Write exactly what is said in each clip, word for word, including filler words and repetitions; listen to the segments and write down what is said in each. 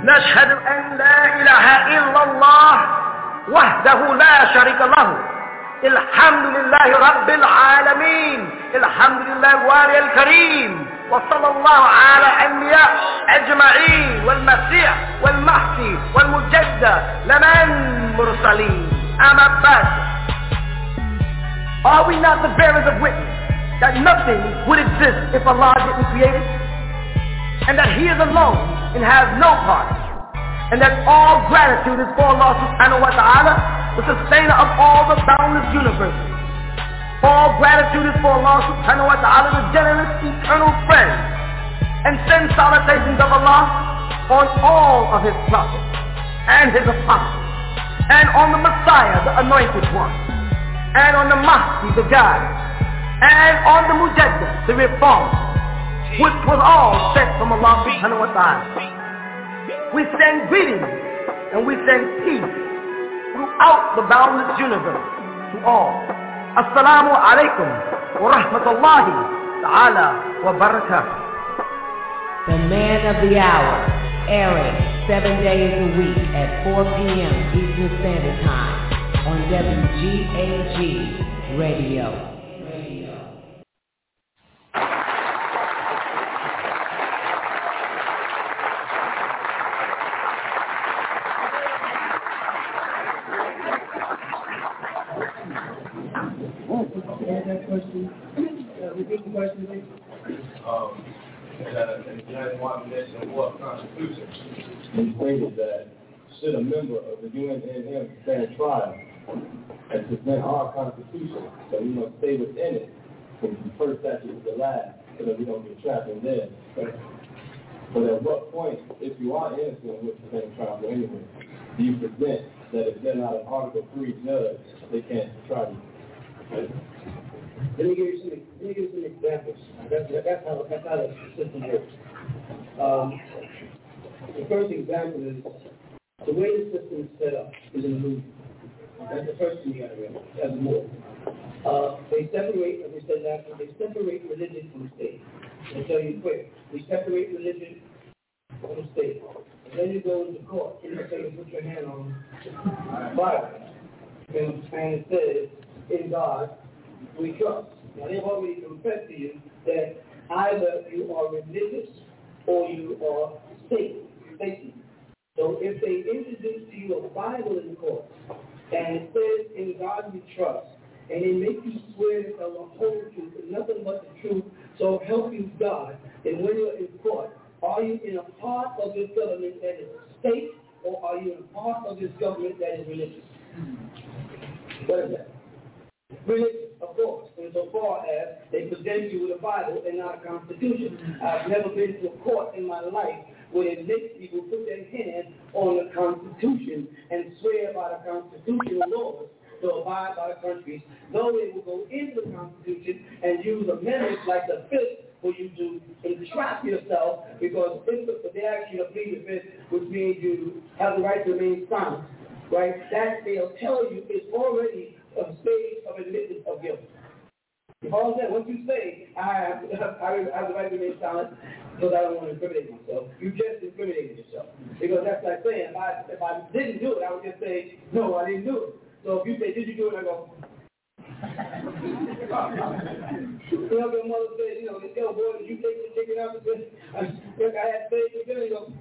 نشهد أن لا إله إلا الله وحده لا شريك له الحمد لله رب العالمين الحمد لله الوالي الكريم وصلى الله على الأنبياء أجمعين والمسيح والمهدي والمجدد لمن مرسلين أما بعد. Are we not the bearers of witness that nothing would exist if Allah didn't create it, and that He is alone and has no part, and that all gratitude is for Allah subhanahu wa ta'ala, the sustainer of all the boundless universes. All gratitude is for Allah subhanahu wa ta'ala, the generous eternal friend, and send salutations of Allah on all of His prophets and His apostles, and on the Messiah, the anointed one, and on the Mahdi, the guide, and on the Mujaddid, the reformer, which was all sent from Allah subhanahu wa ta'ala. We send greetings and we send peace throughout the boundless universe to all. Assalamu alaikum wa rahmatullahi ta'ala wa barakatuh. The man of the hour, airing seven days a week at four p.m. Eastern Standard Time on W G A G Radio. Repeat the question, please. Um, that in the United Nations War Constitution, it stated that should a member of the U N N M stand trial and present our Constitution, that we must stay within it from the first statute to the last, so that we don't get trapped in there. But, but at what point, if you are innocent with the same trial anyway, do you present that if they're not an Article three judge, they can't try you? Let me give you some. Let me give you some examples. That's, that's how that's how the system works. Um, the first example is the way the system is set up is an illusion. That's the first thing you got to realize. That's more. Uh, they separate, as we said last week, they separate religion from the state. They tell you quick. We separate religion from the state. And then you go into court and they tell you put your hand on the Bible. And it says, in God we trust. Now they've already confessed to you that either you are religious or you are state, Satan. So if they introduce to you a Bible in the court and it says in God we trust, and they make you swear to tell the whole truth and nothing but the truth, so help you God, then when you're in court, are you in a part of this government that is state, or are you in a part of this government that is religious? What is that? Religious, of course, insofar as they present you with a Bible and not a Constitution. I've never been to a court in my life where it makes people put their hand on the Constitution and swear by the constitutional laws to abide by the countries, though they will go into the Constitution and use amendments like the fifth for you to entrap yourself, because if they ask you to plead the fifth, which means you have the right to remain silent, right? That they'll tell you is already a stage of admittance of guilt. All that, once you say, I have, I have the right to remain silent because I don't want to incriminate myself, you just incriminated yourself. Because that's like saying, if I, if I didn't do it, I would just say, no, I didn't do it. So if you say, did you do it, I go, you know, your mother says, you know, this little boy, did you take the chicken out of the Look, I had steak and dinner, you go,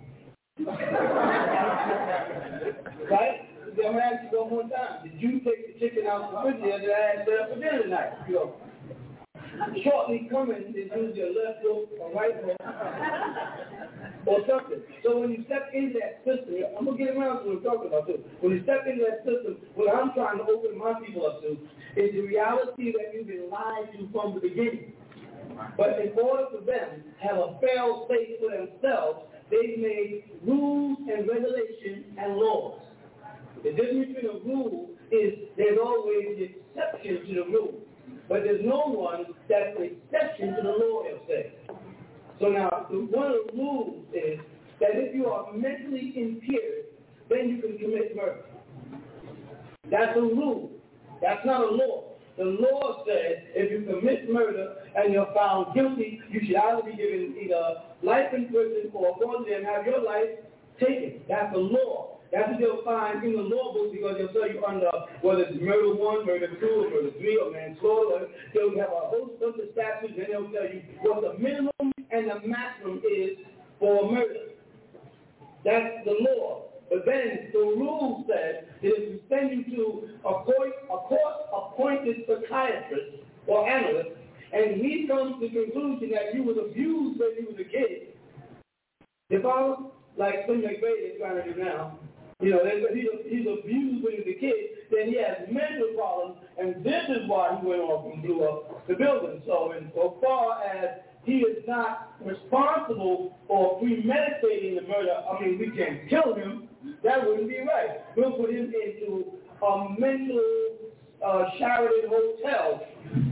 right? I'm going to ask you one more time. Did you take the chicken out of the refrigerator that I had set up for dinner tonight? You go, shortly coming is usually a left hook, a right hook, or something. So when you step into that system, I'm going to get around to what we're talking about too. When you step into that system, what I'm trying to open my people up to is the reality that you've been lied to from the beginning. But in order for them to have a fail safe for themselves, they've made rules and regulations and laws. The difference between a rule is there's always the exception to the rule. But there's no one that's an exception to the law, they'll say. So now, one of the rules is that if you are mentally impaired, then you can commit murder. That's a rule. That's not a law. The law says if you commit murder and you're found guilty, you should either be given either life in prison or go there and have your life taken. That's the law. That's what they'll find in the law books, because they'll tell you under whether it's murder one, murder two, or murder three, or manslaughter. They'll have a whole bunch of statutes, and they'll tell you what the minimum and the maximum is for murder. That's the law. But then the rule says that if we send you to a court, a court-appointed psychiatrist or analyst, and he comes to the conclusion that you was abused when you was a kid, if I was like Tim McVeigh is trying to do now, you know, he's, he's abused when he was a kid, then he has mental problems, and this is why he went off and blew up the building. So, in so far as he is not responsible for premeditating the murder, I mean, we can't kill him. That wouldn't be right. We'll put him into a mental uh, Sheraton hotel.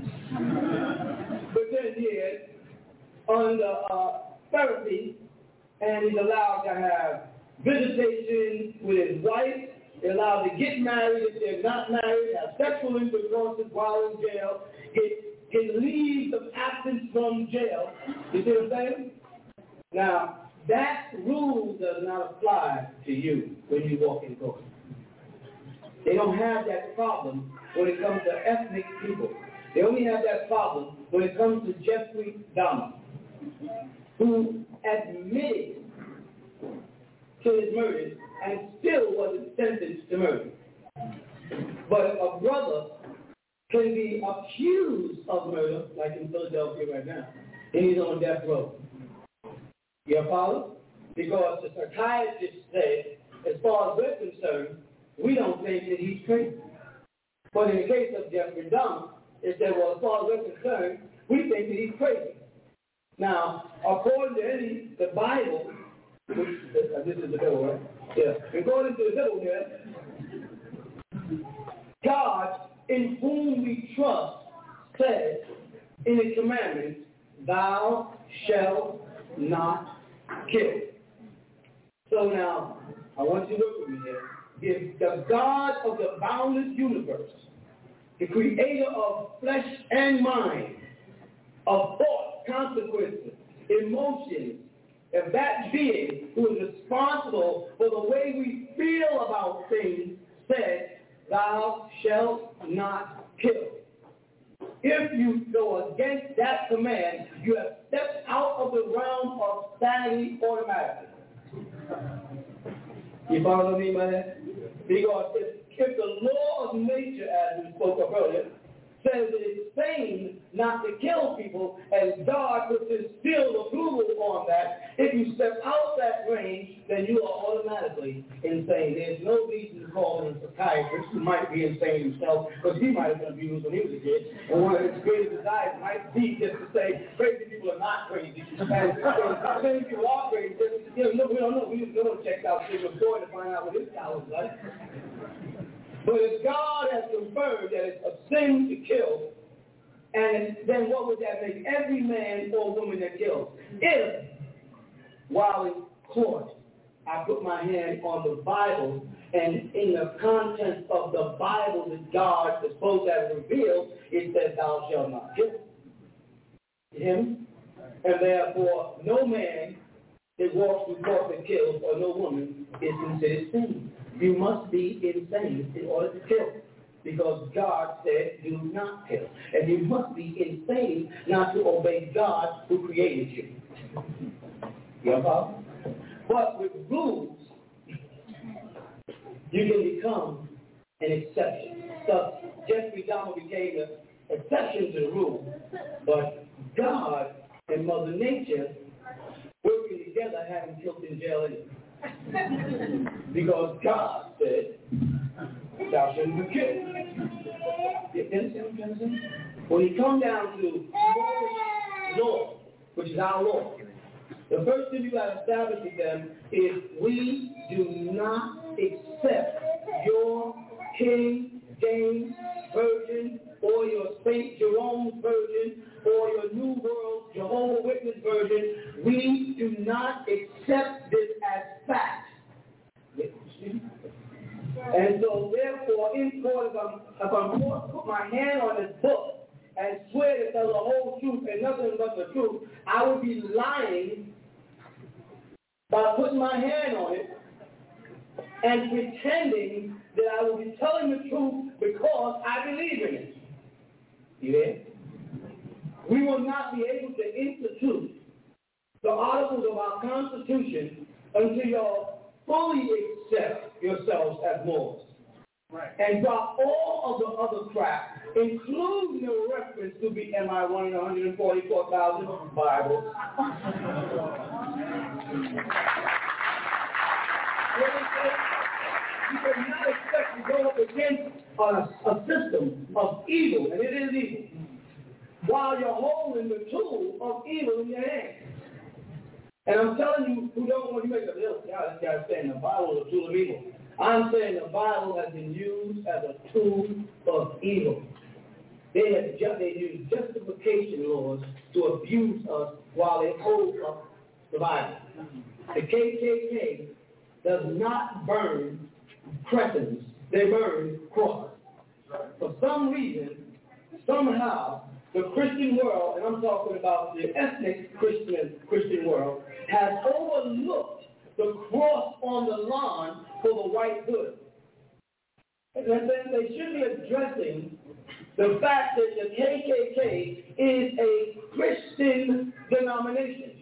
But then he is under uh, therapy, and he's allowed to have visitation with his wife. They're allowed to get married if they're not married, have sexual intercourse while in jail, get, get leave of absence from jail. You see what I'm saying? Now, that rule does not apply to you when you walk in court. They don't have that problem when it comes to ethnic people. They only have that problem when it comes to Jeffrey Dahmer, who admitted to his murder and still wasn't sentenced to murder. But a brother can be accused of murder, like in Philadelphia right now, and he's on death row. You follow? Because the psychiatrist said, as far as we're concerned, we don't think that he's crazy. But in the case of Jeffrey Dahmer, it said, well, as far as we're concerned, we think that he's crazy. Now, according to any, the Bible, which, uh, this is the Bible, right? Yeah. According to the Bible here, God, in whom we trust, says in His commandments, thou shalt not kill. So now, I want you to look with me here. If the God of the boundless universe, the creator of flesh and mind, of thought, consequences, emotions, if that being who is responsible for the way we feel about things said, thou shalt not kill. If you go against that command, you have stepped out of the realm of sanity automatically. You follow me by that? Because if, if the law of nature, as we spoke of earlier, says that it's sane not to kill people, and God puts his seal of approval on that, if you step out that range, then you are automatically insane. There's no reason to call him a psychiatrist who might be insane himself, because he might have been abused when he was a kid, and one of his greatest desires might be just to say, crazy people are not crazy, and crazy people are crazy. You know, we don't know. We just go and check out Sigmund Freud to find out what his style is like. But if God has confirmed that it's a sin to kill, and then what would that make every man or woman that kills? If, while in court, I put my hand on the Bible, and in the contents of the Bible that God is supposed to have revealed, it says, thou shalt not kill. Him? And therefore, no man that walks through court and kills, or no woman, is considered sin. You must be insane in order to kill, because God said, do not kill. And you must be insane not to obey God who created you. You know? But with rules, you can become an exception. So Jeffrey Dahmer became an exception to the rule, but God and Mother Nature working together had him killed in jail anyway. Because God said, thou shalt not kill. You understand what I'm saying? When you come down to law, which is our law, the first thing you got to establish with them is we do not accept your King James Version or your Saint Jerome's Version or your New World Jehovah's Witness Version. We do not accept this as fact. And so therefore, in court, if I'm, if I'm forced to put my hand on this book and swear to tell the whole truth and nothing but the truth, I would be lying by putting my hand on it and pretending that I will be telling the truth because I believe in it. You hear? We will not be able to institute the articles of our Constitution until y'all fully accept yourselves as Moors. Right. And drop all of the other crap, including the reference to be M I one in one hundred forty-four thousand Bibles. You cannot expect to go up against a, a system of evil, and it is evil, while you're holding the tool of evil in your hand. And I'm telling you, who don't want to make a little, God, this guy's saying the Bible is a tool of evil. I'm saying the Bible has been used as a tool of evil. They have ju- they use justification laws to abuse us while they hold up the Bible. The K K K does not burn crescents, they burn crosses. For some reason, somehow, the Christian world, and I'm talking about the ethnic Christian Christian world, has overlooked the cross on the lawn for the white hood. And then they should be addressing the fact that the K K K is a Christian denomination.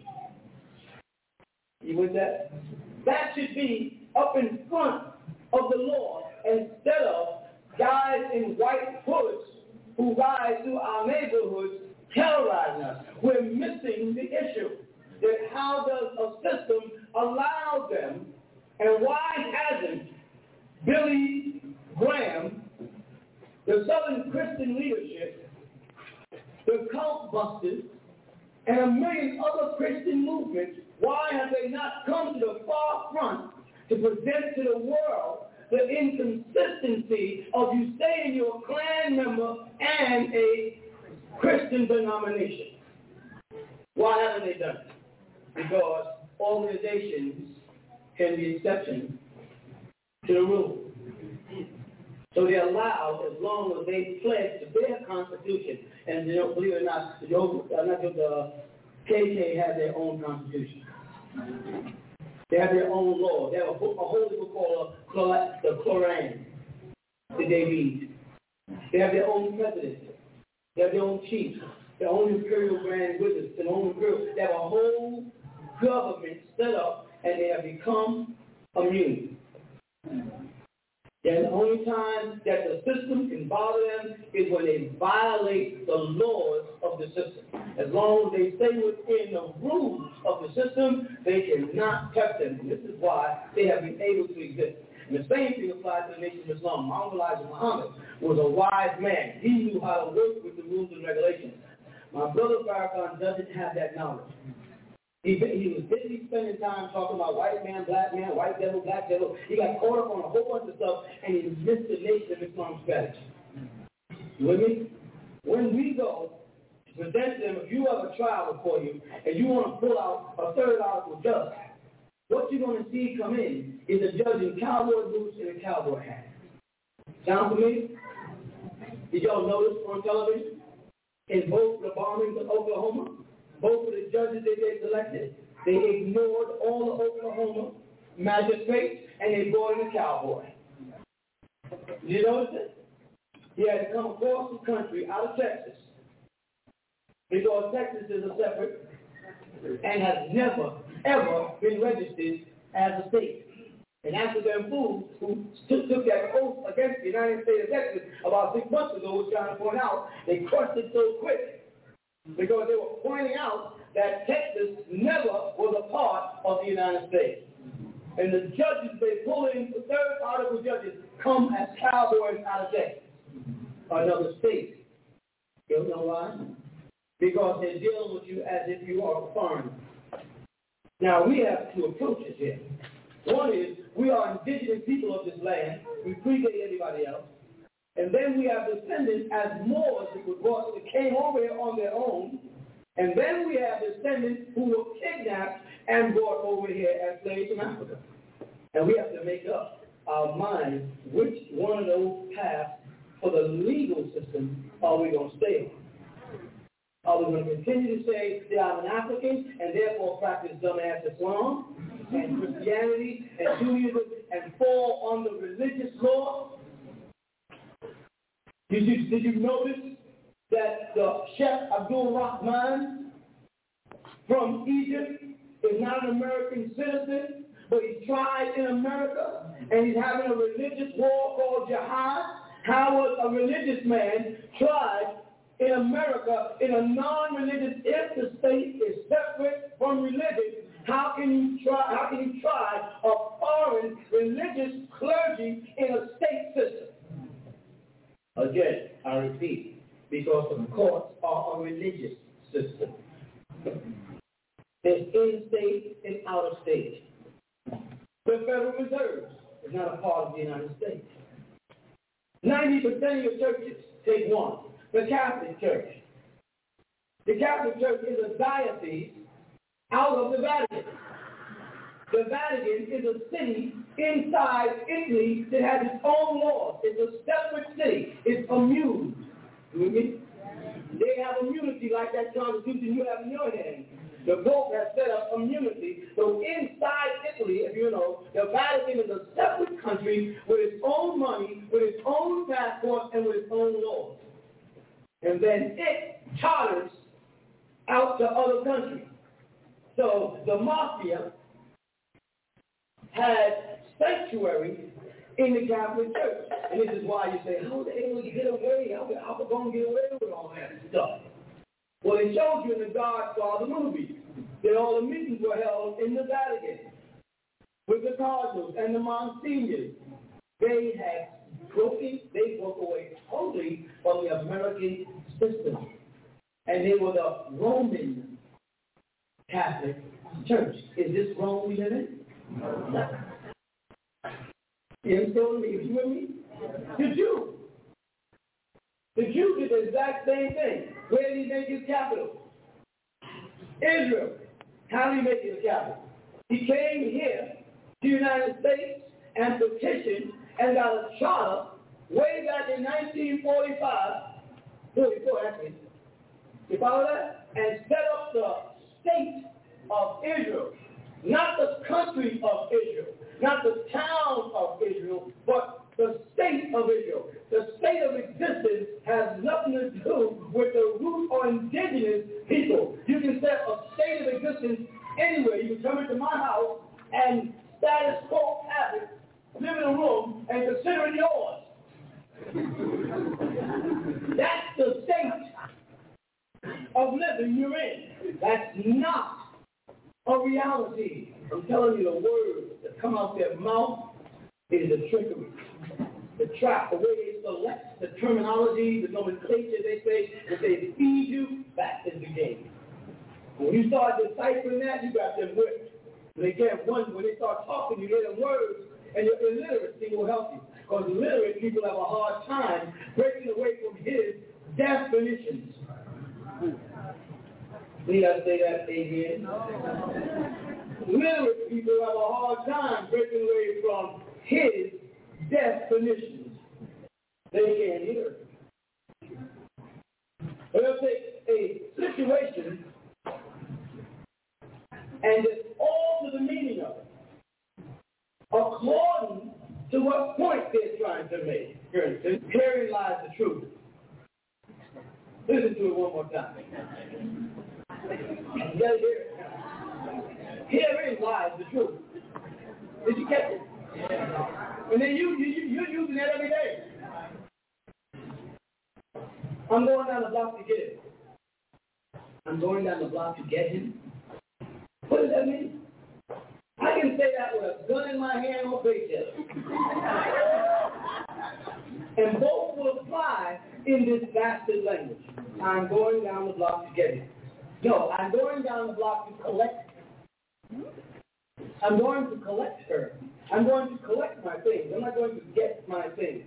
You with that? That should be up in front of the law instead of guys in white hoods who ride through our neighborhoods terrorizing us. We're missing the issue. That how does a system allow them, and why hasn't Billy Graham, the Southern Christian leadership, the cult busters, and a million other Christian movements, why have they not come to the far front to present to the world the inconsistency of you saying you're a Klan member and a Christian denomination? Why haven't they done it? Because organizations can be exceptions to the rule. So they're allowed as long as they pledge to their constitution. And you know, believe it or not, the, uh, not just the K K have their own constitution. They have their own law. They have a, book, a holy book called the Quran that they read. They have their own president. They have their own chief, their own imperial grand wizards, their own imperial. They have a whole government set up, and they have become immune. And the only time that the system can bother them is when they violate the laws of the system. As long as they stay within the rules of the system, they cannot touch them. And this is why they have been able to exist. And the same thing applies to the Nation of Islam. Muhammad Elijah Muhammad was a wise man. He knew how to work with the rules and regulations. My brother Farrakhan doesn't have that knowledge. He, he was busy spending time talking about white man, black man, white devil, black devil. He got caught up on a whole bunch of stuff, and he missed the Nation of Islam strategy. You with me? When we go to present them, if you have a trial before you, and you want to pull out a third article judge, what you're going to see come in is a judge in cowboy boots and a cowboy hat. Sound familiar? Did y'all notice on television? In both the bombings of Oklahoma, both of the judges that they selected, they ignored all the Oklahoma magistrates, and they brought in a cowboy. Did you notice it? He had to come across the country out of Texas, because Texas is a separate and has never, ever been registered as a state. And after them fools who took, took that oath against the United States of Texas about six months ago was trying to point out, they crushed it so quick because they were pointing out that Texas never was a part of the United States. And the judges they pull in, the third article judges, come as cowboys out of Texas, another state. You know why? Because they're dealing with you as if you are a foreigner. Now, we have two approaches here. One is, we are indigenous people of this land. We predate everybody else. And then we have descendants as Moors who were brought, that came over here on their own. And then we have descendants who were kidnapped and brought over here as slaves from Africa. And we have to make up our minds which one of those paths for the legal system are we going to stay on. Are we going to continue to say that I'm an African and therefore practice dumbass Islam and Christianity and Judaism and fall under religious law? Did you, did you notice that the Sheikh Abdul Rahman from Egypt is not an American citizen, but he's tried in America and he's having a religious war called jihad? How was a religious man tried in America in a non-religious, if the state is separate from religion? How can you try, how can you try a foreign religious clergy in a state system? Again, I repeat, because the courts are a religious system. There's in-state and out-of-state. The Federal Reserve is not a part of the United States. ninety percent of your churches, take one, the Catholic Church. The Catholic Church is a diocese out of the Vatican. The Vatican is a city inside Italy that has its own laws. It's a separate city. It's immune. You with me? They have immunity like that constitution you have in your hand. The Pope has set up immunity. So inside Italy, if you know, the Vatican is a separate country with its own money, with its own passport, and with its own laws. And then it charters out to other countries. So the mafia had sanctuary in the Catholic Church. And this is why you say, how are they able to get away? How are they going to get away with all that stuff? Well, they showed you in the Godfather movie that all the meetings were held in the Vatican with the cardinals and the monsignors. They had broken, they broke away totally from the American system. And they were the Roman Catholic Church. Is this Rome we live in? No. You understand me? You with me? The Jew. The Jew did the exact same thing. Where did he make his capital? Israel. How did he make his capital? He came here to the United States and petitioned and got a charter way back in nineteen forty-five, forty-four actually, you follow that? And set up the state of Israel. Not the country of Israel, not the town of Israel, but the state of Israel. The state of existence has nothing to do with the root or indigenous people. You can set a state of existence anywhere. You can come into my house and status quo have it, live in a room, and consider it yours. That's the state of living you're in. That's not a reality. I'm telling you, the words that come out their mouth is a trickery. The trap, the way they select the terminology, the nomenclature they say, that they feed you, that is the game. When you start deciphering that, you got them whipped. They can't wonder when they start talking, you hear them words, and your illiteracy will help you. Because illiterate people have a hard time breaking away from his definitions. Need I say that again? Literate people have a hard time breaking away from his definitions. They can't hear it. But they'll take a situation and just alter the meaning of it according to what point they're trying to make. For instance, herein lies the truth. Listen to it one more time. You gotta hear it. Herein lies the truth. Did you catch it? And then you, you, you're using that every day. I'm going down the block to get it. I'm going down the block to get him. What does that mean? I can say that with a gun in my hand or paycheck. And both will apply in this bastard language. I'm going down the block to get him. No, I'm going down the block to collect her. I'm going to collect her. I'm going to collect my things. I'm not going to get my things.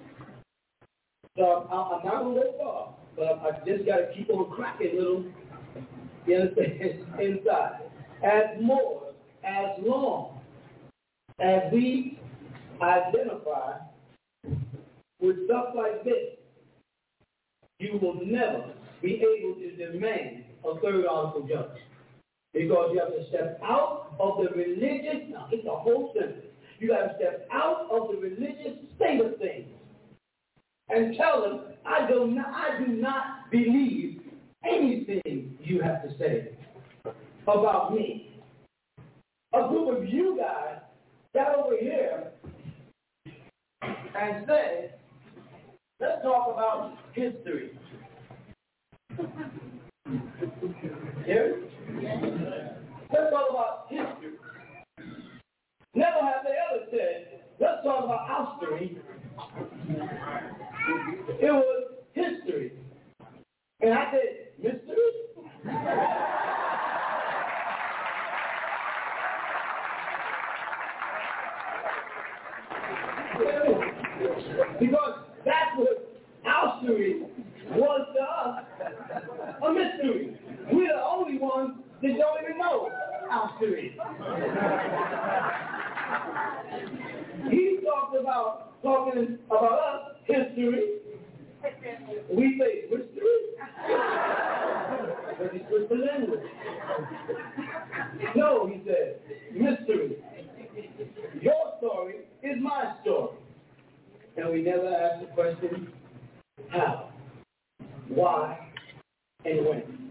So I'm not going to go far, but I just got to keep on cracking little, you understand, inside. As more, as long as we identify with stuff like this, you will never be able to demand a third article judge. Because you have to step out of the religious, now it's a whole sentence. You got to step out of the religious state of things and tell them, I do not, I do not believe anything you have to say about me. A group of you guys got over here and said, let's talk about history. Here? Let's talk about history. Never have they ever said, let's talk about history. It was history. And I said, mystery? Because that's what history was to us, a mystery. We're the only ones that don't even know history. He talked about talking about us, history. We say mystery. But he switched the language. No, he said, mystery. Your story is my story. And we never ask the question, how, why, and when.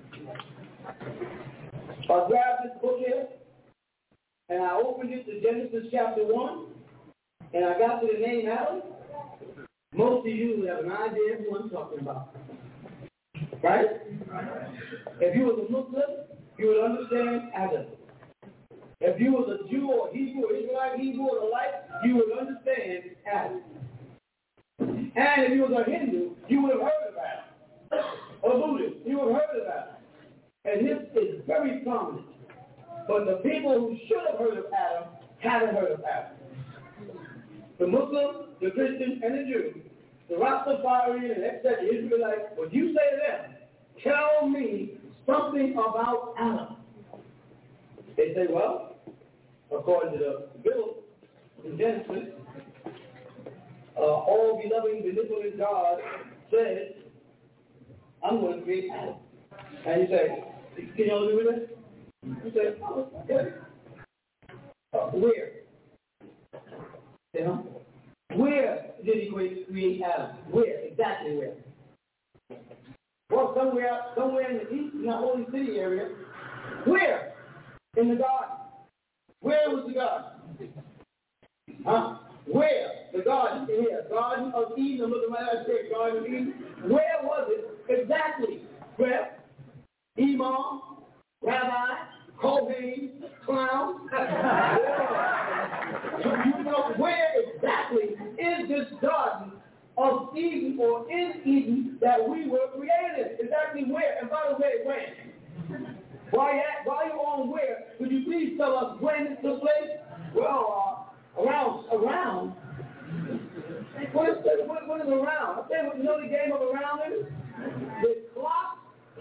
I grabbed this book here, and I opened it to Genesis chapter one, and I got to the name Adam. Most of you have an idea who I'm talking about. Right? If you was a Muslim, you would understand Adam. If you was a Jew or Hebrew or Israelite, Hebrew or the like, you would understand Adam. And if you was a Hindu, you would have heard of Adam. Or Buddhist, you would have heard of Adam. And this is very prominent. But the people who should have heard of Adam haven't heard of Adam. The Muslim, the Christian, and the Jew, the Rastafarian, and et cetera, Israelite, when you say to them, tell me something about Adam. They say, well, according to the Bible in Genesis, uh, all beloved, benevolent God said, I'm going to create Adam. And you say, can you all agree with that? You say, oh, okay. Uh, where? You know? Where did he create Adam? Where? Exactly where? Well, somewhere, somewhere in the east, in the Holy City area. Where? In the garden. Where was the garden? Huh? Where? The garden. Here. Garden of Eden. Look at my last word. Garden of Eden. Where was it? Exactly. Where? Imam, Rabbi, Kohen, Clown. You know where exactly is this garden of Eden or in Eden that we were created? Exactly where? And by the way, when? Why, at, why you on where? Could you please tell us when it took place? Well, uh, around, around. What is, what, what is around? I tell you what, you know the game of around is? The clock.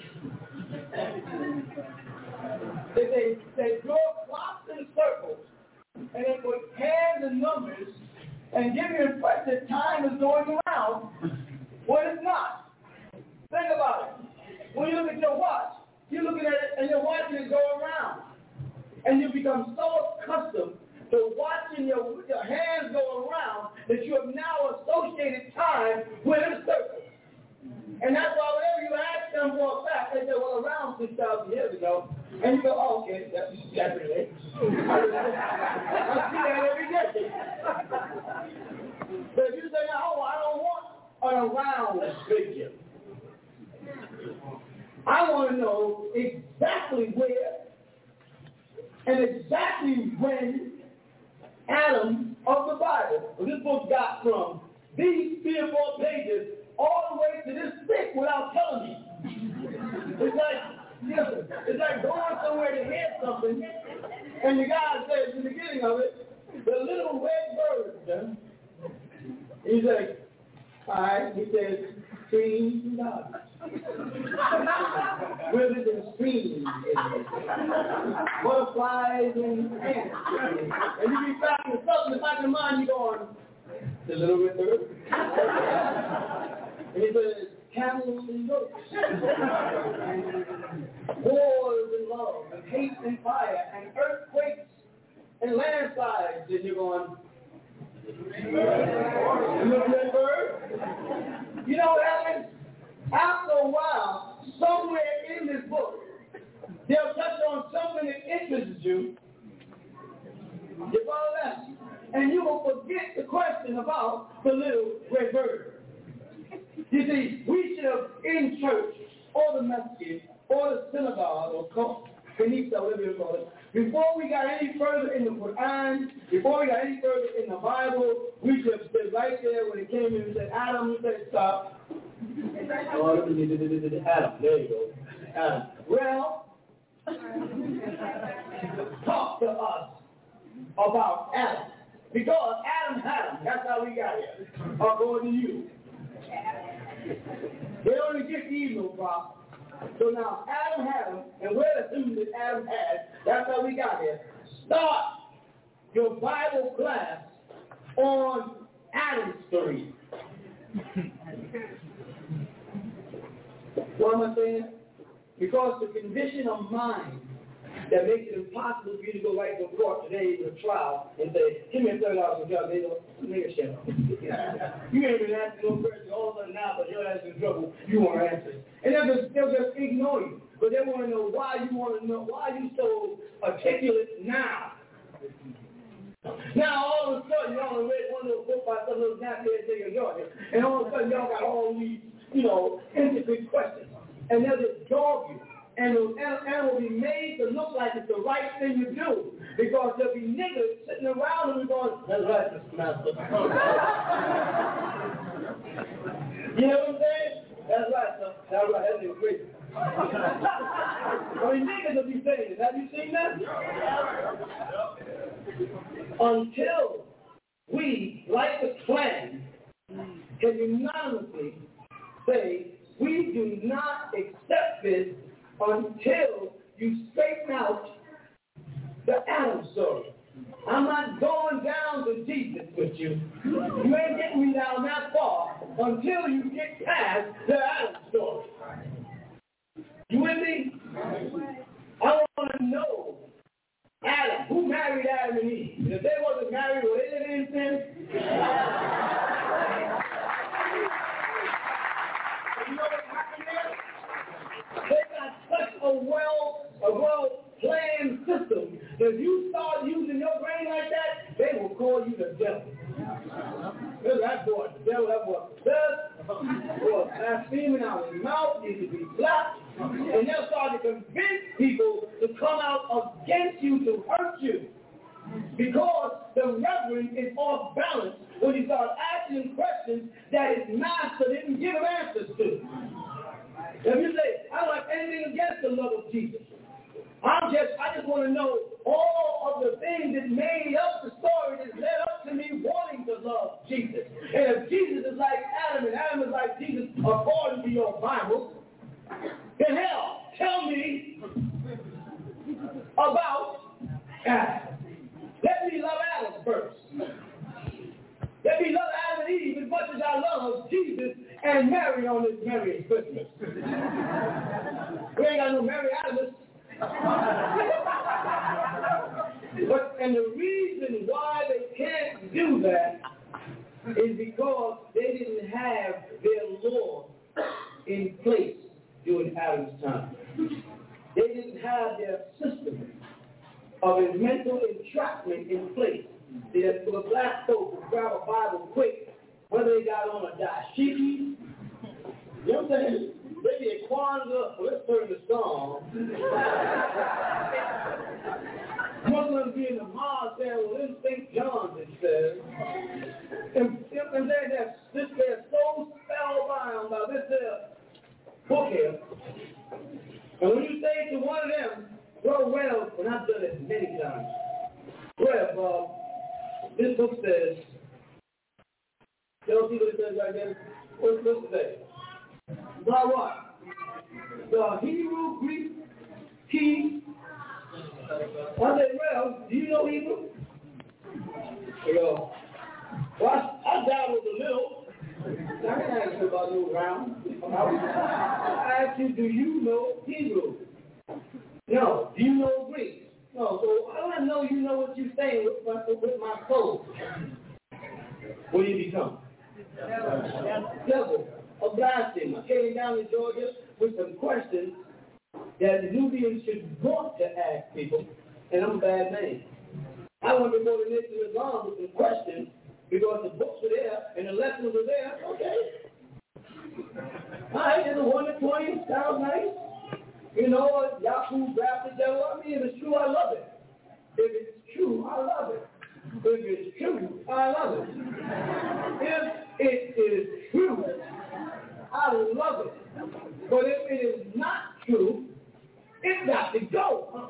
They, they, they draw clocks and circles, and they put hands and numbers, and give you the impression that time is going around when it's not. Think about it. When you look at your watch, you're looking at it and you're watching it go around. And you become so accustomed to watching your, your hands go around that you have now associated time with a circle. And that's why whenever you ask them for a fact, they say, well, around six thousand years ago. And you go, oh, okay, that's every day. I see that every day. But if you say, no, I don't want an around figure. I want to know exactly where and exactly when Adam of the Bible. Well, this book got from these three or four pages all the way to this thick without telling me. It's like, you know, it's like going somewhere to hear something, and the guy says in the beginning of it, the little red bird. He's like, all right, he says, streams and gardens. Rivers and streams, butterflies and ants. And you be cracking something in the back of your mind, you go on, the little red bird. And he says, camels and goats, and wars and love, and hate and fire, and earthquakes and landslides. And you're going, you bird? You know what happens? After a while, somewhere in this book, they'll touch on something that interests you. You follow that? And you will forget the question about the little red bird. You see, we should have in church, or the masjid, or the synagogue, or kanisa, whatever you call it, before we got any further in the Quran, before we got any further in the Bible, we should have stood right there when it came in and said, Adam, said stop. Oh, Adam, there you go. Adam. Well, talk to us about Adam. Because Adam had him. That's how we got here. According to you. They only get Eve no problem. So now Adam had him, and we're assuming that Adam had. That's how we got here. Start your Bible class on Adam's story. What am I saying? Because the condition of mind that makes it impossible for you to go right to court today in a trial and say, give me a thirty dollars for a job. They go, nigga, shut up. You ain't even asking no question all of a sudden now, but you're asking trouble. You want to answer. And they'll just, they'll just ignore you. But they want to know why you want to know, why you so articulate now. Now, all of a sudden, y'all read one little book by some little nappy-head nigga in Georgia, and all of a sudden, y'all got all these, you know, intricate questions. And they'll just dog you. And it will be made to look like it's the right thing to do. Because there'll be niggas sitting around them going, that's right, Mister Master. You know what I'm saying? That's right, sir. That's right. That's even crazy. I mean, niggas will be saying it. Have you seen that? Until we, like the Klan, can unanimously say, we do not accept this until you straighten out the Adam story. I'm not going down to Jesus with you. You ain't getting me down that far until you get past the Adam story. You with me? I want to know Adam. Who married Adam and Eve? If they wasn't married, were they living in sin? You know what happened there? They got such a well, a well-planned system that if you start using your brain like that, they will call you the devil. That boy, the devil, that boy, the was blaspheming out of his mouth, he should be slapped, and they'll start to convince people to come out against you to hurt you. Because the reverend is off balance when you start asking questions that his master didn't give him answers to. If you say, I don't have anything against the love of Jesus. I'm just, I just want to know all of the things that made up the story that led up to me wanting to love Jesus. And if Jesus is like Adam and Adam is like Jesus according to your Bible, then hell, tell me about Adam. Let me love Adam first. Let me love Adam and Eve as much as I love Jesus and Mary on this Merry Christmas. We ain't got no Mary Adams. But, and the reason why they can't do that is because they didn't have their law in place during Adam's time. They didn't have their system of a mental entrapment in place. See, that for the black folks who grab a Bible quick, whether they got on a dashiki, you know what I'm saying? Maybe a Kwanzaa, let's turn the song. Muslims be in the mosque saying, well, this Saint John's, it says. And, and they're, they're, they're so spellbound by this uh, book here. And when you say to one of them, well, well, and I've done it many times. Well, Bob, this book says, y'all see what it says right there? What's the book say? About what? The Hebrew, Greek, key. I said, well, do you know Hebrew? They go, well, I, I dabbled a little. I didn't ask you about no round. I asked you, do you know Hebrew? No. Do you know Greek? No. So I want to know you know what you're saying with my, with my soul. What do you become? Devil. A blasphemer. I came down to Georgia with some questions that the Nubians should want to ask people, and I'm a bad man. I went before the Nation of Islam with some questions because the books were there and the lessons were there. Okay. All right, there's a one to twenty, sounds nice. You know, Yahoo grabbed the devil. I mean, if it's true, I love it. If it's true, I love it. If it's true, I love it. If it is true, I love it. But if it is not true, it's got to go.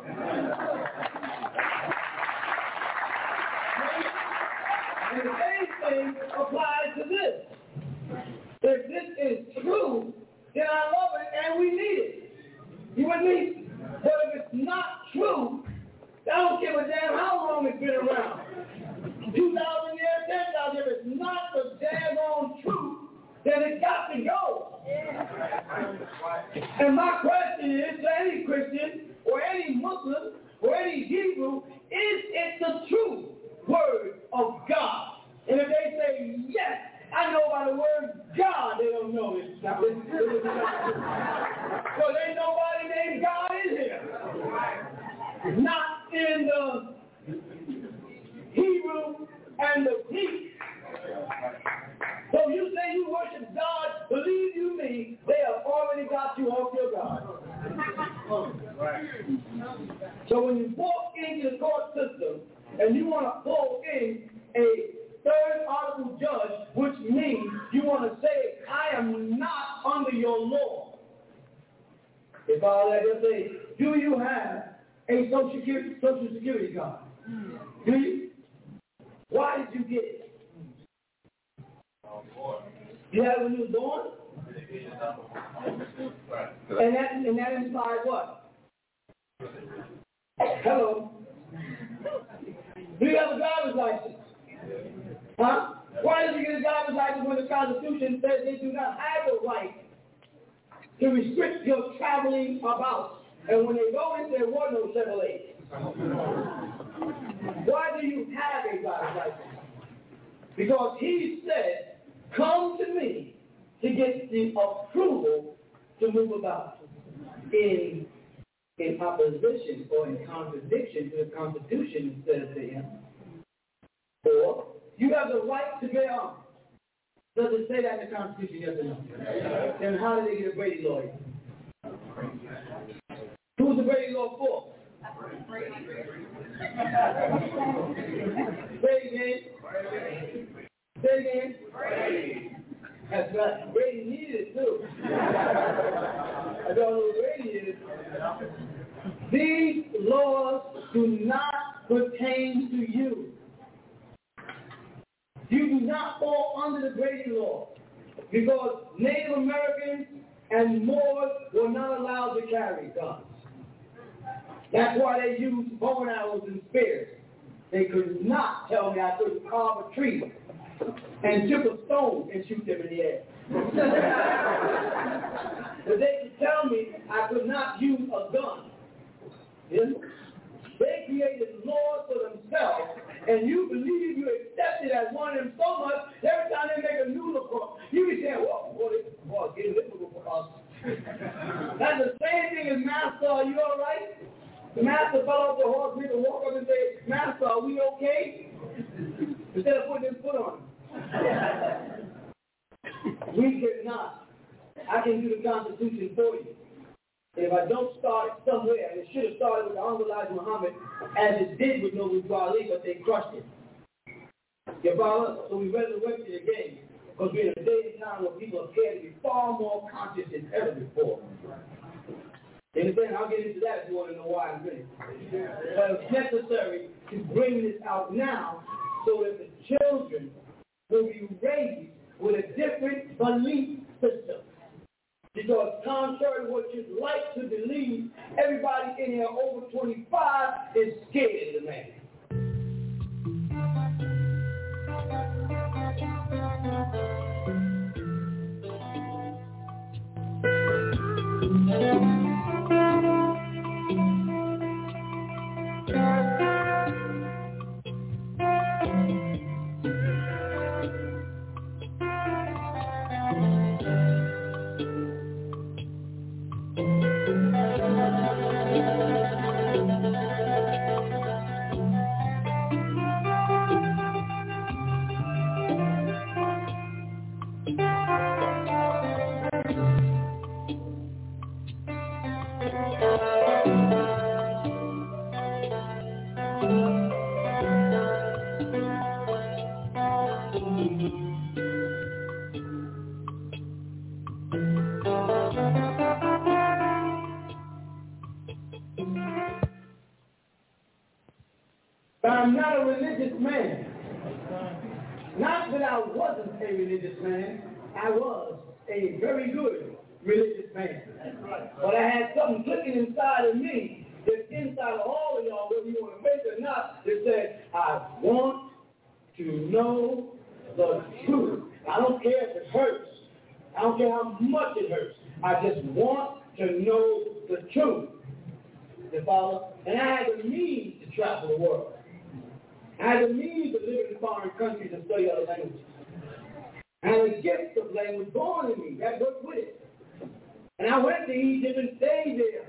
And the same thing applies to this. If this is true, then I love it and we need it. You with me? But if it's not true, I don't give a damn how long it's been around. two thousand years, ten thousand years, if it's not the daggone truth, then it's got to go. And my question is to any Christian or any Muslim or any Hebrew, is it the true word of God? And if they say yes, I know by the word God, they don't know it. Because ain't nobody named God in here. Not in the Hebrew and the Greek. So you say you worship God, believe you me, they have already got you off your God. So when you walk into the court system and you want to pull in a third article judge, which means you want to say, I am not under your law. If I let you say, do you have a social security, social security card? Do you? Why did you get it? You had it when you was born? And that, and that implies what? Hello? Do you have a driver's license? Huh? Why did you get a driver's license when the Constitution says they do not have the right to restrict your traveling about? And when they go in, there was no Chevrolet. Why do you have a driver's license? Because he said, come to me to get the approval to move about. In, in opposition or in contradiction to the Constitution, it says to him. Or, you have the right to bear arms. Does it say that in the Constitution? Yes or no? Then how did they get a Brady law? Who's the Brady law for? Say it again. Say it again. That's right. Brady needed it too. I don't know what Brady is. These laws do not pertain to you. You do not fall under the Brady law because Native Americans and Moors were not allowed to carry guns. That's why they used bow and arrows and spears. They could not tell me I could carve a tree and chip a stone and shoot them in the air. But they could tell me I could not use a gun. Yeah? They created laws for themselves, and you believe you accept it as one of them so much, every time they make a new law, you be saying, whoa, boy, this boy getting difficult for us. That's the same thing as Master, are you all right? The Master fell off the horse, we can walk up and say, Master, are we okay? Instead of putting his foot on him. We cannot. I can do the Constitution for you. And if I don't start somewhere, and it should have started with the Honorable Elijah Muhammad, as it did with Noble Ali, but they crushed it. You follow? So we resurrected it again, because we're in a day and time where people appear to be far more conscious than ever before. You understand? I'll get into that if you want to know why I'm doing it. But it's necessary to bring this out now so that the children will be raised with a different belief system. Because contrary to what you'd like to believe, everybody in here over twenty-five is scared of the man. that I wasn't a religious man. I was a very good religious man. But I had something clicking inside of me that's inside of all of y'all, whether you want to face it or not, that said, I want to know the truth. I don't care if it hurts. I don't care how much it hurts. I just want to know the truth. You follow? And I had the means to travel the world. I had the means to live in foreign countries and study other languages. I had a gift of language born in me. That worked with it. And I went to Egypt and stayed there.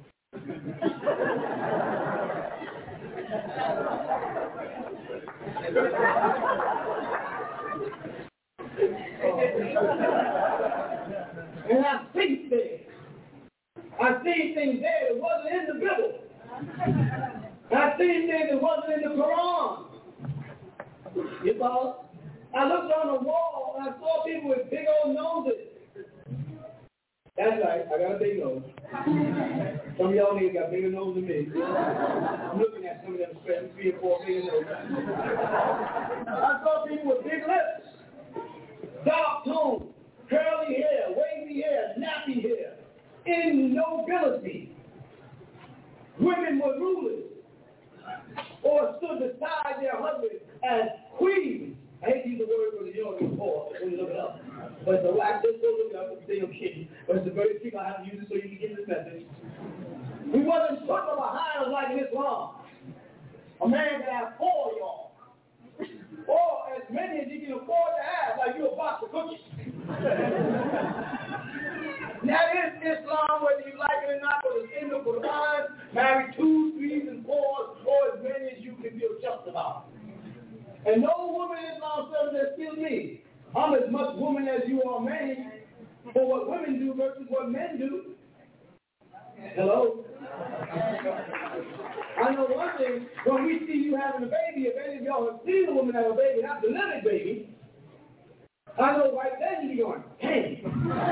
And I think there. I see things there that wasn't in the Bible. I see things that wasn't in the Quran. You follow? I looked on the wall and I saw people with big old noses. That's right, I got a big nose. Some of y'all niggas got bigger nose than me. I'm looking at some of them spending three or four bigger noses. I saw people with big lips, dark tone, curly hair, wavy hair, nappy hair, in nobility. Women were rulers or stood beside their husbands as queens. I hate to use the word because you don't report when you look it up. But it's a wax, just go look it up and say I'm kidding. But it's a very trick. I have to use it so you can get this message. We wasn't put from behind us like in Islam. A man can have four, y'all. Or as many as you can afford to have, like you a box of cookies. That is Islam, whether you like it or not, but it's in the Quran, marry two, threes, and fours, or as many as you can feel just about. And no woman in Islam says there's still me. I'm as much woman as you are man for what women do versus what men do. Hello? I know one thing, when we see you having a baby, if any of y'all have seen a woman have a baby, not the living baby, I know right then you be going, hey.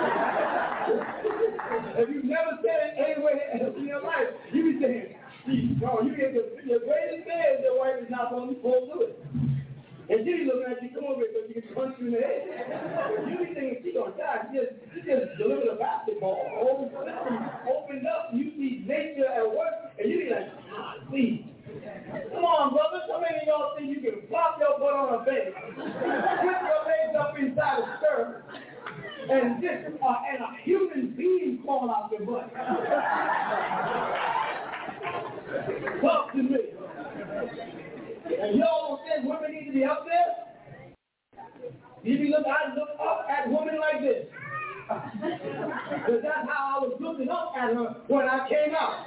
If you've never said it anywhere in your life, you be saying, no, you get the, the greatest thing is your wife is not going to do it. And she be looking at you, come over here so she can punch you in the head. You be thinking she's going to die. She just, she just delivered a basketball. Open, opened up, and you see nature at work, and you be like, ah, see. Come on, brother. So many of y'all think you can flop your butt on a bed, put your legs up inside a skirt, and just uh, and a human being crawl out your butt. Talk to me. And y'all don't think women need to be up there? You be look, I look up at women like this. Because that's how I was looking up at her when I came out.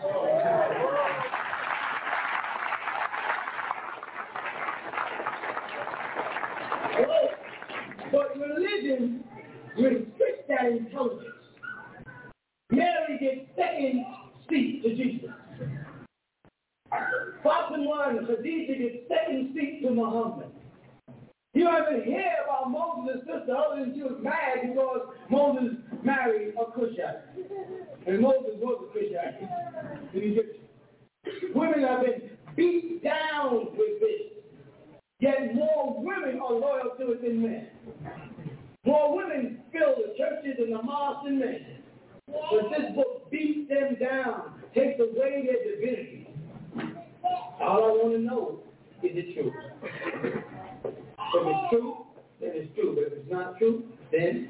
But religion restricts that intelligence. Mary gets second seat to Jesus. Fatima and Khadijah get second seat to Muhammad. You don't even hear about Moses' sister other than she was mad because Moses married a Cushite. And Moses was a Cushite, an Egyptian. Women have been beat down with this. Yet more women are loyal to it than men. More women fill the churches and the mosques than men. But this book beats them down, takes away their divinity. All I want to know is the truth. If it's true, then it's true. But if it's not true, then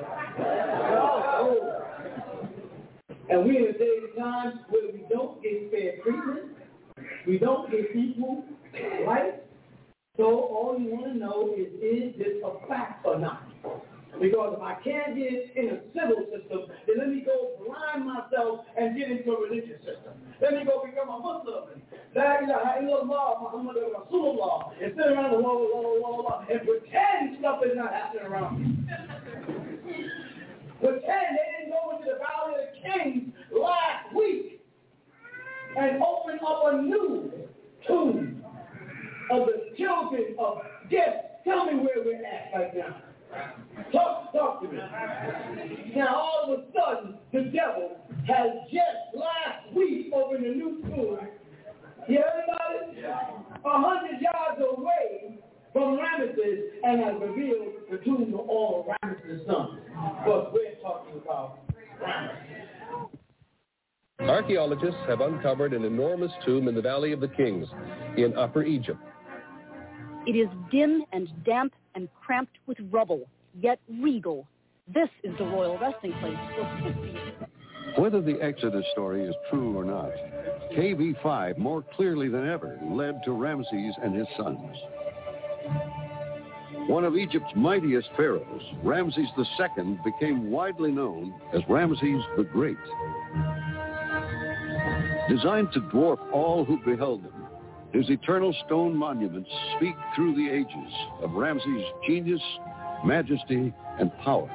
oh. And we in a day and time where we don't get fair treatment, we don't get equal rights. So all you want to know is, is this a fact or not? Because if I can't get in a civil system, then let me go blind myself and get into a religious system. Let me go become a Muslim. La ilaha illallah, Muhammad Rasulullah. And sit around the wall, wall, wall, wall, and pretend stuff is not happening around me. Pretend they didn't go into the Valley of the Kings last week and open up a new tomb of the children of death. Tell me where we're at right now. Talk, talk to me. Now, all of a sudden, the devil has just last week opened a new tomb. You heard about it? A hundred yards away from Ramesses and has revealed the tomb of all Ramesses' sons. But we're talking about Ramesses. Archaeologists have uncovered an enormous tomb in the Valley of the Kings in Upper Egypt. It is dim and damp and cramped with rubble, yet regal. This is the royal resting place for fifty years. Whether the Exodus story is true or not, K V five more clearly than ever led to Ramses and his sons. One of Egypt's mightiest pharaohs, Ramses the Second, became widely known as Ramses the Great. Designed to dwarf all who beheld him, his eternal stone monuments speak through the ages of Ramses' genius, majesty, and power.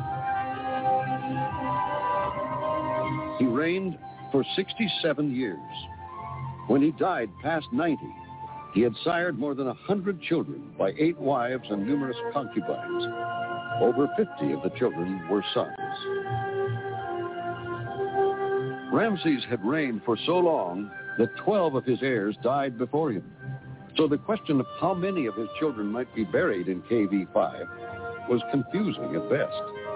He reigned for sixty-seven years. When he died past ninety, he had sired more than a hundred children by eight wives and numerous concubines. Over fifty of the children were sons. Ramses had reigned for so long that twelve of his heirs died before him. So the question of how many of his children might be buried in K V five was confusing at best.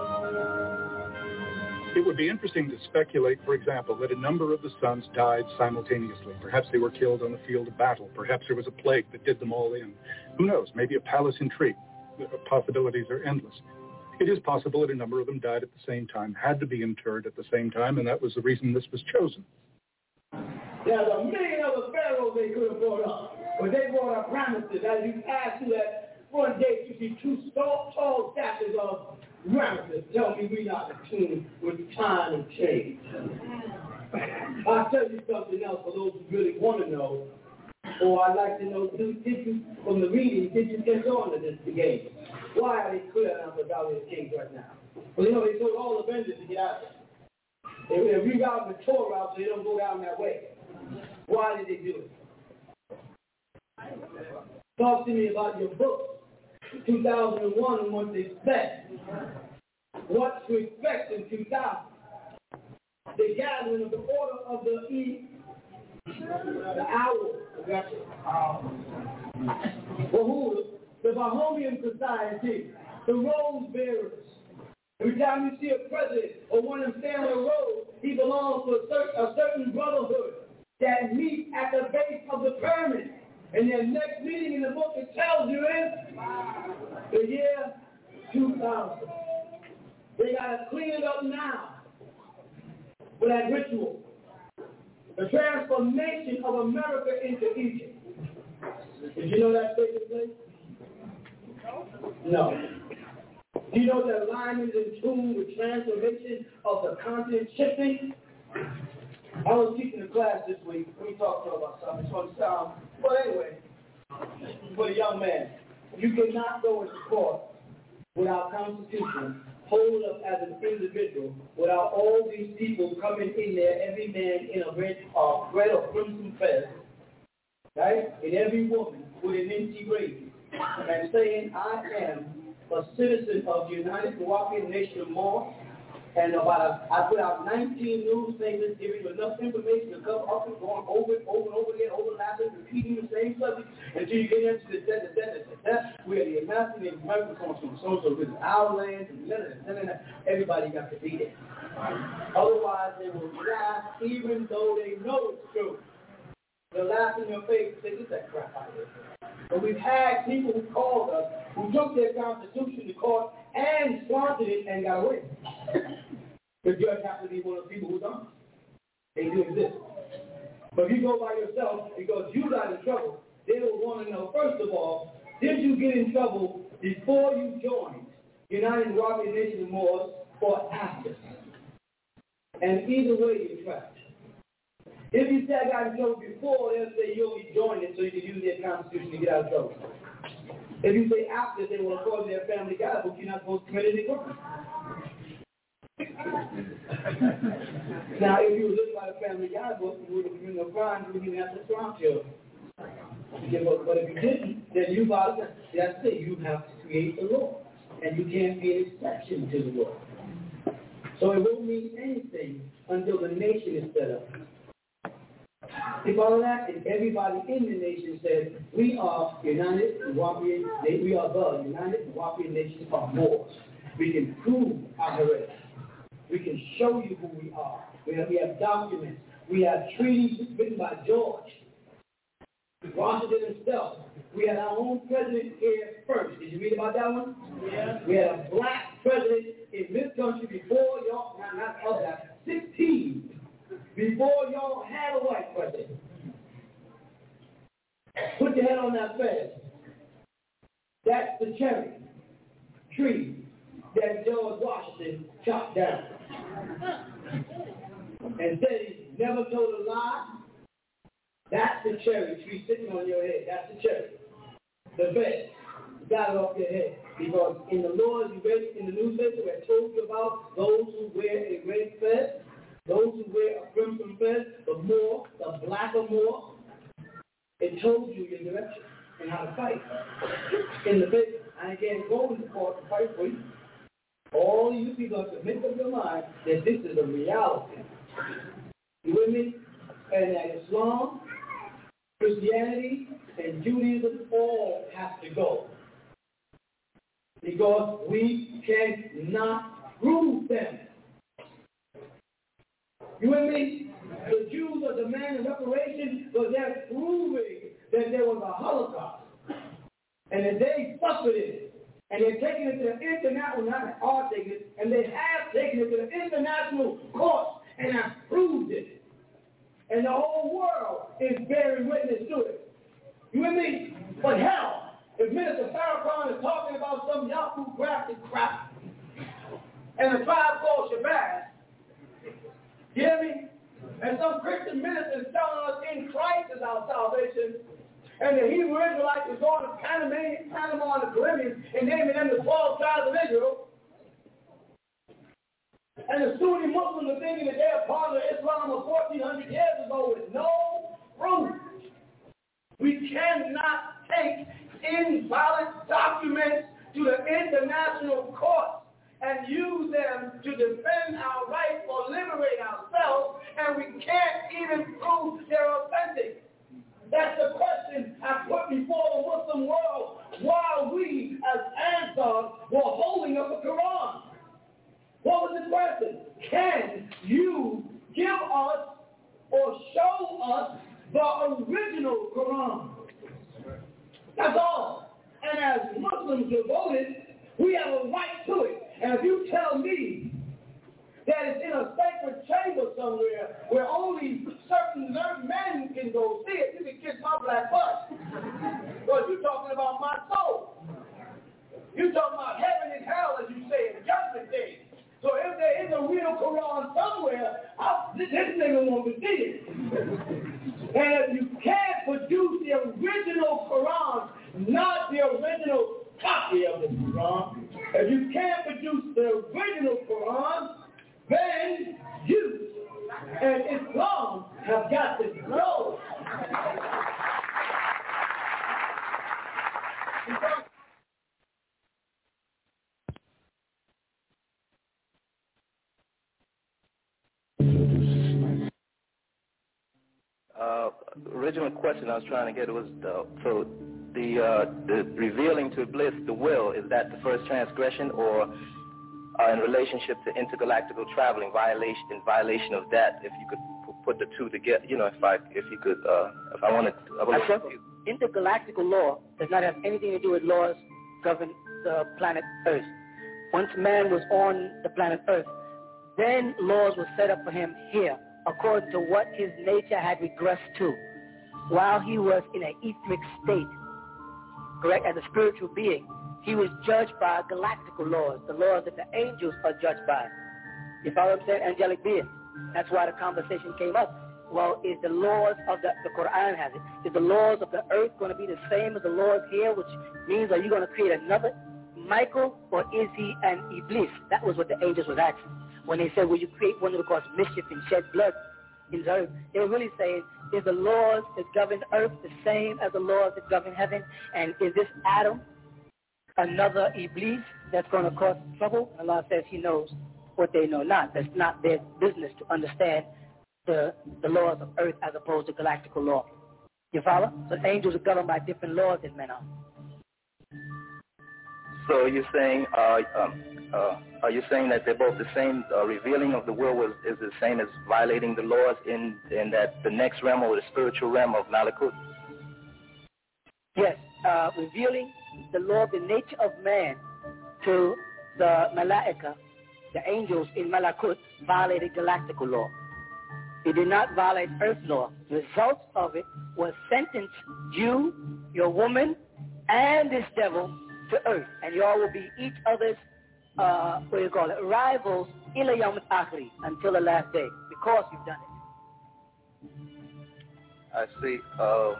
It would be interesting to speculate, for example, that a number of the sons died simultaneously. Perhaps they were killed on the field of battle. Perhaps there was a plague that did them all in. Who knows? Maybe a palace intrigue. The possibilities are endless. It is possible that a number of them died at the same time, had to be interred at the same time, and that was the reason this was chosen. There's a million other pharaohs they could have brought up, but they brought up Ramesses. As you pass through that front gate, you see two tall, tall statues of Ramesses. Tell me we're not in tune with time and change. I'll tell you something else for those who really want to know, or I'd like to know, did you, from the reading, did you get on to this game? Why are they clear out the Valley of the Kings right now? Well, you know, they told all the vendors to get out there. They, they rerouted the tour route so they don't go down that way. Why did they do it? Talk to me about your book, two thousand one, and what to expect. What to expect in two thousand. The gathering of the order of the E, the owl, the who, the Bahomian society, the rose bearers. Every time you see a president or one of them stand on a road, he belongs to a certain, a certain brotherhood that meet at the base of the pyramid. And their next meeting in the book, it tells you is the year two thousand. They got to clean it up now for that ritual. The transformation of America into Egypt. Did you know that's taking place? No. Do you know that alignment is in tune with transformation of the continent shifting? I was teaching a class this week. Let me talk to you about something. It's going to sound, but anyway, for a young man, you cannot go into court without Constitution, hold up as an individual, without all these people coming in there, every man in a red, uh, red or crimson fez, right? And every woman with an empty grave, and saying, I am a citizen of the United Milwaukee Nation of Moors, and about a, I put out nineteen newspapers giving you enough information to cover up and going over and over and over again, overlapping, repeating the same subject until you get into the that, that, that, that, that, where the American American comes from. So, so this is our land, and da, da, da, da, everybody got to be there. Otherwise, they will laugh even though they know it's true. They'll laugh in your face and say, get that crap out of here. But we've had people who called us, who took their Constitution to court and sponsored it and got away. The judge happens to be one of the people who don't. They do exist. But if you go by yourself because you got in trouble, they will want to know, first of all, did you get in trouble before you joined United Milwaukee Nation of Moors or after? And either way, you're trapped. If you say I got in trouble before, they'll say you only joined it so you can use their Constitution to get out of trouble. If you say after, they will according to their family guidebook, you're not supposed to commit any crime. Now, if you were living by the family guidebook, you would have committed no crime, you wouldn't even have to swamp children. But if you didn't, then you violate. That's it. You have to create the law, and you can't be an exception to the law. So it won't mean anything until the nation is set up. You follow that? And everybody in the nation said, we are United Nuwaubian, we are the United Nuwaubian Nation of Moors. We can prove our heritage. We can show you who we are. We have, we have documents. We have treaties written by George Washington himself. We had our own president here first. Did you read about that one? Yeah. We had a black president in this country before y'all, not, not of that, sixteen, before y'all had a white president. Put your head on that fast. That's the cherry tree that George Washington chopped down. And said he never told a lie. That's the cherry tree sitting on your head. That's the cherry. The bed. You got it off your head. Because in the laws you read in the newspaper, I told you about those who wear a red vest, those who wear a crimson vest, the more, the blacker more. It told you your direction and how to fight. In the paper, I can't go into court to fight for you. All you people have to make up your mind that this is a reality. You with me? And that Islam, Christianity, and Judaism all have to go. Because we cannot prove them. You with me? The Jews are demanding reparations because they're proving that there was a Holocaust. And that they suffered it. And they're taking it to the international, not are taking it, and they have taken it to the international courts and have proved it. And the whole world is bearing witness to it. You with me? But hell, if Minister Farrakhan is talking about some Yahoo grafted crap, and a tribe called Shabazz, you hear me? And some Christian minister is telling us in Christ is our salvation, and the Hebrew Israelites is going to Panama, Panama and the Caribbean and naming them the twelve tribes of Israel. And the Sunni Muslims are thinking that they're part of Islam of fourteen hundred years ago with no proof. We cannot take invalid documents to the international courts and use them to defend our rights or liberate ourselves, and we can't even prove they're authentic. That's the question I put before the Muslim world while we, as Ansars, were holding up the Quran. What was the question? Can you give us or show us the original Quran? That's all. And as Muslims devoted, we have a right to it. And if you tell me that it's in a sacred chamber somewhere where only certain men can go see it, you can kiss my black butt. Because you're talking about my soul. You're talking about heaven and hell, as you say, in judgment day. So if there is a real Quran somewhere, I'll, this, this nigga wants to see it. And if you can't produce the original Quran, not the original copy of the Quran, if you can't produce the original Quran, then you and Islam have got to go. Uh, original question I was trying to get was uh, so the uh, the revealing to Iblis the will, is that the first transgression, or uh, in relationship to intergalactical traveling, violation in violation of that? If you could p- put the two together, you know, if I if you could uh, if I wanted, I would I you. Intergalactical law does not have anything to do with laws governing the planet Earth. Once man was on the planet Earth, then laws were set up for him here, according to what his nature had regressed to. While he was in an etheric state, correct, as a spiritual being, he was judged by galactical laws, the laws that the angels are judged by. You follow what I'm saying? Angelic beings. That's why the conversation came up. Well, is the laws of the, the Quran has it, is the laws of the earth going to be the same as the laws here, which means are you going to create another Michael, or is he an Iblis? That was what the angels was asking. When they said, will you create one that will cause mischief and shed blood in the earth? They were really saying, is the laws that govern earth the same as the laws that govern heaven? And is this Adam another Iblis that's going to cause trouble? Allah says he knows what they know not. That's not their business to understand the, the laws of earth as opposed to galactical law. You follow? So angels are governed by different laws than men are. So you're saying, uh, um, uh, are you saying that they're both the same? Uh, revealing of the will was, is the same as violating the laws in, in that the next realm or the spiritual realm of Malakut? Yes, uh, revealing the law of the nature of man to the Malaika, the angels in Malakut, violated galactical law. It did not violate earth law. The results of it was sentence you, your woman, and this devil to earth, and y'all will be each other's, uh, what do you call it, rivals, ila yawm al-akhir, until the last day, because you've done it. I see. Uh,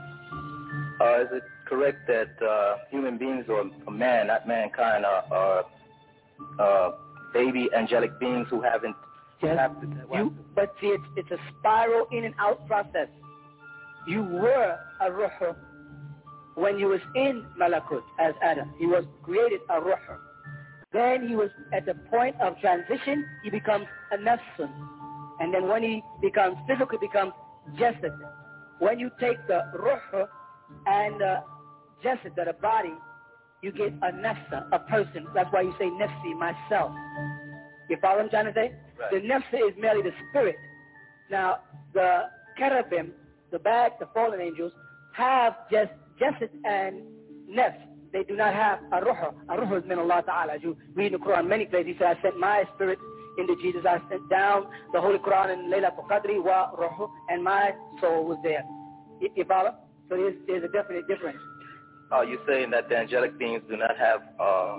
uh, is it correct that uh, human beings, or man, not mankind, are, are uh, baby angelic beings who haven't... Yes. Have to, you, but see, it's, it's a spiral in and out process. You were a ruh when you was in Malakut as Adam. He was created a ruh. Then he was at the point of transition, he becomes a nafsun. And then when he becomes physical, he becomes jasad. When you take the ruh and the jasad, the body, you get a nafsa, a person. That's why you say nafsi, myself. You follow what I'm trying to say? Right. The nafsa is merely the spirit. Now, the cherubim, the bad, the fallen angels, have just jasad and nafs. They do not have a ruh. A ruh is min Allah Ta'ala. As you read in the Quran many places, he said, I sent my spirit into Jesus. I sent down the Holy Quran in Laylatul Qadri wa ruh, and my soul was there. You, you follow? So there's, there's a definite difference. Are you saying that the angelic beings do not have uh,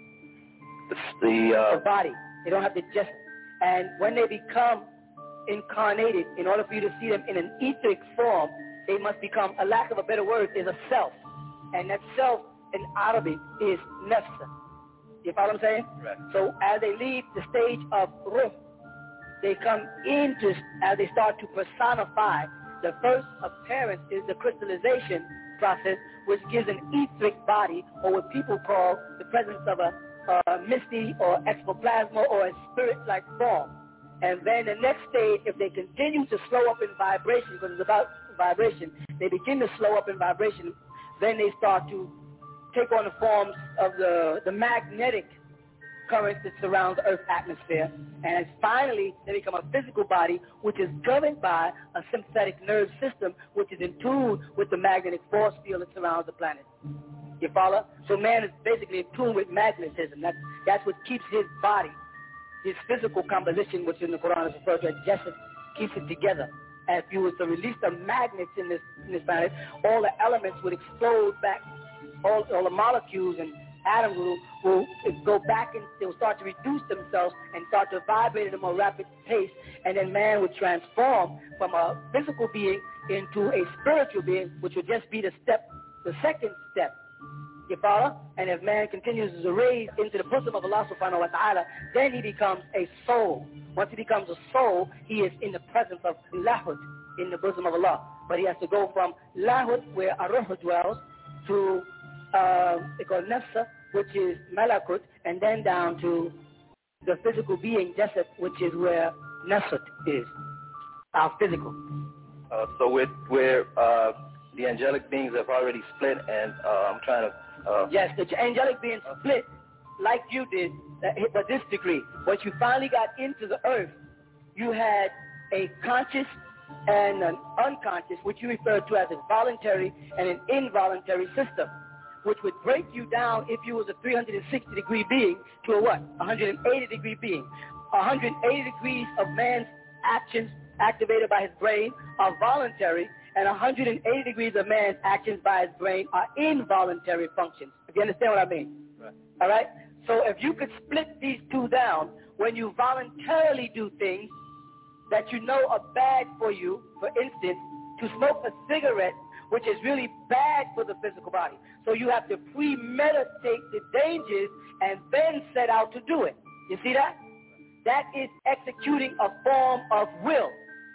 the, the, uh, the body? They don't have the just. And when they become incarnated, in order for you to see them in an etheric form, they must become, a lack of a better word, is a self. And that self in Arabic is nafsa. You follow what I'm saying? Right. So as they leave the stage of ruh, they come into, as they start to personify, the first appearance is the crystallization process, which gives an etheric body, or what people call the presence of a Uh, misty or exoplasma or a spirit-like form. And then the next stage, if they continue to slow up in vibration, because it's about vibration, they begin to slow up in vibration, then they start to take on the forms of the, the magnetic currents that surround the Earth's atmosphere. And finally, they become a physical body, which is governed by a sympathetic nerve system, which is in tune with the magnetic force field that surrounds the planet. You follow? So man is basically in tune with magnetism. That's, that's what keeps his body, his physical composition, which in the Quran is referred to as jasad, keeps it together. And if you were to release the magnets in this, in this planet, all the elements would explode back, all, all the molecules and atoms will, will go back and they'll start to reduce themselves and start to vibrate at a more rapid pace. And then man would transform from a physical being into a spiritual being, which would just be the step, the second step. You follow? And if man continues to raise into the bosom of Allah subhanahu wa ta'ala, then he becomes a soul. Once he becomes a soul, he is in the presence of lahut, in the bosom of Allah. But he has to go from lahut, where Ar-Ruh dwells, to uh, they call nafsa, which is malakut, and then down to the physical being, jasad, which is where nafsut is, our physical. Uh, so with where uh, the angelic beings have already split, and uh, I'm trying to Uh, yes, the angelic being split like you did, but this degree. Once you finally got into the earth, you had a conscious and an unconscious, which you refer to as a voluntary and an involuntary system, which would break you down if you was a three hundred sixty degree being to a what? one hundred eighty degree being. one hundred eighty degrees of man's actions activated by his brain are voluntary, and one hundred eighty degrees of man's actions by his brain are involuntary functions. If you understand what I mean? Right. All right? So if you could split these two down, when you voluntarily do things that you know are bad for you, for instance, to smoke a cigarette, which is really bad for the physical body. So you have to premeditate the dangers and then set out to do it. You see that? That is executing a form of will.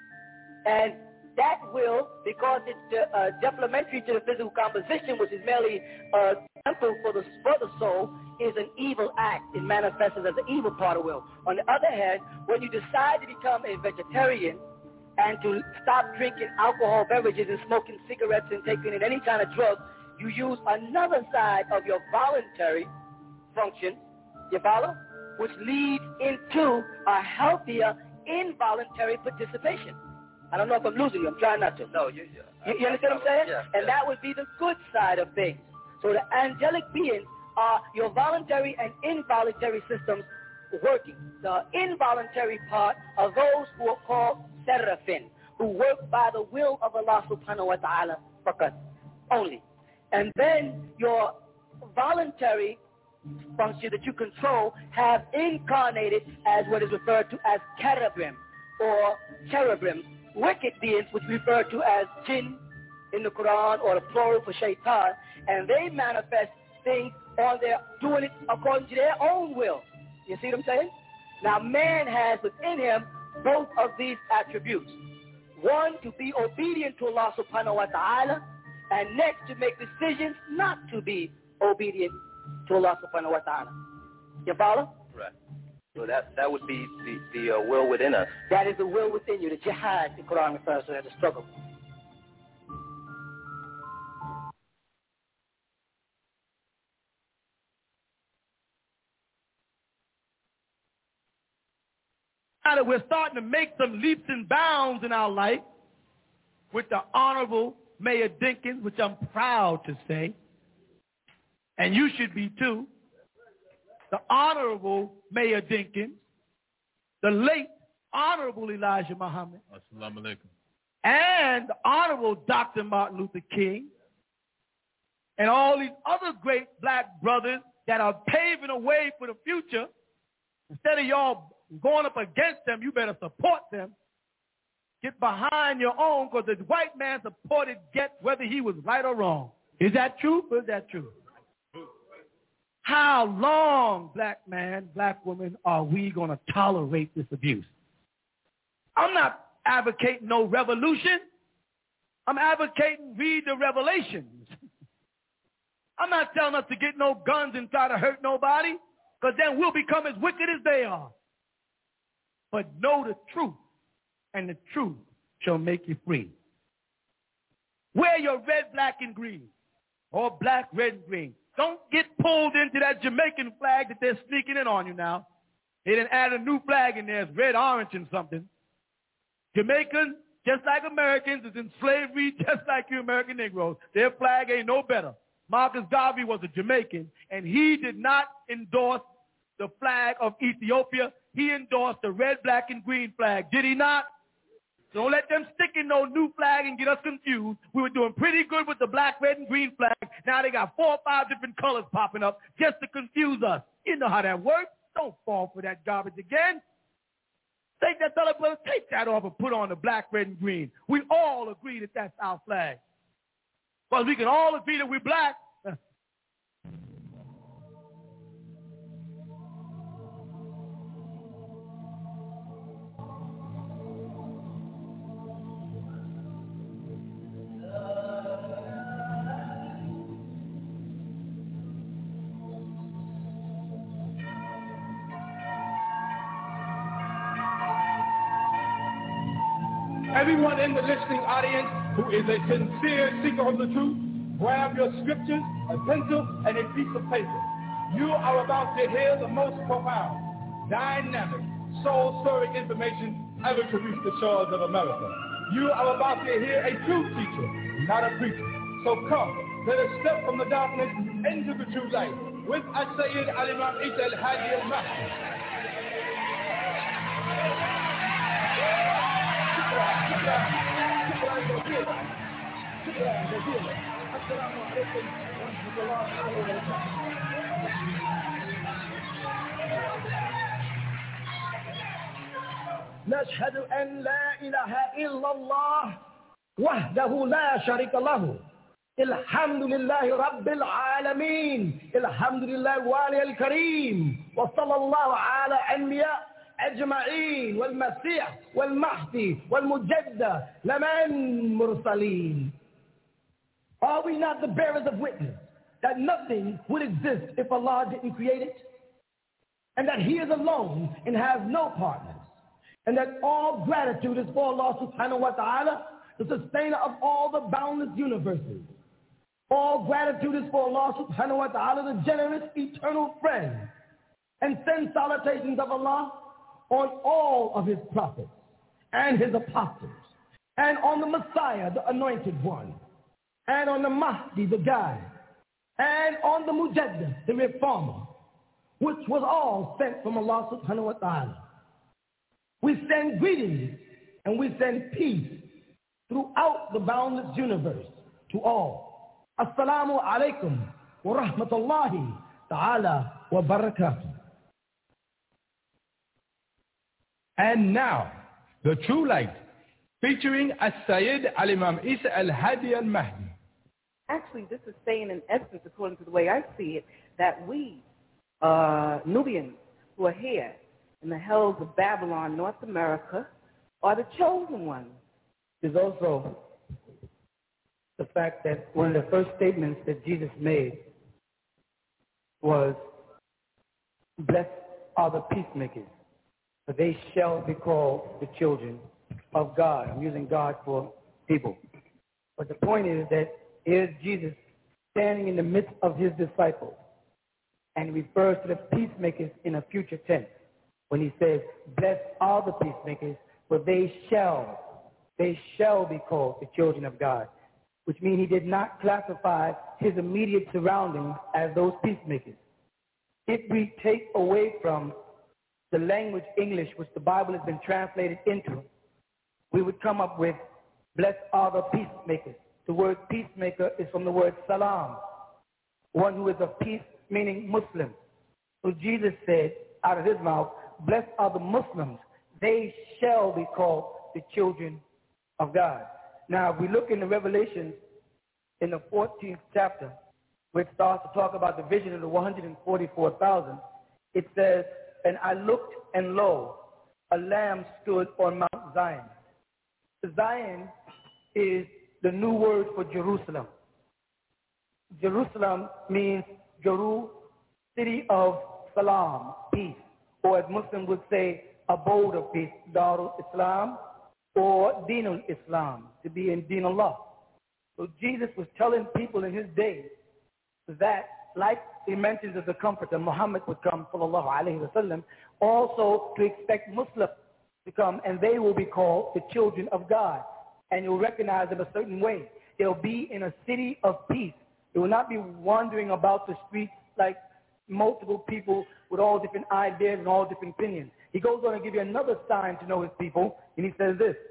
And that will, because it's uh, detrimentary to the physical composition, which is merely uh, temple for the, for the soul, is an evil act. It manifests as an evil part of will. On the other hand, when you decide to become a vegetarian and to stop drinking alcohol beverages and smoking cigarettes and taking in any kind of drug, you use another side of your voluntary function, you follow, which leads into a healthier involuntary participation. I don't know if I'm losing you. I'm trying not to. No, you, you, you understand what I'm saying? Yeah, and yeah. that would be the good side of things. So the angelic beings are your voluntary and involuntary systems working. The involuntary part are those who are called seraphim, who work by the will of Allah subhanahu wa ta'ala fakat, only. And then your voluntary function that you control have incarnated as what is referred to as cherubim or cherubim, wicked beings which refer to as jinn in the Quran, or the plural for shaitan, and they manifest things on their, doing it according to their own will. You see what I'm saying? Now man has within him both of these attributes. One, to be obedient to Allah subhanahu wa ta'ala, and next to make decisions not to be obedient to Allah subhanahu wa ta'ala. You follow? Right. So that that would be the, the uh, will within us. That is the will within you. The jihad, the Quran refers to as a struggle. Now that we're starting to make some leaps and bounds in our life with the Honorable Mayor Dinkins, which I'm proud to say, and you should be too, the Honorable Mayor Dinkins, the late Honorable Elijah Muhammad, Assalamu alaikum, and the Honorable Doctor Martin Luther King, and all these other great black brothers that are paving a way for the future. Instead of y'all going up against them, you better support them. Get behind your own, because the white man supported Get whether he was right or wrong. Is that true or is that true? How long, black man, black woman, are we going to tolerate this abuse? I'm not advocating no revolution. I'm advocating read the Revelations. I'm not telling us to get no guns and try to hurt nobody, because then we'll become as wicked as they are. But know the truth, and the truth shall make you free. Wear your red, black, and green, or black, red, and green. Don't get pulled into that Jamaican flag that they're sneaking in on you now. They didn't add a new flag in there. It's red, orange, and something. Jamaicans, just like Americans, is in slavery just like you American Negroes. Their flag ain't no better. Marcus Garvey was a Jamaican, and he did not endorse the flag of Ethiopia. He endorsed the red, black, and green flag. Did he not? Don't let them stick in no new flag and get us confused. We were doing pretty good with the black, red, and green flag. Now they got four or five different colors popping up just to confuse us. You know how that works. Don't fall for that garbage again. Take that dollar bill, take that off and put on the black, red, and green. We all agree that that's our flag. But we can all agree that we're black. Everyone in the listening audience who is a sincere seeker of the truth, grab your scriptures, a pencil, and a piece of paper. You are about to hear the most profound, dynamic, soul-stirring information ever to reach the shores of America. You are about to hear a true teacher, not a preacher. So come, let us step from the darkness into the true light with As-Sayyid Al-Imam Isa Al-Hadi Al-Mahdi. نشهد أن لا إله إلا الله وحده لا شريك له الحمد لله رب العالمين الحمد لله الوالي الكريم وصلى الله على أنبياء أجمعين والمسيح والمهدي والمجدد لمن مرسلين. Are we not the bearers of witness that nothing would exist if Allah didn't create it? And that He is alone and has no partners. and that all gratitude is for Allah subhanahu wa ta'ala, the sustainer of all the boundless universes. All gratitude is for Allah subhanahu wa ta'ala, the generous eternal friend, and send salutations of Allah on all of his prophets and his apostles, and on the Messiah, the anointed one, and on the Mahdi, the guide, and on the Mujaddid, the reformer, which was all sent from Allah subhanahu wa ta'ala. We send greetings and we send peace throughout the boundless universe to all. Assalamu alaikum wa rahmatullahi ta'ala wa barakatuh. And now, the True Light, featuring As-Sayyid Al-Imam Isa Al-Hadi Al-Mahdi. Actually, this is saying in essence, according to the way I see it, that we, uh, Nubians who are here in the hells of Babylon, North America, are the chosen ones. There's also the fact that one of the first statements that Jesus made was, blessed are the peacemakers, for they shall be called the children of God. I'm using God for people. But the point is that here's Jesus standing in the midst of his disciples, and he refers to the peacemakers in a future tense when he says, blessed are the peacemakers, for they shall, they shall be called the children of God, which means he did not classify his immediate surroundings as those peacemakers. If we take away from the language English, which the Bible has been translated into, we would come up with, blessed are the peacemakers. The word peacemaker is from the word salam, one who is of peace, meaning Muslim. So Jesus said out of his mouth, blessed are the Muslims, they shall be called the children of God. Now, if we look in the Revelations in the fourteenth chapter, which starts to talk about the vision of the one hundred forty-four thousand, it says, and I looked, and lo, a lamb stood on Mount Zion. Zion is the new word for Jerusalem. Jerusalem means Jeru, city of salam, peace, or as Muslims would say, abode of peace, Darul Islam, or Dinul Islam, to be in Din Allah. So Jesus was telling people in his day that, like he mentions as the comforter, Muhammad would come, sallallahu alayhi wasallam, also to expect Muslims to come, and they will be called the children of God. And you'll recognize them a certain way. They'll be in a city of peace. They will not be wandering about the streets like multiple people with all different ideas and all different opinions. He goes on to give you another sign to know his people, and he says this,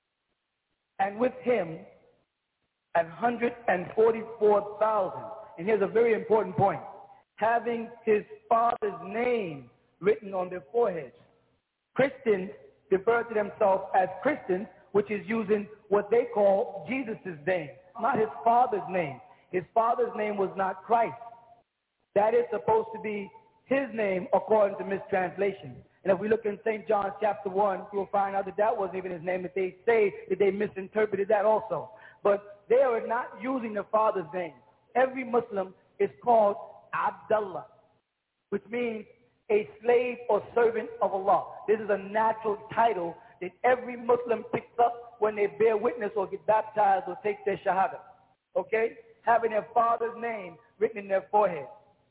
and with him one hundred forty-four thousand, and here's a very important point, having his father's name written on their foreheads. Christians refer to themselves as Christians, which is using what they call Jesus' name, not his father's name. His father's name was not Christ. That is supposed to be his name according to mistranslation. And if we look in Saint John chapter one, you'll find out that that wasn't even his name, that they say that they misinterpreted that also. But they are not using the father's name. Every Muslim is called Abdullah, which means a slave or servant of Allah. This is a natural title that every Muslim picks up when they bear witness or get baptized or take their shahada. Okay? Having their father's name written in their forehead.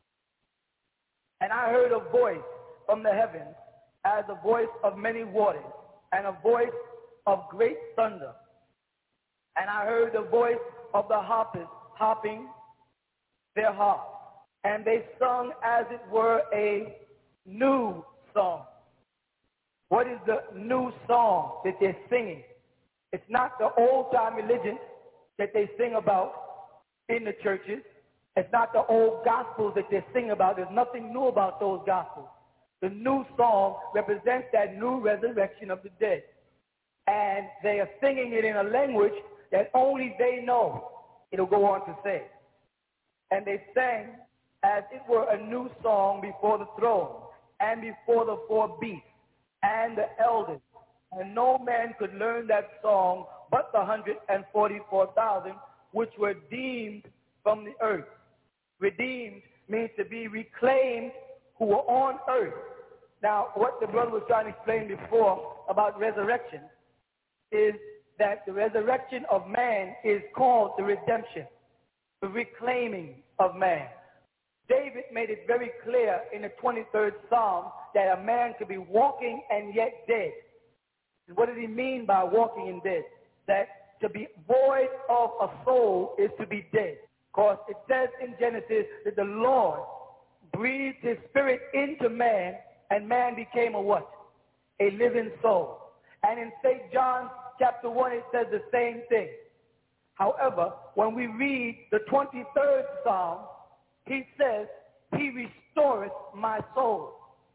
And I heard a voice from the heavens as a voice of many waters and a voice of great thunder. And I heard the voice of the harpers harping their harps. And they sung as it were a new song. What is the new song that they're singing? It's not the old-time religion that they sing about in the churches. It's not the old gospels that they sing about. There's nothing new about those gospels. The new song represents that new resurrection of the dead. And they are singing it in a language that only they know. It'll go on to say. And they sang as it were a new song before the throne and before the four beasts and the elders. And no man could learn that song but the one hundred forty-four thousand which were deemed from the earth. Redeemed means to be reclaimed, who were on earth. Now, what the brother was trying to explain before about resurrection is that the resurrection of man is called the redemption, the reclaiming of man. David made it very clear in the twenty-third Psalm that a man could be walking and yet dead. And what does he mean by walking and dead? That to be void of a soul is to be dead. Because it says in Genesis that the Lord breathed his spirit into man, and man became a what? A living soul. And in Saint John chapter one, it says the same thing. However, when we read the twenty-third Psalm, he says, he restoreth my soul.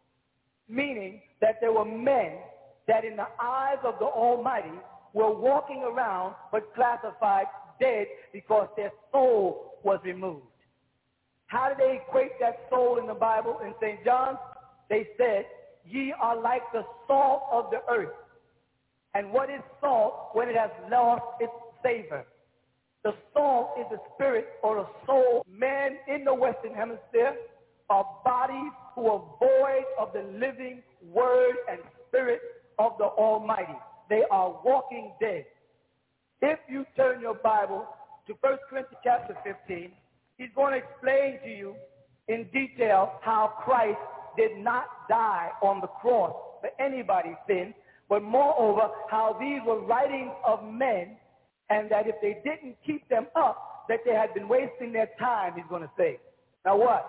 Meaning that there were men that in the eyes of the Almighty were walking around but classified dead because their soul was removed. How did they equate that soul in the Bible in Saint John? They said, ye are like the salt of the earth. And what is salt when it has lost its savor? The salt is the spirit or the soul. Men in the Western Hemisphere are bodies who are void of the living word and spirit of the Almighty. They are walking dead. If you turn your Bible to First Corinthians chapter fifteen, he's going to explain to you in detail how Christ did not die on the cross for anybody's sin, but moreover, how these were writings of men, and that if they didn't keep them up, that they had been wasting their time, he's going to say. Now watch.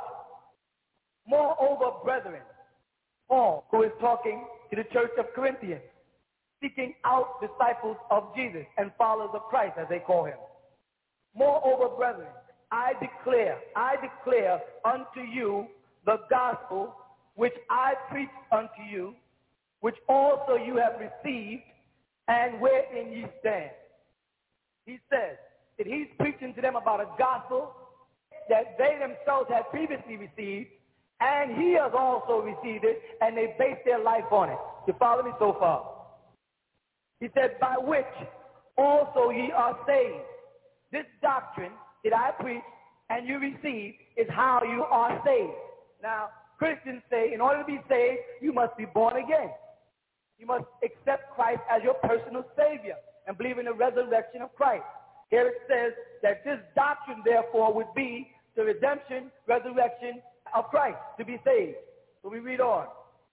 Moreover, brethren, Paul, who is talking to the church of Corinthians, seeking out disciples of Jesus and followers of Christ, as they call him. Moreover, brethren, I declare, I declare unto you the gospel which I preach unto you, which also you have received, and wherein ye stand. He says that he's preaching to them about a gospel that they themselves had previously received, and he has also received it, and they base their life on it. You follow me so far? He said, by which also ye are saved. This doctrine that I preach and you receive is how you are saved. Now, Christians say in order to be saved, you must be born again. You must accept Christ as your personal Savior and believe in the resurrection of Christ. Here it says that this doctrine, therefore, would be the redemption, resurrection of Christ to be saved. So we read on.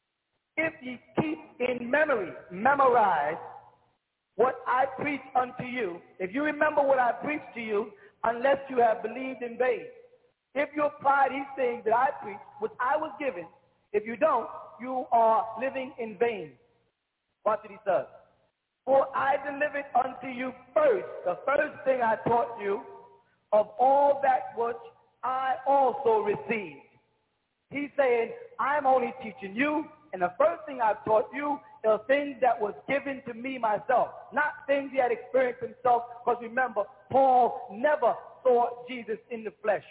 If ye keep in memory, memorize what I preach unto you. If you remember what I preach to you, unless you have believed in vain. If you apply these things that I preach, which I was given, if you don't, you are living in vain. Watch what he says. For I delivered unto you first, the first thing I taught you, of all that which I also received. He's saying, I'm only teaching you, and the first thing I've taught you are things that was given to me myself, not things he had experienced himself, because remember, Paul never saw Jesus in the flesh.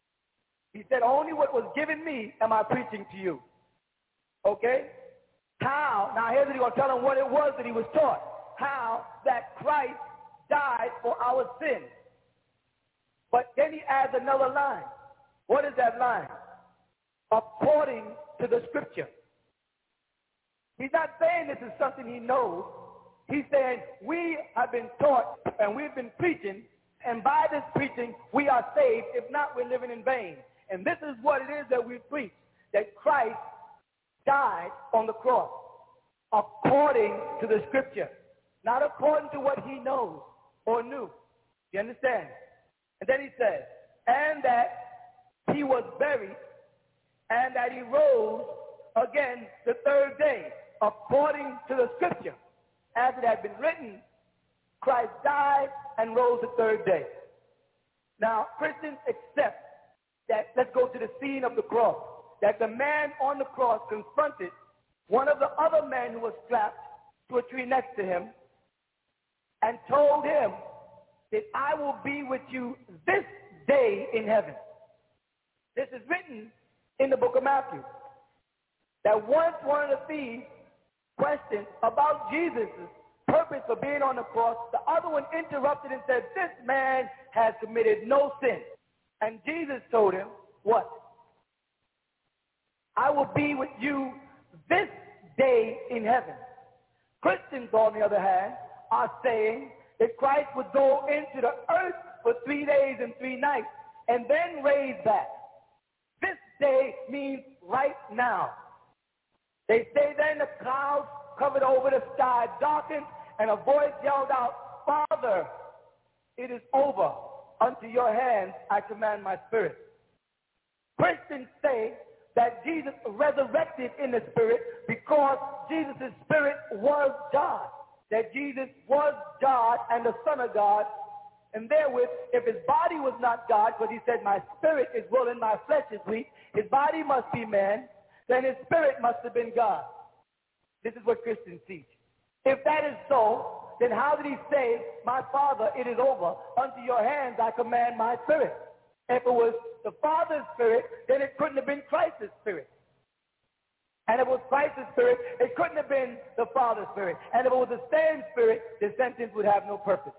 He said, only what was given me am I preaching to you. Okay? How? Now here's what he's going to tell him what it was that he was taught. How that Christ died for our sins. But then he adds another line. What is that line? According to the scripture. He's not saying this is something he knows. He's saying we have been taught and we've been preaching, and by this preaching we are saved. If not, we're living in vain. And this is what it is that we preach, that Christ died on the cross according to the scripture, not according to what he knows or knew. You understand? And then he says, and that he was buried, and that he rose again the third day, according to the scripture. As it had been written, Christ died and rose the third day. Now, Christians accept that, let's go to the scene of the cross, that the man on the cross confronted one of the other men who was strapped to a tree next to him and told him that I will be with you this day in heaven. This is written in the book of Matthew. That once one of the thieves questioned about Jesus' purpose for being on the cross, the other one interrupted and said, this man has committed no sin. And Jesus told him, what? I will be with you this day in heaven. Christians, on the other hand, are saying that Christ would go into the earth for three days and three nights and then raise back. This day means right now. They say then the clouds covered over the sky, darkened, and a voice yelled out, Father, it is over. Unto your hands I command my spirit. Christians say that Jesus resurrected in the spirit because Jesus' spirit was God. That Jesus was God and the Son of God. And therewith, if his body was not God, because he said, my spirit is willing, my flesh is weak, his body must be man, then his spirit must have been God. This is what Christians teach. If that is so, then how did he say, my Father, it is over, unto your hands I command my spirit? If it was the Father's spirit, then it couldn't have been Christ's spirit. And if it was Christ's spirit, it couldn't have been the Father's spirit. And if it was the same spirit, the sentence would have no purpose.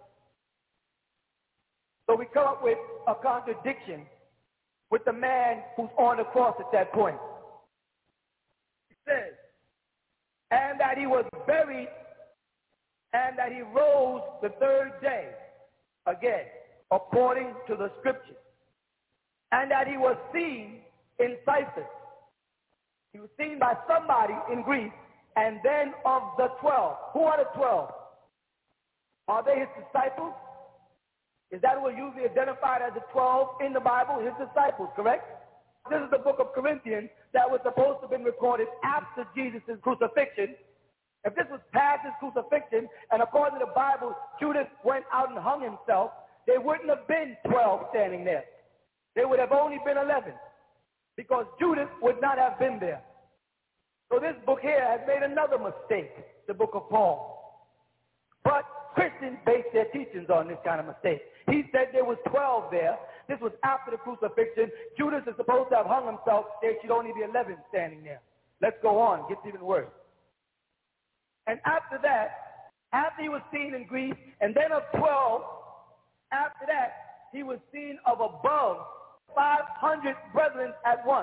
So we come up with a contradiction with the man who's on the cross at that point. It says, and that he was buried, and that he rose the third day, again, according to the scriptures. And that he was seen in Cyprus. He was seen by somebody in Greece, and then of the twelve. Who are the twelve? Are they his disciples? Is that who are usually identified as the twelve in the Bible? His disciples, correct? This is the book of Corinthians that was supposed to have been recorded after Jesus' crucifixion. If this was past his crucifixion, and according to the Bible, Judas went out and hung himself, there wouldn't have been twelve standing there. There would have only been eleven, because Judas would not have been there. So this book here has made another mistake, the book of Paul. But Christians base their teachings on this kind of mistake. He said there was twelve there. This was after the crucifixion. Judas is supposed to have hung himself. There should only be eleven standing there. Let's go on. It gets even worse. And after that, after he was seen in Greece, and then of twelve, after that, he was seen of above five hundred brethren at once.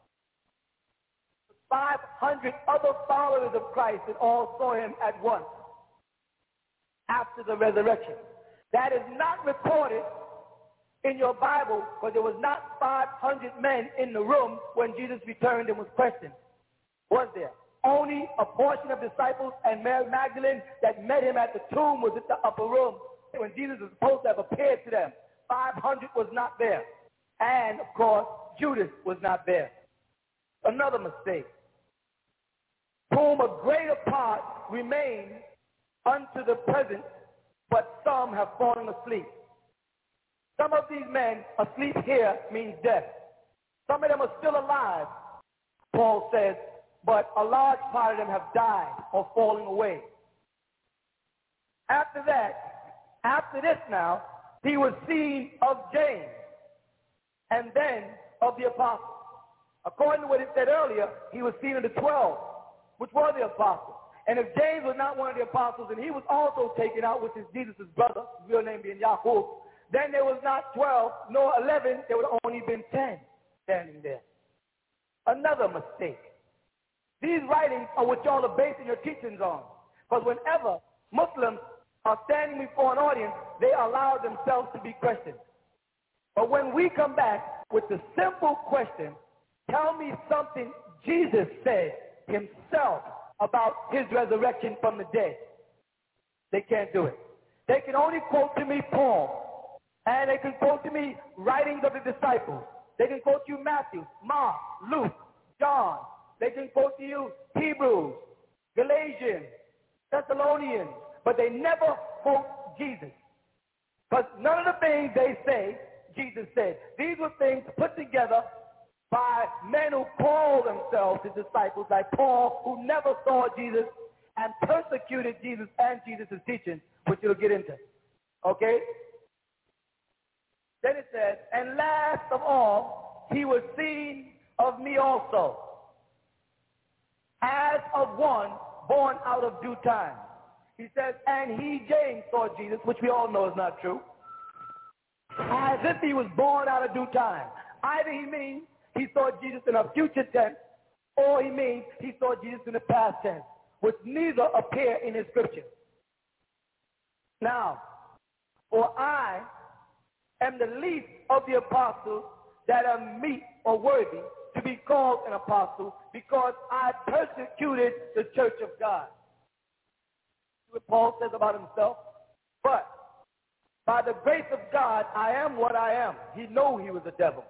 five hundred other followers of Christ that all saw him at once after the resurrection. That is not recorded in your Bible, because there was not five hundred men in the room when Jesus returned and was questioned. Was there? Only a portion of disciples and Mary Magdalene that met him at the tomb was in the upper room when Jesus was supposed to have appeared to them. five hundred was not there. And, of course, Judas was not there. Another mistake. Whom a greater part remain unto the present, but some have fallen asleep. Some of these men asleep here means death. Some of them are still alive, Paul says, but a large part of them have died or fallen away. After that, after this now, he was seen of James, and then of the apostles. According to what it said earlier, he was seen of the twelve, which were the apostles. And if James was not one of the apostles, and he was also taken out, which is Jesus' brother, his real name being Yaqub, then there was not twelve nor eleven, there would have only been ten standing there. Another mistake. These writings are what y'all are basing your teachings on. Because whenever Muslims are standing before an audience, they allow themselves to be questioned. But when we come back with the simple question, tell me something Jesus said himself about his resurrection from the dead, they can't do it. They can only quote to me Paul, and they can quote to me writings of the disciples. They can quote you Matthew, Mark, Luke, John. They can quote to you Hebrews, Galatians, Thessalonians, but they never quote Jesus. Because none of the things they say, Jesus said. These were things put together by men who call themselves his disciples, like Paul, who never saw Jesus and persecuted Jesus and Jesus' teachings, which you'll get into. Okay? Then it says, and last of all, he was seen of me also, as of one born out of due time. He says, and he, James, saw Jesus, which we all know is not true, as if he was born out of due time. Either he means he saw Jesus in a future tense, or he means he saw Jesus in the past tense, which neither appear in his scripture. Now, for I am the least of the apostles that are meet or worthy to be called an apostle, because I persecuted the church of God. What Paul says about himself. But by the grace of God, I am what I am. He knew he was a devil.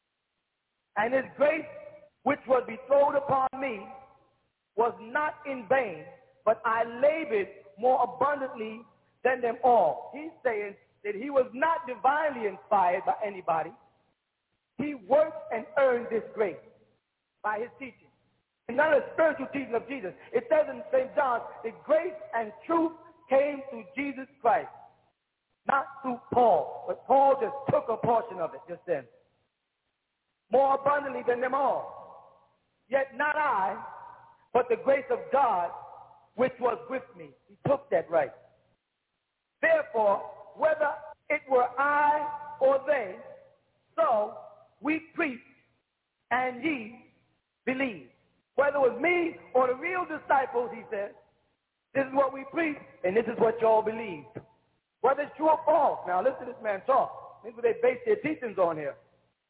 And his grace, which was bestowed upon me, was not in vain, but I labored more abundantly than them all. He's saying that he was not divinely inspired by anybody. He worked and earned this grace by his teaching. And not a spiritual teaching of Jesus. It says in Saint John that grace and truth came through Jesus Christ, not through Paul. But Paul just took a portion of it just then. More abundantly than them all. Yet not I, but the grace of God which was with me. He took that right. Therefore, whether it were I or they, so we preach, and ye believe. Whether it was me or the real disciples, he said, this is what we preach, and this is what y'all believe. Whether it's true or false. Now listen to this man talk. This is what they base their teachings on here.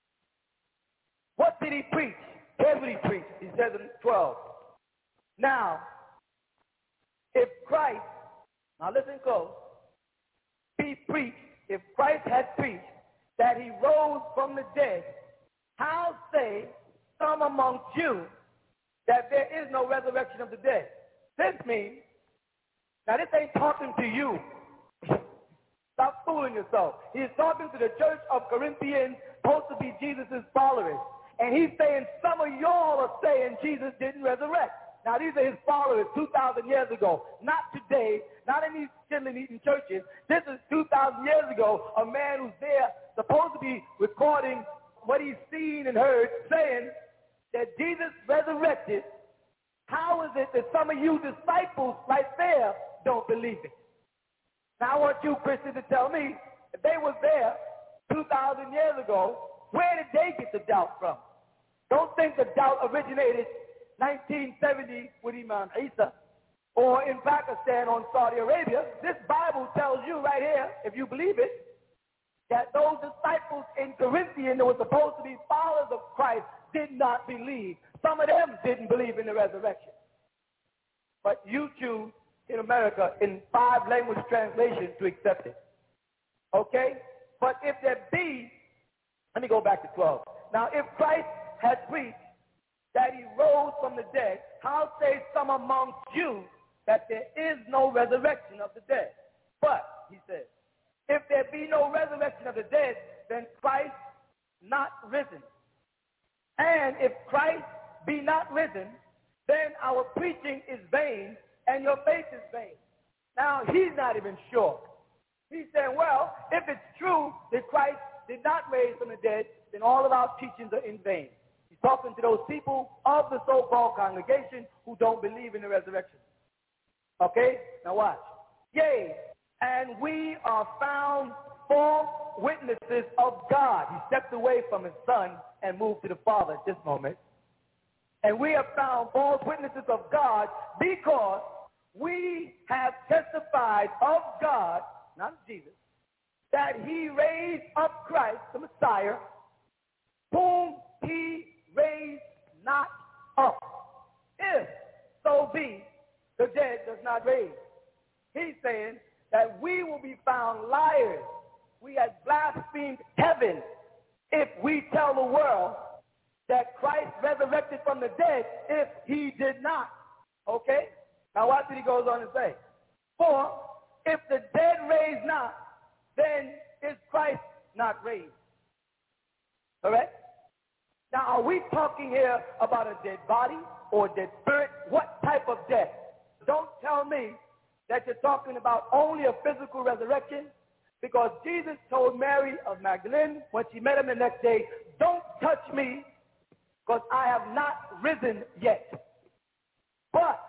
What did he preach? Here's what he preached. He says in twelve. Now, if Christ, now listen close, he preached, if Christ had preached that he rose from the dead, how say some amongst you that there is no resurrection of the dead? This means, now this ain't talking to you. Stop fooling yourself. He's talking to the church of Corinthians, supposed to be Jesus' followers. And he's saying some of y'all are saying Jesus didn't resurrect. Now these are his followers two thousand years ago. Not today, not in these chilling eating churches. This is two thousand years ago, a man who's there supposed to be recording what he's seen and heard, saying that Jesus resurrected. How is it that some of you disciples right there don't believe it? Now I want you Christians to tell me, if they was there two thousand years ago, where did they get the doubt from? Don't think the doubt originated nineteen seventy with Imam Isa or in Pakistan or Saudi Arabia. This Bible tells you right here, if you believe it, that those disciples in Corinthian that were supposed to be followers of Christ did not believe. Some of them didn't believe in the resurrection. But you choose in America in five language translations to accept it. Okay? But if there be, let me go back to twelve. Now, if Christ had preached that he rose from the dead, how say some amongst you that there is no resurrection of the dead? But, he says, if there be no resurrection of the dead, then Christ not risen. And if Christ be not risen, then our preaching is vain, and your faith is vain. Now, he's not even sure. He's saying, well, if it's true that Christ did not raise from the dead, then all of our teachings are in vain. He's talking to those people of the so-called congregation who don't believe in the resurrection. Okay? Now watch. Yea, and we are found false witnesses of God. He stepped away from his son and moved to the Father at this moment. And we have found false witnesses of God because we have testified of God, not of Jesus, that he raised up Christ, the Messiah, whom he raised not up. If so be the dead does not raise. He's saying that we will be found liars. We have blasphemed heaven if we tell the world that Christ resurrected from the dead if he did not. Okay? Now watch what he goes on to say. For if the dead raise not, then is Christ not raised. Correct? Now are we talking here about a dead body or a dead spirit? What type of death? Don't tell me that you're talking about only a physical resurrection, because Jesus told Mary of Magdalene when she met him the next day, don't touch me because I have not risen yet. But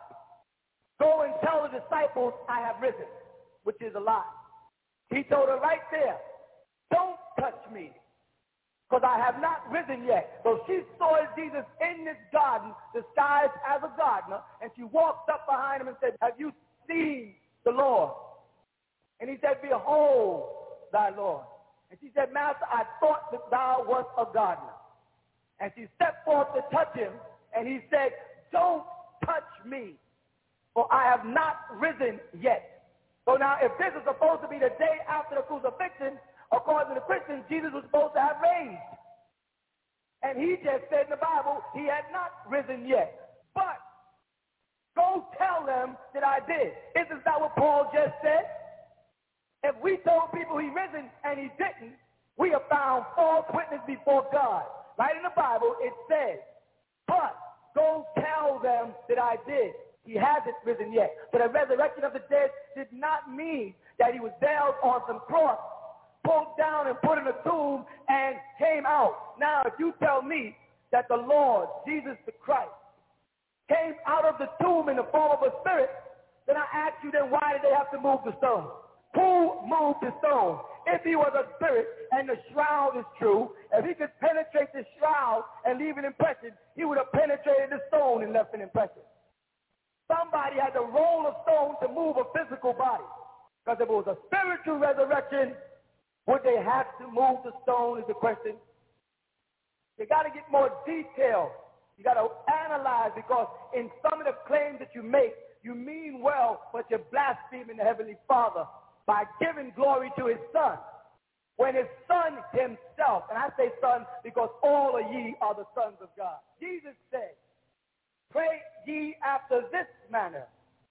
go and tell the disciples I have risen, which is a lie. He told her right there, don't touch me. because I have not risen yet. So she saw Jesus in this garden, disguised as a gardener, and she walked up behind him and said, have you seen the Lord? And he said, behold thy Lord. And she said, Master, I thought that thou wast a gardener. And she stepped forth to touch him, and he said, don't touch me, for I have not risen yet. So now, if this is supposed to be the day after the crucifixion, according to the Christians, Jesus was supposed to have raised. And he just said in the Bible, he had not risen yet. But go tell them that I did. Isn't that what Paul just said? If we told people he risen and he didn't, we have found false witness before God. Right in the Bible, it says, but go tell them that I did. He hasn't risen yet. So the resurrection of the dead did not mean that he was nailed on some cross, pulled down and put in a tomb and came out. Now, if you tell me that the Lord, Jesus the Christ, came out of the tomb in the form of a spirit, then I ask you, then why did they have to move the stone? Who moved the stone? If he was a spirit and the shroud is true, if he could penetrate the shroud and leave an impression, he would have penetrated the stone and left an impression. Somebody had to roll a stone to move a physical body. Because if it was a spiritual resurrection, would they have to move the stone is the question. You got to get more detail. You got to analyze, because in some of the claims that you make, you mean well, but you're blaspheming the Heavenly Father by giving glory to his Son, when his Son himself, and I say son because all of ye are the sons of God. Jesus said, pray ye after this manner,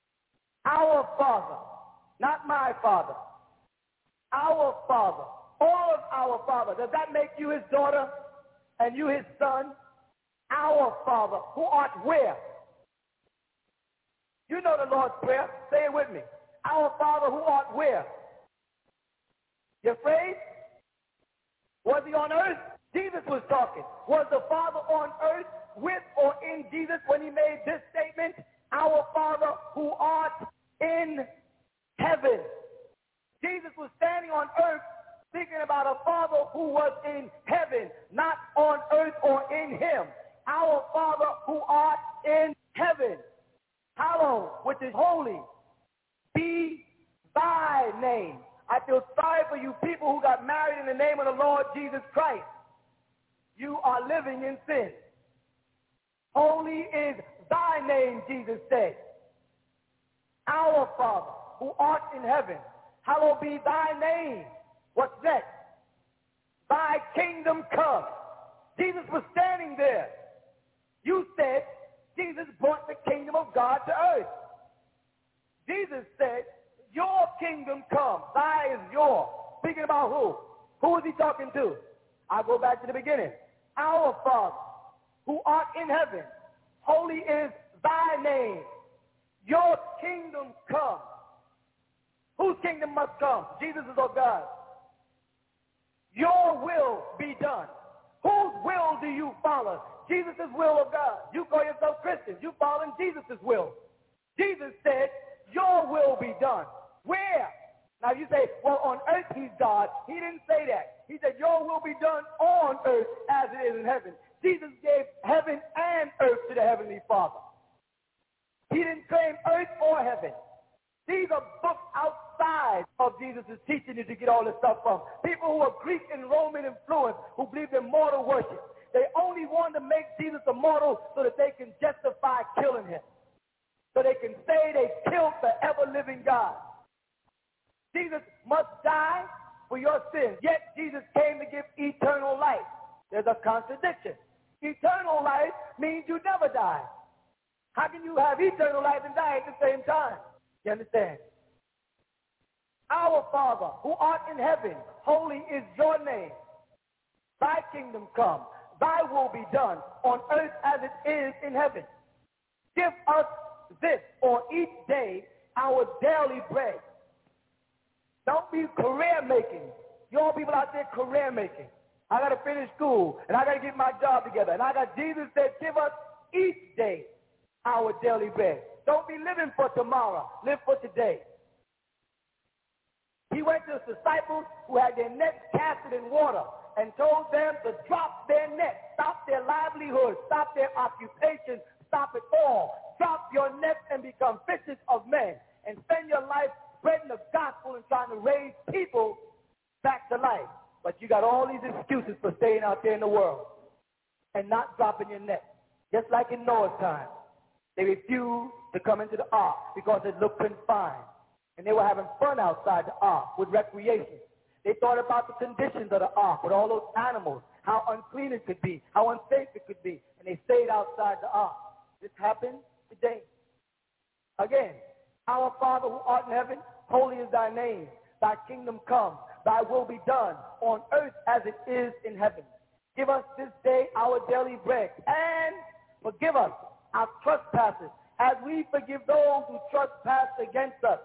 our Father, not my Father, our Father, all of our Father. Does that make you his daughter and you his son? Our Father, who art where? You know the Lord's Prayer. Say it with me. Our Father, who art where? You afraid? Was he on earth? Jesus was talking. Was the Father on earth with or in Jesus when he made this statement? Our Father, who art in heaven. Jesus was standing on earth speaking about a Father who was in heaven, not on earth or in him. Our Father, who art in heaven, hallowed, which is holy, be thy name. I feel sorry for you people who got married in the name of the Lord Jesus Christ. You are living in sin. Holy is thy name, Jesus said. Our Father, who art in heaven, hallowed be thy name. What's next? Thy kingdom come. Jesus was standing there. You said Jesus brought the kingdom of God to earth. Jesus said, your kingdom come. Thy is your. Speaking about who? Who is he talking to? I'll go back to the beginning. Our Father, who art in heaven, holy is thy name. Your kingdom come. Whose kingdom must come? Jesus is our God. Your will be done. Whose will do you follow? Jesus' will of God. You call yourself Christians. You follow Jesus' will. Jesus said, your will be done. Where? Now you say, well, on earth he's God. He didn't say that. He said, your will be done on earth as it is in heaven. Jesus gave heaven and earth to the Heavenly Father. He didn't claim earth or heaven. These are books outside of Jesus' teaching you to get all this stuff from. People who are Greek and Roman influenced, who believe in mortal worship. They only want to make Jesus immortal so that they can justify killing him. So they can say they killed the ever-living God. Jesus must die for your sins. Yet Jesus came to give eternal life. There's a contradiction. Eternal life means you never die. How can you have eternal life and die at the same time? You understand? Our Father, who art in heaven, holy is your name. Thy kingdom come. Thy will be done on earth as it is in heaven. Give us this, or each day, our daily bread. Don't be career making. You all people out there career making. I got to finish school, and I got to get my job together. And I got Jesus said, give us each day our daily bread. Don't be living for tomorrow. Live for today. He went to his disciples who had their nets casted in water, and told them to drop their nets, stop their livelihood, stop their occupation, stop it all. Drop your nets and become fishers of men, and spend your life spreading the gospel and trying to raise people back to life. But you got all these excuses for staying out there in the world and not dropping your net. Just like in Noah's time, they refused to come into the ark because it looked confined. And they were having fun outside the ark with recreation. They thought about the conditions of the ark with all those animals, how unclean it could be, how unsafe it could be. And they stayed outside the ark. This happened today. Again, our Father who art in heaven, holy is thy name. Thy kingdom come. Thy will be done on earth as it is in heaven. Give us this day our daily bread, and forgive us our trespasses as we forgive those who trespass against us.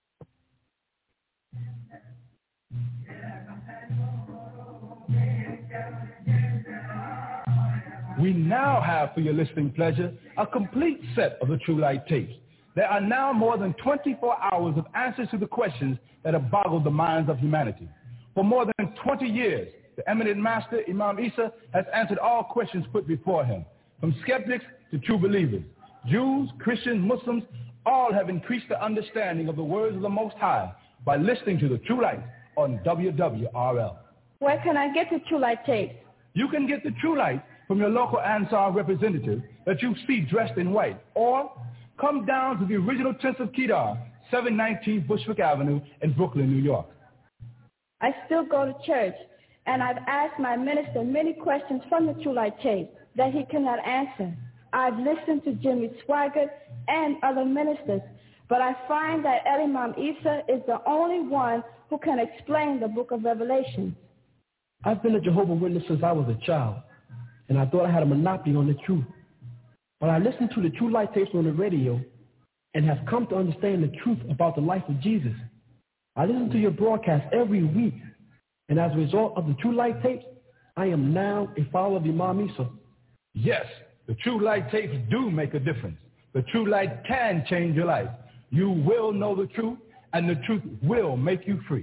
We now have for your listening pleasure a complete set of the True Light tapes. There are now more than twenty-four hours of answers to the questions that have boggled the minds of humanity. For more than twenty years, the eminent master, Imam Isa, has answered all questions put before him. From skeptics to true believers, Jews, Christians, Muslims, all have increased their understanding of the words of the Most High by listening to the True Light on W W R L. Where can I get the True Light tapes? You can get the True Light from your local Ansar representative that you see dressed in white, or come down to the original Tents of Kedar, seven nineteen Bushwick Avenue in Brooklyn, New York. I still go to church, and I've asked my minister many questions from the True Light tape that he cannot answer. I've listened to Jimmy Swaggart and other ministers, but I find that El Imam Isa is the only one who can explain the book of Revelation. I've been a Jehovah's Witness since I was a child, and I thought I had a monopoly on the truth. But I listened to the True Light tapes on the radio and have come to understand the truth about the life of Jesus. I listen to your broadcast every week, and as a result of the True Light tapes, I am now a follower of Imam Isa. Yes, the True Light tapes do make a difference. The True Light can change your life. You will know the truth, and the truth will make you free.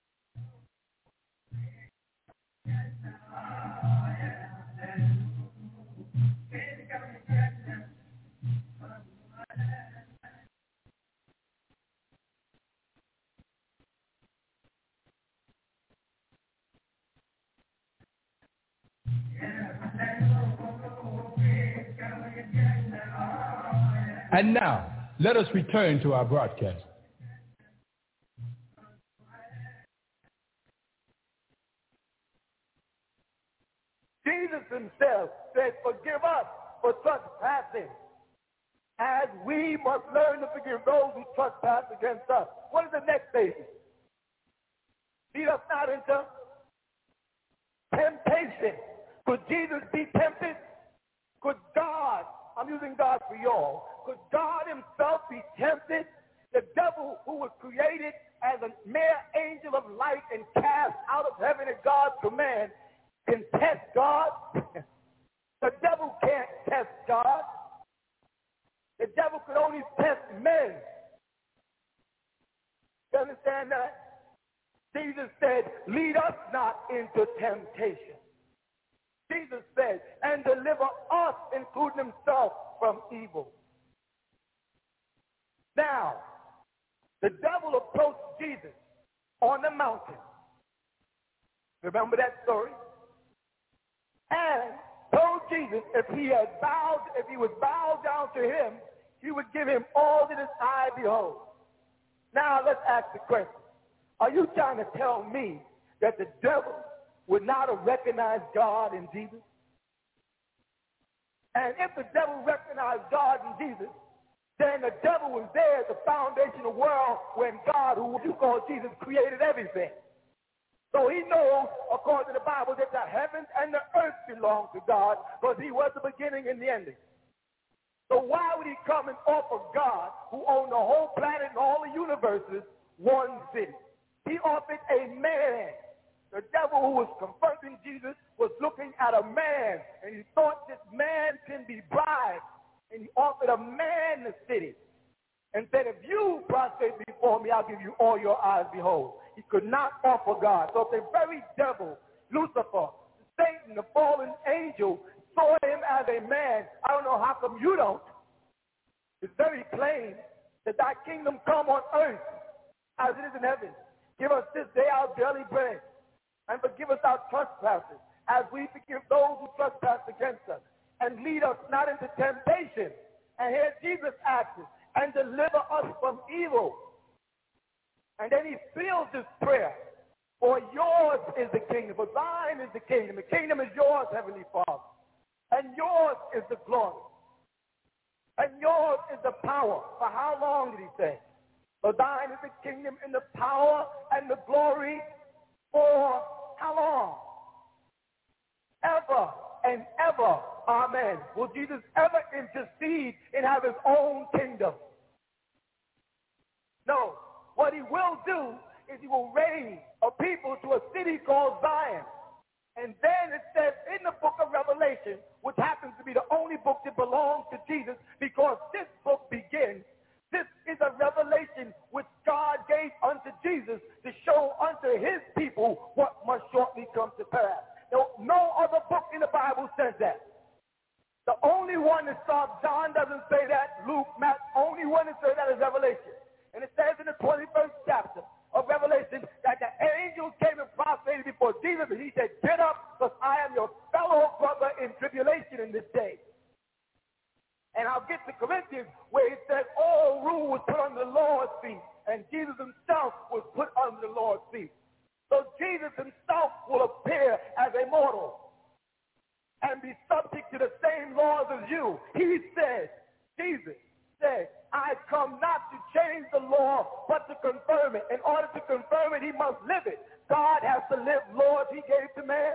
And now, let us return to our broadcast. Jesus himself said, forgive us for trespassing, as we must learn to forgive those who trespass against us. What is the next statement? Lead us not into temptation. Could Jesus be tempted? Could God, I'm using God for y'all, could God himself be tempted? The devil, who was created as a mere angel of light and cast out of heaven at God's command, can test God? The devil can't test God. The devil could only test men. You understand that? Jesus said, lead us not into temptation. Jesus said, and deliver us, including himself, from evil. Now, the devil approached Jesus on the mountain. Remember that story? And told Jesus if he had bowed, if he would bow down to him, he would give him all that his eye beholds. Now let's ask the question. Are you trying to tell me that the devil would not have recognized God in Jesus? And if the devil recognized God in Jesus, then the devil was there at the foundation of the world when God, who you call Jesus, created everything. So he knows, according to the Bible, that the heavens and the earth belong to God, because he was the beginning and the ending. So why would he come and offer God, who owned the whole planet and all the universes, one city? He offered a man. The devil who was confronting Jesus was looking at a man, and he thought this man can be bribed. And he offered a man the city and said, if you prostrate before me, I'll give you all your eyes behold. He could not offer God. So if the very devil Lucifer, Satan, the fallen angel, saw him as a man. I don't know how come you don't. It's very plain that thy kingdom come on earth as it is in heaven. Give us this day our daily bread, and forgive us our trespasses, as we forgive those who trespass against us. And lead us not into temptation. And here Jesus asks us, and deliver us from evil. And then he seals this prayer. For yours is the kingdom, for thine is the kingdom. The kingdom is yours, Heavenly Father. And yours is the glory. And yours is the power. For how long did he say? For thine is the kingdom and the power and the glory for how long? Ever and ever. Amen. Will Jesus ever intercede and have his own kingdom? No. What he will do is he will raise a people to a city called Zion. And then it says in the book of Revelation, which happens to be the only book that belongs to Jesus, because this book begins, this is a revelation which God gave unto Jesus to show unto his people what must shortly come to pass. No, no other book in the Bible says that. The only one that stops, John doesn't say that, Luke, Matt, only one that says that is Revelation. And it says in the twenty-first chapter of Revelation that the angels came and prostrated before Jesus, and he said, get up, because I am your fellow brother in tribulation in this day. And I'll get to Corinthians, where it says all rule was put under the Lord's feet, and Jesus himself was put under the Lord's feet. So Jesus himself will appear as a mortal and be subject to the same laws as you. He said, Jesus said, I come not to change the law, but to confirm it. In order to confirm it, he must live it. God has to live laws he gave to man.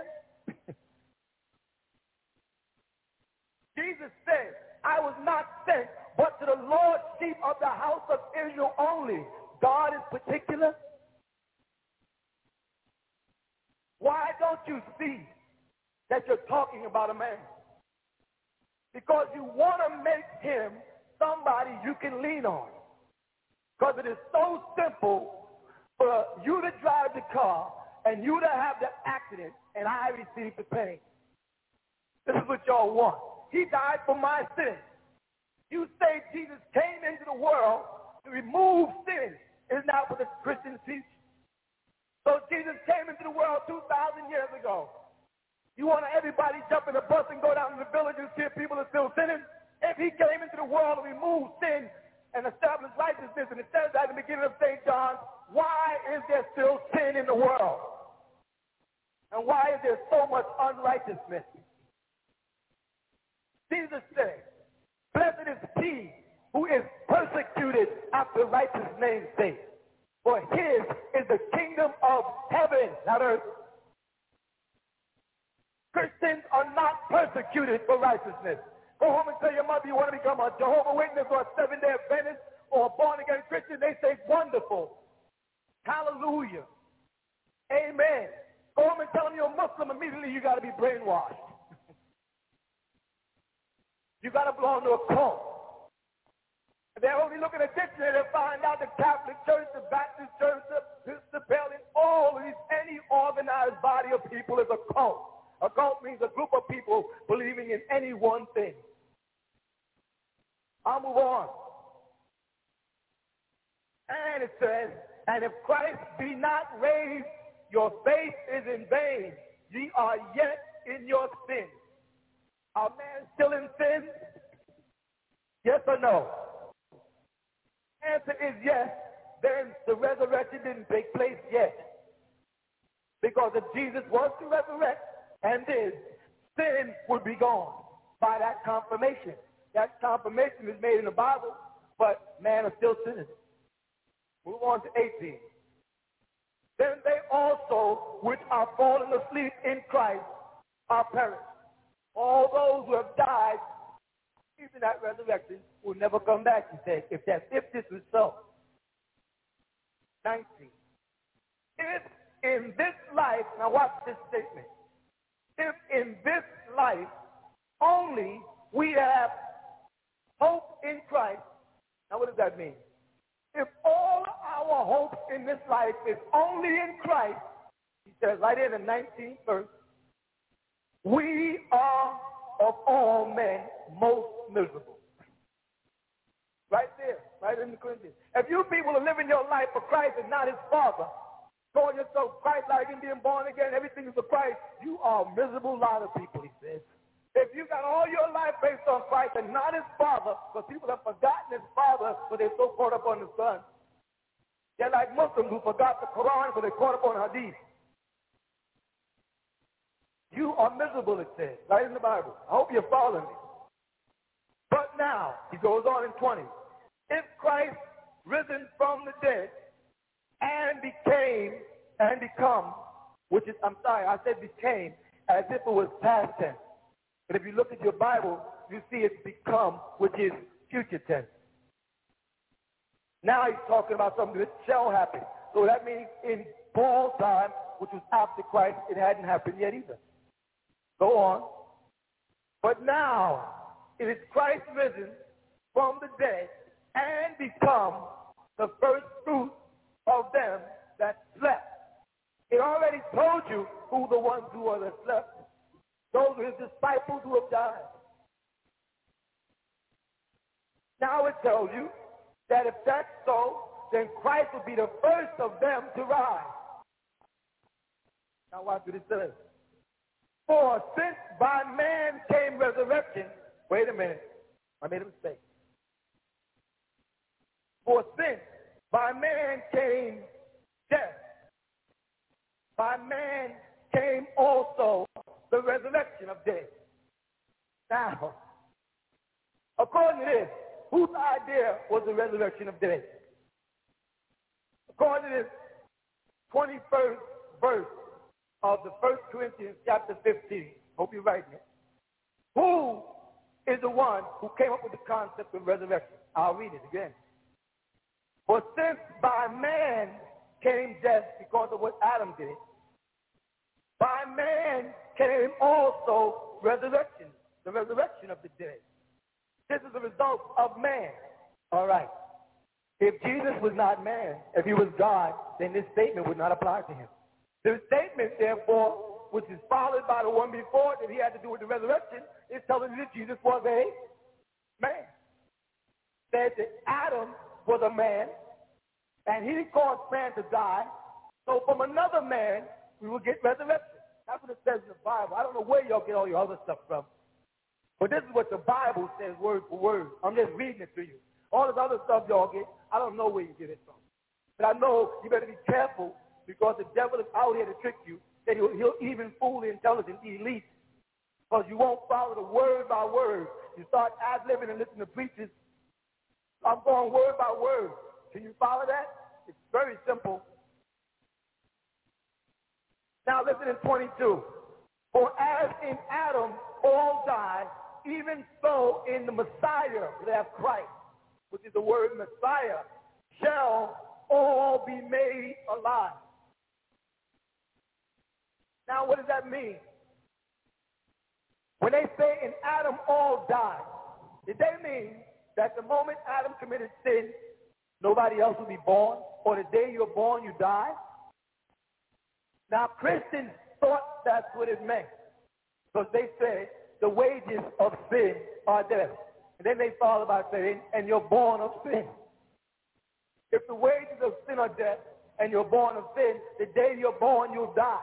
Jesus said, I was not sent, but to the lost sheep of the house of Israel only. God is particular. Why don't you see that you're talking about a man? Because you want to make him somebody you can lean on. Because it is so simple for you to drive the car and you to have the accident and I receive the pain. This is what y'all want. He died for my sins. You say Jesus came into the world to remove sin. Isn't that what the Christians teach? So Jesus came into the world two thousand years ago. You want everybody jump in the bus and go down to the village and see if people are still sinning? If he came into the world to remove sin and establish righteousness, and it says that in the beginning of Saint John, why is there still sin in the world? And why is there so much unrighteousness? Jesus said, blessed is he who is persecuted after righteous name's sake, for his is the kingdom of heaven, not earth. Christians are not persecuted for righteousness. Go home and tell your mother you want to become a Jehovah's Witness or a Seventh-day Adventist or a born-again Christian. They say, wonderful. Hallelujah. Amen. Go home and tell them you're a Muslim. Immediately you got to be brainwashed. You got to belong to a cult. They're only looking at dictionary to find out the Catholic Church, the Baptist Church, the Episcopalian, all of these, any organized body of people is a cult. A cult means a group of people believing in any one thing. I'll move on. And it says, and if Christ be not raised, your faith is in vain. Ye are yet in your sin. Are man still in sin? Yes or no? Answer is yes. Then the resurrection didn't take place yet. Because if Jesus was to resurrect and did, sin would be gone by that confirmation. That confirmation is made in the Bible, but man is still sinning. Move on to eighteen. Then they also which are fallen asleep in Christ are perished. All those who have died, even that resurrection, will never come back, he said, if that if this is so. nineteen. If in this life, now watch this statement. If in this life only we have hope in Christ, now what does that mean? If all our hope in this life is only in Christ, He says right in the nineteenth verse, we are of all men most miserable. Right there, right in the Corinthians. If you people are living your life for Christ and not his Father, calling yourself Christ-like and being born again, everything is for Christ, you are a miserable lot of people, he says. If you got all your life based on Christ and not his Father, because people have forgotten his Father, but they're so caught up on the Son. They're like Muslims who forgot the Quran, so they're caught up on Hadith. You are miserable, it says, right in the Bible. I hope you're following me. But now, he goes on in twenty, if Christ risen from the dead and became and become, which is, I'm sorry, I said became as if it was past tense. But if you look at your Bible, you see it's become, which is future tense. Now he's talking about something that shall happen. So that means in Paul's time, which was after Christ, it hadn't happened yet either. Go on. But now, it is Christ risen from the dead and become the first fruit of them that slept. It already told you who the ones who are that slept. Those are his disciples who have died. Now it tells you that if that's so, then Christ will be the first of them to rise. Now watch what it says. For since by man came resurrection, wait a minute, I made a mistake. For since by man came death, by man came also the resurrection of death. Now, according to this, whose idea was the resurrection of death? According to this twenty-first verse of the First Corinthians chapter fifteen, hope you're writing it. Who is the one who came up with the concept of resurrection? I'll read it again. For since by man came death because of what Adam did, by man came also resurrection, the resurrection of the dead. This is the result of man. All right. If Jesus was not man, if he was God, then this statement would not apply to him. The statement, therefore, which is followed by the one before that he had to do with the resurrection, is telling you that Jesus was a man. Said that Adam was a man, and he caused man to die. So from another man, we will get resurrection. That's what it says in the Bible. I don't know where y'all get all your other stuff from. But this is what the Bible says word for word. I'm just reading it to you. All this other stuff y'all get, I don't know where you get it from. But I know you better be careful because the devil is out here to trick you. That he'll, he'll even fool the intelligent elite because you won't follow the word by word. You start ad-libbing and listen to preachers. I'm going word by word. Can you follow that? It's very simple. Now listen in twenty-two. For as in Adam all die, even so in the Messiah, that Christ, which is the word Messiah, shall all be made alive. Now what does that mean? When they say in Adam all died, did they mean that the moment Adam committed sin, nobody else will be born? Or the day you're born, you die? Now Christians thought that's what it meant. Because they said the wages of sin are death. And then they followed by saying, and you're born of sin. If the wages of sin are death, and you're born of sin, the day you're born, you'll die.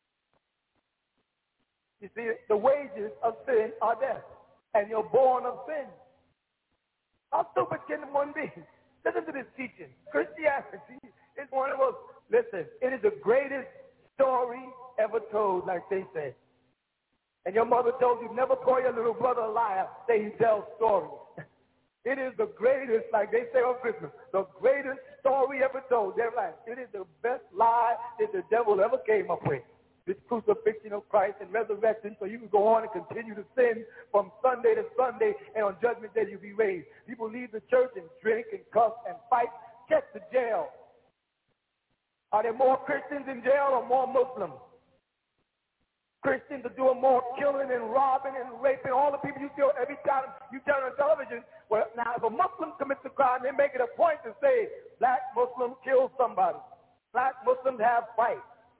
You see, the wages of sin are death, and you're born of sin. How stupid can one be? Listen to this teaching. Christianity is one of those, listen, it is the greatest story ever told, like they say. And your mother told you, never call your little brother a liar, say he tells stories. It is the greatest, like they say on Christmas, the greatest story ever told. They're right. It is the best lie that the devil ever came up with. This crucifixion of Christ and resurrection so you can go on and continue to sin from Sunday to Sunday, and on Judgment Day you'll be raised. People leave the church and drink and cuss and fight. Check the jail. Are there more Christians in jail or more Muslims? Christians are doing more killing and robbing and raping. All the people you kill every time you turn on television. Well, now, if a Muslim commits a crime, they make it a point to say, black Muslims kill somebody. Black Muslims have fights.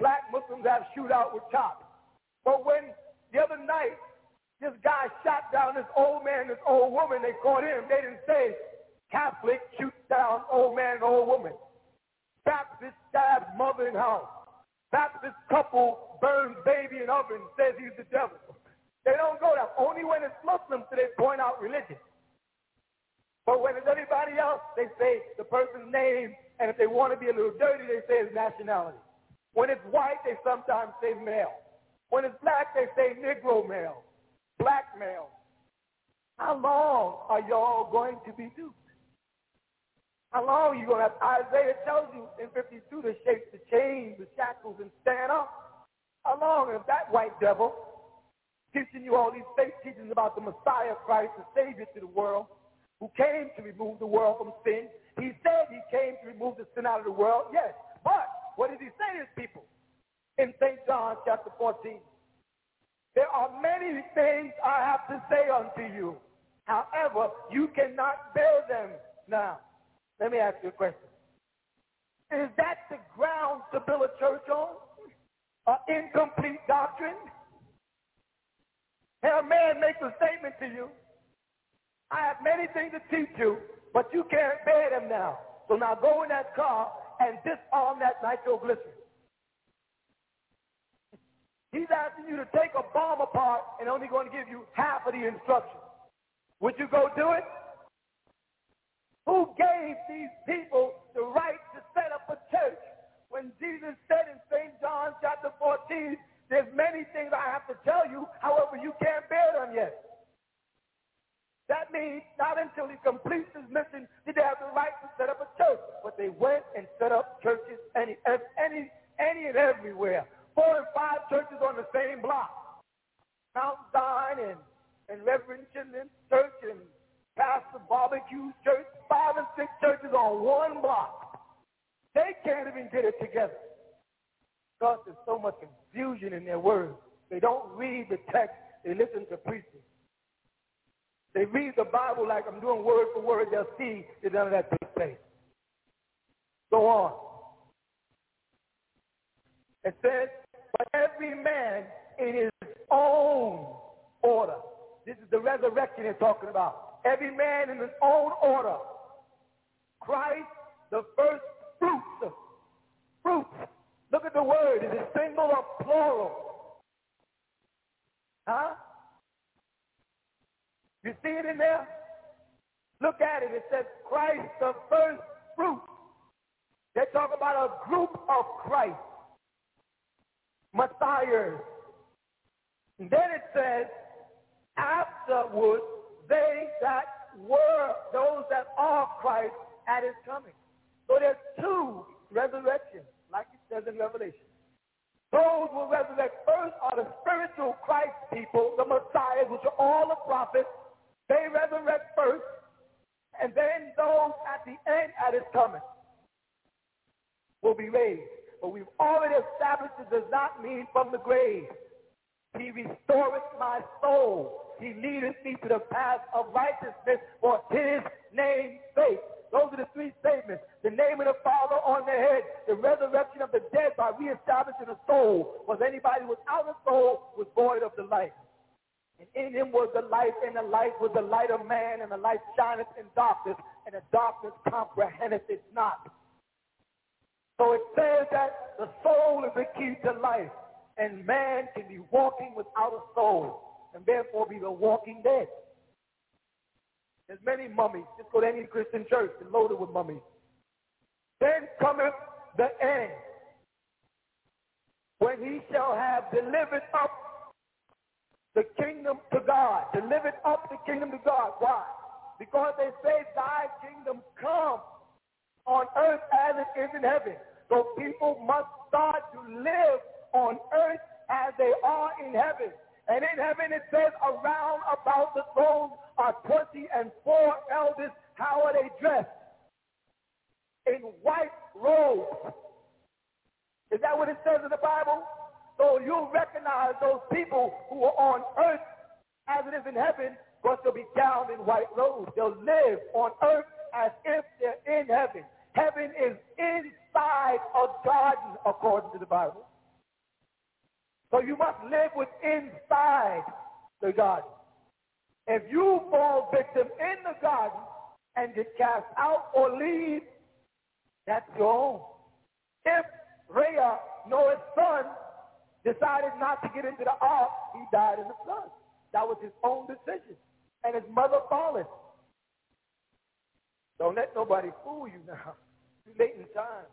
black Muslims have shootout with chops. But when the other night, this guy shot down this old man, this old woman, they caught him. They didn't say Catholic shoots down old man and old woman. Baptist stabs mother in house. Baptist couple burns baby in oven, says he's the devil. They don't go there. Only when it's Muslims do they point out religion. But when it's everybody else, they say the person's name, and if they want to be a little dirty, they say his nationality. When it's white, they sometimes say male. When it's black, they say Negro male, black male. How long are y'all going to be duped? How long are you going to have? Isaiah tells you in fifty-two to shake the chains, the shackles, and stand up. How long is that white devil teaching you all these fake teachings about the Messiah Christ, the Savior to the world, who came to remove the world from sin? He said he came to remove the sin out of the world, yes. But what did he say to his people? In Saint John chapter fourteen, there are many things I have to say unto you. However, you cannot bear them now. Let me ask you a question. Is that the ground to build a church on? An incomplete doctrine? Hey, a man makes a statement to you. I have many things to teach you, but you can't bear them now. So now go in that car and disarm that nitroglycerin. He's asking you to take a bomb apart and only going to give you half of the instructions. Would you go do it? Who gave these people the right to set up a church when Jesus said in Saint John chapter fourteen, there's many things I have to tell you, however, you can't bear them yet. That means not until he completes his mission did they have the right to set up a church. But they went and set up churches any, any, any and everywhere. Four and five churches on the same block. Mount Zion and, and Reverend Chinlin's church and Pastor Barbecue's church. Five and six churches on one block. They can't even get it together because there's so much confusion in their words. They don't read the text. They listen to preaching. They read the Bible like I'm doing word for word. They'll see that none of that takes place. Go on. It says, but every man in his own order. This is the resurrection they're talking about. Every man in his own order. Christ, the first fruits. Fruits. Look at the word. Is it single or plural? Huh? You see it in there? Look at it. It says Christ, the first fruit. They talk about a group of Christ. Messiahs. And then it says, afterwards, they that were, those that are Christ at his coming. So there's two resurrections, like it says in Revelation. Those who resurrect first are the spiritual Christ people, the Messiahs, which are all the prophets. They resurrect first, and then those at the end at his coming will be raised. But we've already established it does not mean from the grave. He restoreth my soul. He leadeth me to the path of righteousness for his name's sake. Those are the three statements. The name of the Father on the head, the resurrection of the dead by reestablishing the soul. Was anybody without a soul was void of the light. And in him was the light, and the light was the light of man, and the light shineth in darkness, and the darkness comprehendeth it not. So it says that the soul is the key to life, and man can be walking without a soul, and therefore be the walking dead. There's many mummies. Just go to any Christian church, they're loaded with mummies. Then cometh the end, when he shall have delivered up the kingdom to God. Delivered up the kingdom to God. Why? Because they say, thy kingdom come on earth as it is in heaven. So people must start to live on earth as they are in heaven. And in heaven it says, around about the throne are twenty and four elders. How are they dressed? In white robes. Is that what it says in the Bible? So you'll recognize those people who are on earth as it is in heaven, but they'll be gowned in white robes. They'll live on earth as if they're in heaven. Heaven is inside a garden, according to the Bible. So you must live with inside the garden. If you fall victim in the garden and get cast out or leave, that's your own. If Rhea, Noah's son, decided not to get into the ark, he died in the flood. That was his own decision. And his mother followed. Don't let nobody fool you now. Too late in time.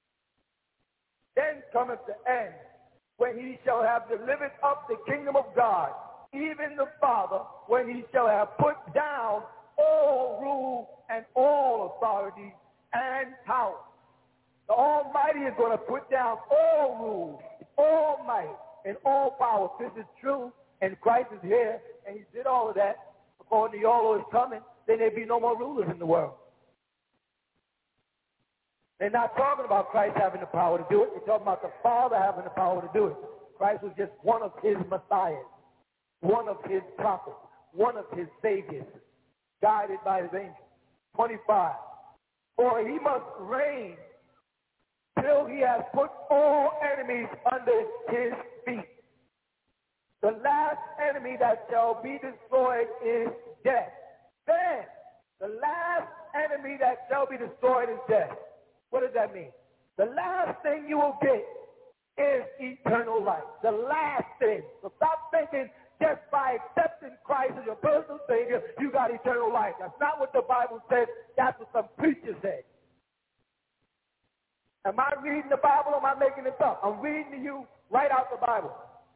Then cometh the end, when he shall have delivered up the kingdom of God, even the Father, when he shall have put down all rule and all authority and power. The Almighty is going to put down all rule, all might, and all power. This is true, and Christ is here, and he did all of that. According to y'all who is coming, then there'd be no more rulers in the world. They're not talking about Christ having the power to do it. They're talking about the Father having the power to do it. Christ was just one of his messiahs, one of his prophets, one of his saviors, guided by his angels. twenty-five. For he must reign till he has put all enemies under his feet. The last enemy that shall be destroyed is death. Then, the last enemy that shall be destroyed is death. What does that mean? The last thing you will get is eternal life. The last thing. So stop thinking just by accepting Christ as your personal Savior, you got eternal life. That's not what the Bible says. That's what some preachers say. Am I reading the Bible or am I making it up? I'm reading to you right out the Bible.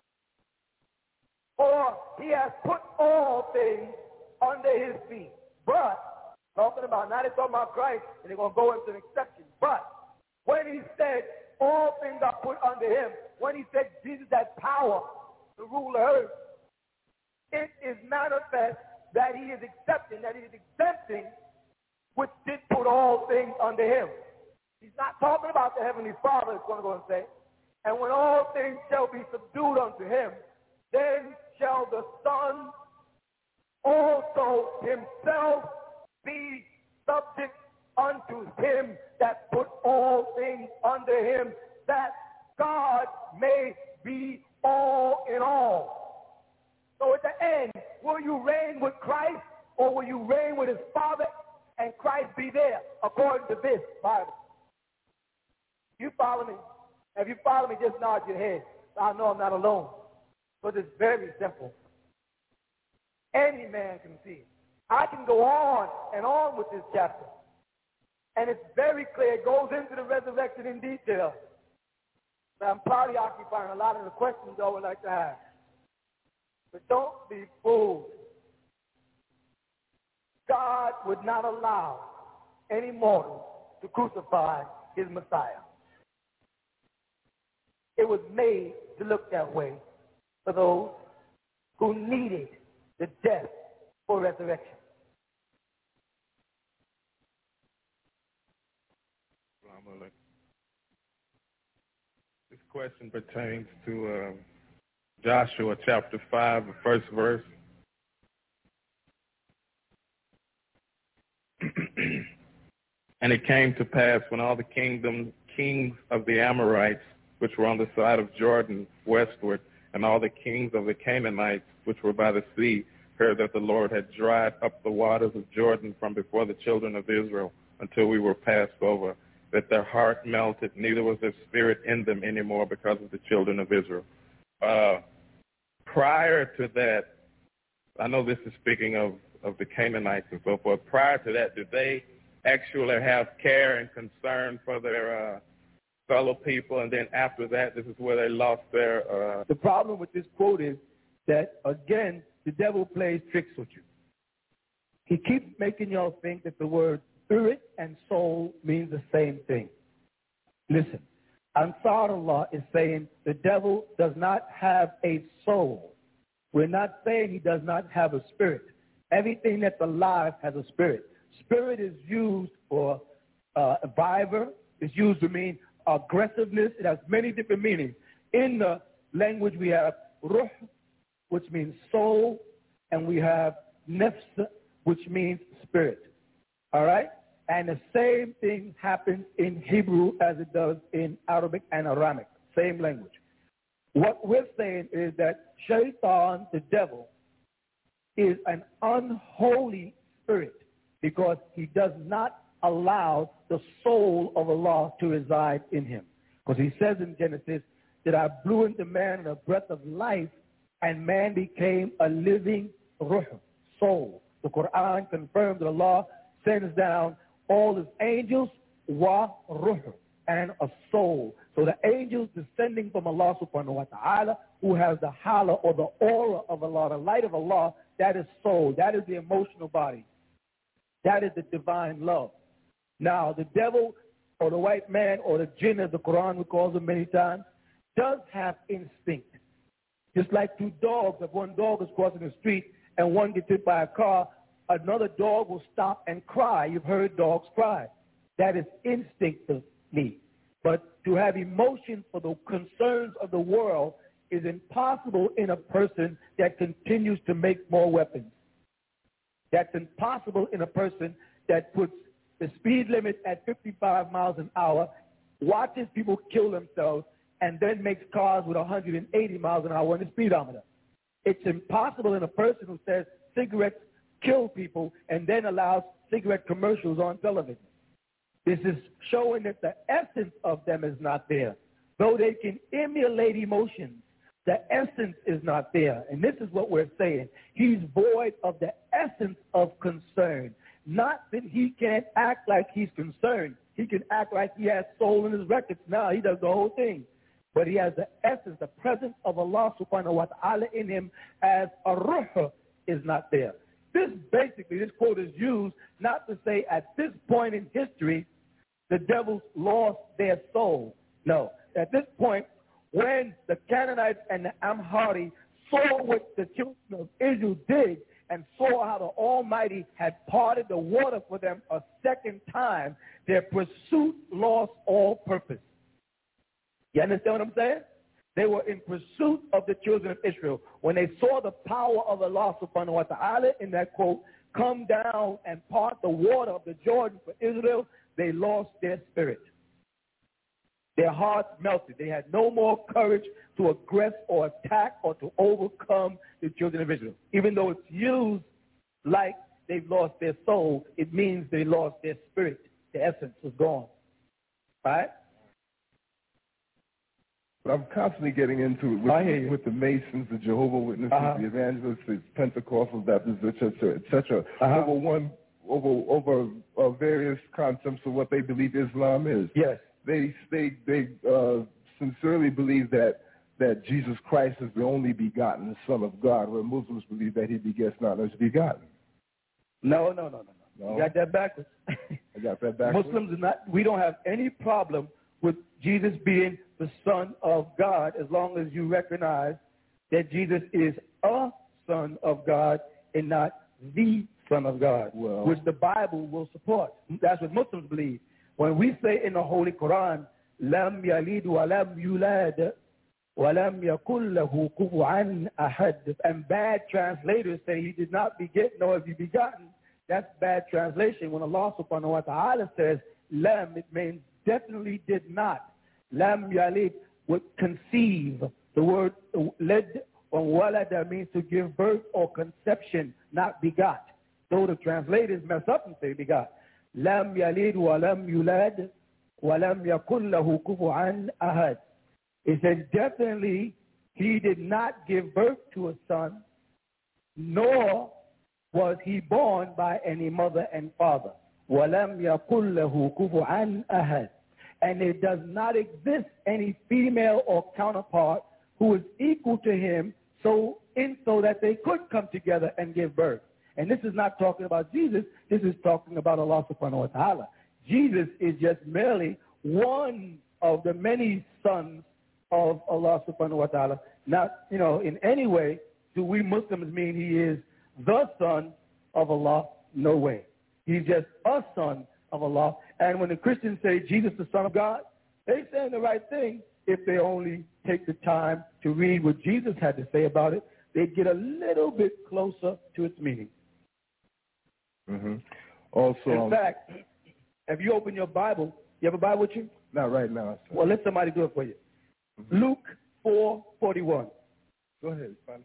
For he has put all things under his feet. But, talking about, now they're talking about Christ, and they're going to go into an exception. But, when he said all things are put under him, when he said Jesus has power to rule the earth, it is manifest that he is accepting, that he is exempting, which did put all things under him. He's not talking about the Heavenly Father, it's going to go and say, and when all things shall be subdued unto him, then shall the Son also himself be subject unto him that put all things under him, that God may be all in all. So at the end, will you reign with Christ or will you reign with his Father and Christ be there according to this Bible? You follow me? If you follow me, just nod your head. I know I'm not alone. But it's very simple. Any man can see it. I can go on and on with this chapter. And it's very clear. It goes into the resurrection in detail. But I'm probably occupying a lot of the questions I would like to ask. But don't be fooled. God would not allow any mortal to crucify his Messiah. It was made to look that way for those who needed the death for resurrection. This question pertains to uh, Joshua chapter five, the first verse. And it came to pass when all the kingdom, kings of the Amorites, which were on the side of Jordan westward, and all the kings of the Canaanites, which were by the sea, heard that the Lord had dried up the waters of Jordan from before the children of Israel until we were passed over, that their heart melted, neither was there spirit in them anymore because of the children of Israel. Uh, prior to that, I know this is speaking of, of the Canaanites and so forth. Prior to that, did they actually have care and concern for their uh, fellow people? And then after that, this is where they lost their... Uh... The problem with this quote is that, again, the devil plays tricks with you. He keeps making y'all think that the word spirit and soul means the same thing. Listen, Ansarullah is saying the devil does not have a soul. We're not saying he does not have a spirit. Everything that's alive has a spirit. Spirit is used for uh, viver. It's used to mean aggressiveness. It has many different meanings. In the language, we have ruh, which means soul, and we have nafs, which means spirit. All right? And the same thing happens in Hebrew as it does in Arabic and Aramaic. Same language. What we're saying is that Shaitan, the devil, is an unholy spirit because he does not allow the soul of Allah to reside in him. Because he says in Genesis that I blew into man a breath of life and man became a living ruh, soul. The Quran confirms that Allah sends down all his angels, wa ruh, and a soul. So the angels descending from Allah subhanahu wa ta'ala, who has the hala or the aura of Allah, the light of Allah, that is soul. That is the emotional body. That is the divine love. Now, the devil or the white man or the jinn, as the Quran recalls them many times, does have instinct. Just like two dogs, if one dog is crossing the street and one gets hit by a car, another dog will stop and cry. You've heard dogs cry. That is instinctively. But to have emotion for the concerns of the world is impossible in a person that continues to make more weapons. That's impossible in a person that puts the speed limit at fifty-five miles an hour, watches people kill themselves, and then makes cars with one hundred eighty miles an hour in the speedometer. It's impossible in a person who says cigarettes kill people and then allows cigarette commercials on television. This is showing that the essence of them is not there. Though they can emulate emotions, the essence is not there. And this is what we're saying. He's void of the essence of concern. Not that he can't act like he's concerned. He can act like he has soul in his records. Now he does the whole thing. But he has the essence, the presence of Allah subhanahu wa ta'ala in him as a ruh is not there. This basically, this quote is used not to say at this point in history the devils lost their soul. No. At this point, when the Canaanites and the Amhari saw what the children of Israel did and saw how the Almighty had parted the water for them a second time, their pursuit lost all purpose. You understand what I'm saying? They were in pursuit of the children of Israel. When they saw the power of Allah subhanahu wa ta'ala in that quote, come down and part the water of the Jordan for Israel, they lost their spirit. Their hearts melted. They had no more courage to aggress or attack or to overcome the children of Israel. Even though it's used like they've lost their soul, it means they lost their spirit. The essence was gone. Right? But I'm constantly getting into it with, with the Masons, the Jehovah's Witnesses, uh-huh. the Evangelists, the Pentecostal Baptists, et cetera, et cetera, uh-huh. over one, over over uh, various concepts of what they believe Islam is. Yes. They they they uh, sincerely believe that that Jesus Christ is the only begotten Son of God, where Muslims believe that he begets not as begotten. No, no, no, no, no. no. You got that backwards. I got that backwards. Muslims are not. We don't have any problem with Jesus being the Son of God as long as you recognize that Jesus is a Son of God and not the Son of God, well, which the Bible will support. That's what Muslims believe. When we say in the Holy Quran, "Lam yalid wa lam yulad wa lam yakul lahu kufuwan ahad," and bad translators say he did not beget nor is he begotten, that's bad translation. When Allah subhanahu wa ta'ala says lam, it means definitely did not. Lam yalid would conceive. The word led or walada means to give birth or conception, not begot. Though the translators mess up and say begot. Lam yalid wa lam yulad wa lam yakul lahu kufuwan ahad. It says definitely he did not give birth to a son, nor was he born by any mother and father. Wa lam yakul lahu kufuwan ahad. And there does not exist any female or counterpart who is equal to him, so in so that they could come together and give birth. And this is not talking about Jesus. This is talking about Allah subhanahu wa ta'ala. Jesus is just merely one of the many sons of Allah subhanahu wa ta'ala. Not, you know, in any way do we Muslims mean he is the son of Allah. No way. He's just a son of Allah. And when the Christians say Jesus the Son of God, they're saying the right thing if they only take the time to read what Jesus had to say about it. They'd get a little bit closer to its meaning. Mm-hmm. Also, in fact, if you open your Bible, you have a Bible with you? Not right now. Sir. Well, let somebody do it for you. Mm-hmm. Luke four forty-one. Go ahead, please.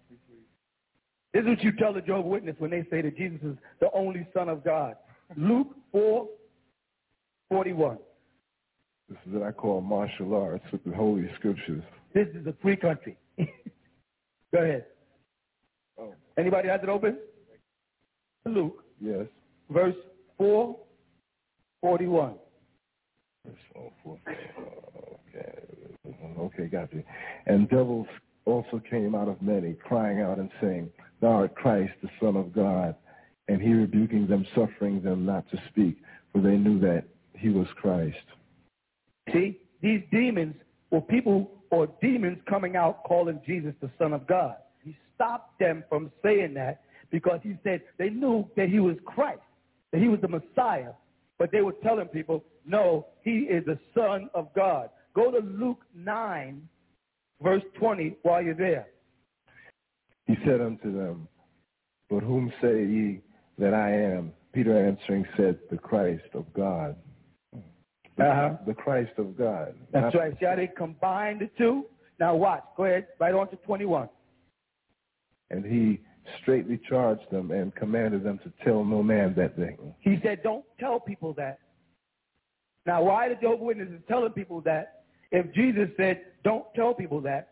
This is what you tell the Jehovah's Witness when they say that Jesus is the only Son of God. Luke four forty-one. This is what I call martial arts with the Holy Scriptures. This is a free country. Go ahead. Oh. Anybody has it open? Luke. Yes. Verse four forty-one. Verse four forty-one. Okay. Okay, got you. And devils also came out of many, crying out and saying, Thou art Christ, the Son of God. And he rebuking them, suffering them not to speak, for they knew that he was Christ. See, these demons were people or demons coming out calling Jesus the Son of God. He stopped them from saying that because he said they knew that he was Christ, that he was the Messiah. But they were telling people, no, he is the Son of God. Go to Luke nine, verse twenty, while you're there. He said unto them, But whom say ye that I am? Peter answering said, The Christ of God. The, uh-huh. the Christ of God. That's right. See how they combined the two? Now watch. Go ahead. Right on to twenty-one. And he straightly charged them and commanded them to tell no man that thing. He said, don't tell people that. Now, why the Jehovah's Witnesses telling people that if Jesus said, don't tell people that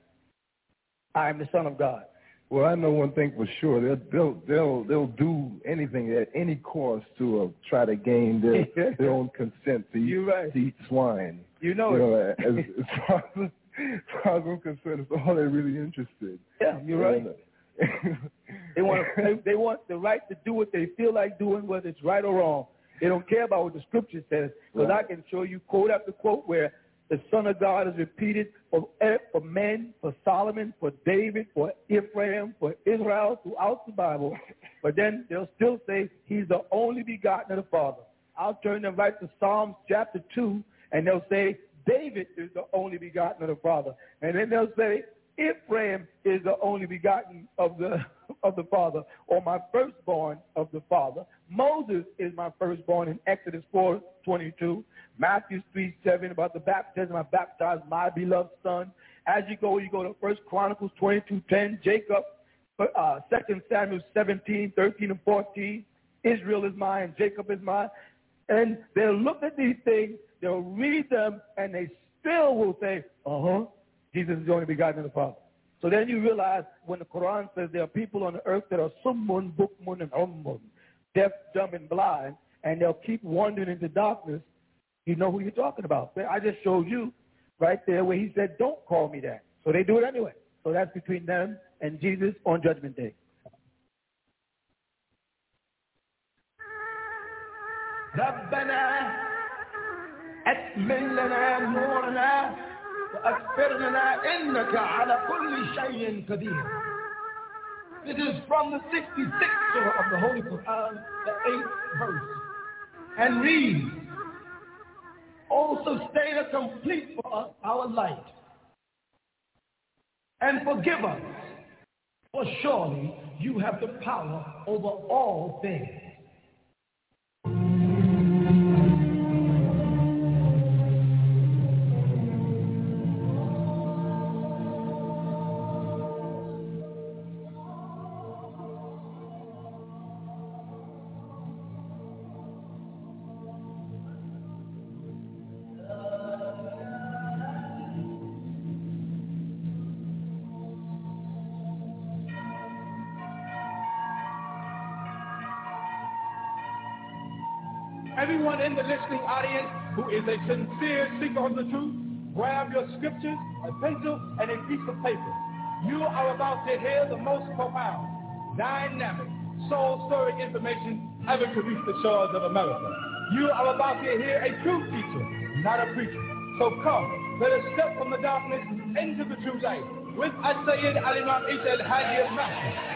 I am the Son of God? Well, I know one thing for sure. They'll they'll they'll, they'll do anything at any cost to uh, try to gain their, their own consent to eat, right. to eat swine. You know, you know it. as, as, far as, as far as I'm concerned, it's all they're really interested. Yeah, you're right. they want they, they want the right to do what they feel like doing, whether it's right or wrong. They don't care about what the Scripture says, because right. I can show you quote after quote where the Son of God is repeated for, for men, for Solomon, for David, for Ephraim, for Israel throughout the Bible. But then they'll still say he's the only begotten of the Father. I'll turn them right to Psalms chapter two, and they'll say David is the only begotten of the Father. And then they'll say Ephraim is the only begotten of the of the Father, or my firstborn of the Father. Moses is my firstborn in Exodus four twenty-two. Matthew three seven about the baptism, I baptized my beloved son. As you go, you go to First Chronicles twenty-two ten, Jacob, uh, Second Samuel seventeen, thirteen and fourteen. Israel is mine, Jacob is mine. And they'll look at these things, they'll read them, and they still will say, uh-huh, Jesus is the only begotten of the Father. So then you realize when the Quran says there are people on the earth that are summun, bukmun, and ummun, deaf, dumb, and blind, and they'll keep wandering into darkness, you know who you're talking about. I just showed you right there where he said, don't call me that. So they do it anyway. So that's between them and Jesus on Judgment Day. ربنا أكمل لنا نورنا وأغفر لنا إنك على كل شيء قدير. It is from the sixty-sixth surah of the Holy Quran, the eighth verse, and reads, O sustainer, complete for us our light, and forgive us, for surely you have the power over all things. Everyone in the listening audience who is a sincere seeker of the truth, grab your scriptures, a pencil, and a piece of paper. You are about to hear the most profound, dynamic, soul-stirring information ever to reach the shores of America. You are about to hear a true teacher, not a preacher. So come, let us step from the darkness into the true light with As-Sayyid Al-Imam Isa Al-Hadi Al-Mahdi.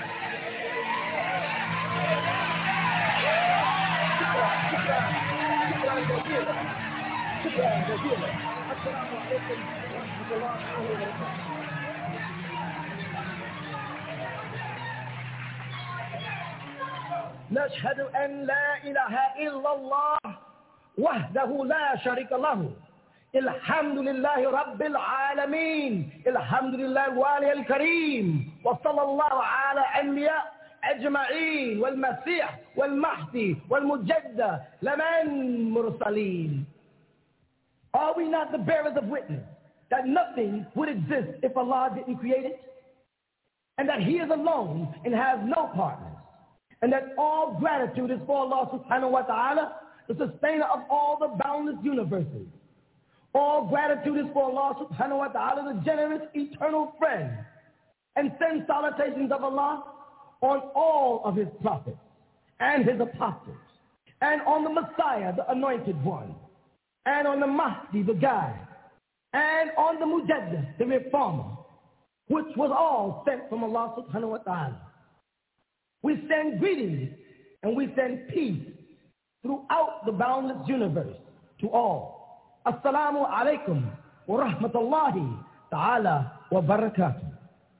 نشهد أن لا إله إلا الله وحده لا شريك له Alhamdulillahi Rabbil Alameen. Alhamdulillah Wali al-Kareem. Wa sallallahu ala anbiya ajma'een. Wal Masih, wal Mahdi, wal Mujadda, laman mursaleen. Are we not the bearers of witness that nothing would exist if Allah didn't create it? And that He is alone and has no partners? And that all gratitude is for Allah subhanahu wa ta'ala, the sustainer of all the boundless universes. All gratitude is for Allah subhanahu wa ta'ala, the generous eternal friend. And send salutations of Allah on all of His prophets and His apostles, and on the Messiah, the anointed one, and on the Mahdi, the guide, and on the Mujaddid, the reformer, which was all sent from Allah subhanahu wa ta'ala. We send greetings and we send peace throughout the boundless universe to all. Assalamu alaikum wa rahmatullahi ta'ala wa barakatuh.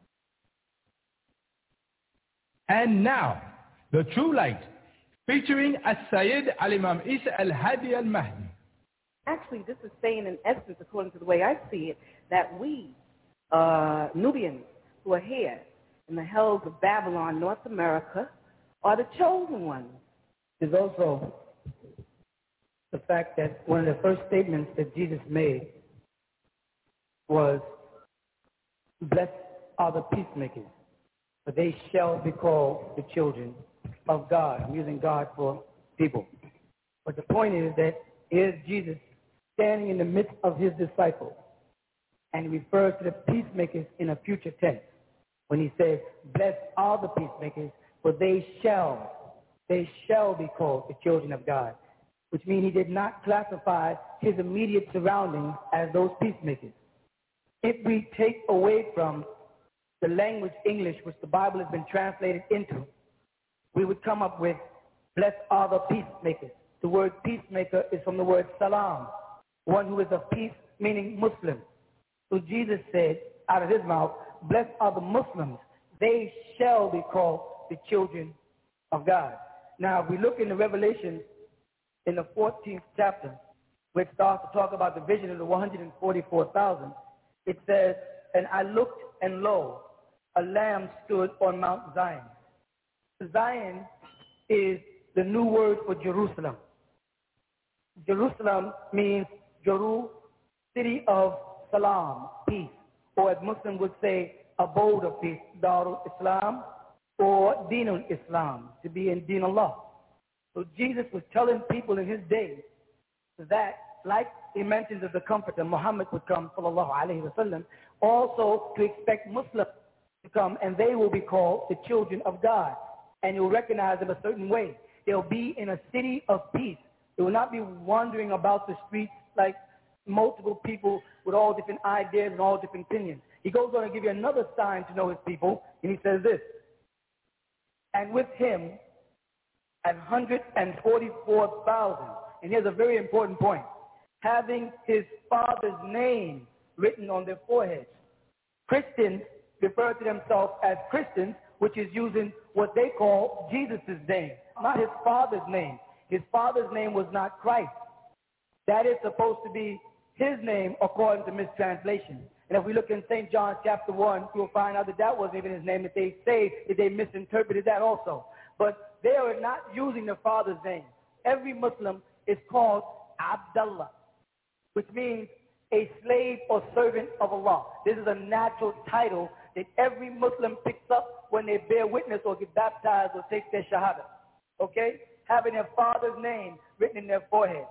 And now, the True Light, featuring As-Sayyid Al-Imam Isa Al-Hadi Al-Mahdi. Actually, this is saying in essence, according to the way I see it, that we, uh, Nubians who are here in the hells of Babylon, North America, are the chosen ones. There's also the fact that one of the first statements that Jesus made was, blessed are the peacemakers, for they shall be called the children of God. I'm using God for people. But the point is that here's Jesus standing in the midst of his disciples, and he refers to the peacemakers in a future tense when he says, blessed are the peacemakers, for they shall, they shall be called the children of God, which means he did not classify his immediate surroundings as those peacemakers. If we take away from the language English, which the Bible has been translated into, we would come up with, blessed are the peacemakers. The word peacemaker is from the word salam, one who is of peace, meaning Muslim. So Jesus said out of his mouth, blessed are the Muslims, they shall be called the children of God. Now, if we look in the Revelation in the fourteenth chapter, which starts to talk about the vision of the one hundred forty-four thousand, it says, and I looked, and lo, a lamb stood on Mount Zion. Zion is the new word for Jerusalem. Jerusalem means Jeru, city of salam, peace, or as Muslims would say, abode of peace, Darul Islam, or Dinul Islam, to be in Din Allah. So Jesus was telling people in his day that, like he mentions that the Comforter, Muhammad would come, sallallahu alayhi wa sallam, also to expect Muslims to come, and they will be called the children of God. And you'll recognize them a certain way. They'll be in a city of peace. They will not be wandering about the streets like multiple people with all different ideas and all different opinions. He goes on to give you another sign to know his people, and he says this, and with him and one hundred forty-four thousand, and here's a very important point, having his father's name written on their foreheads. Christians refer to themselves as Christians, which is using what they call Jesus' name, not his father's name. His father's name was not Christ. That is supposed to be his name according to mistranslation. And if we look in Saint John chapter one, you'll find out that that wasn't even his name, that they say that they misinterpreted that also. But they are not using their father's name. Every Muslim is called Abdullah, which means a slave or servant of Allah. This is a natural title that every Muslim picks up when they bear witness or get baptized or take their shahada. Okay? Having their father's name written in their forehead.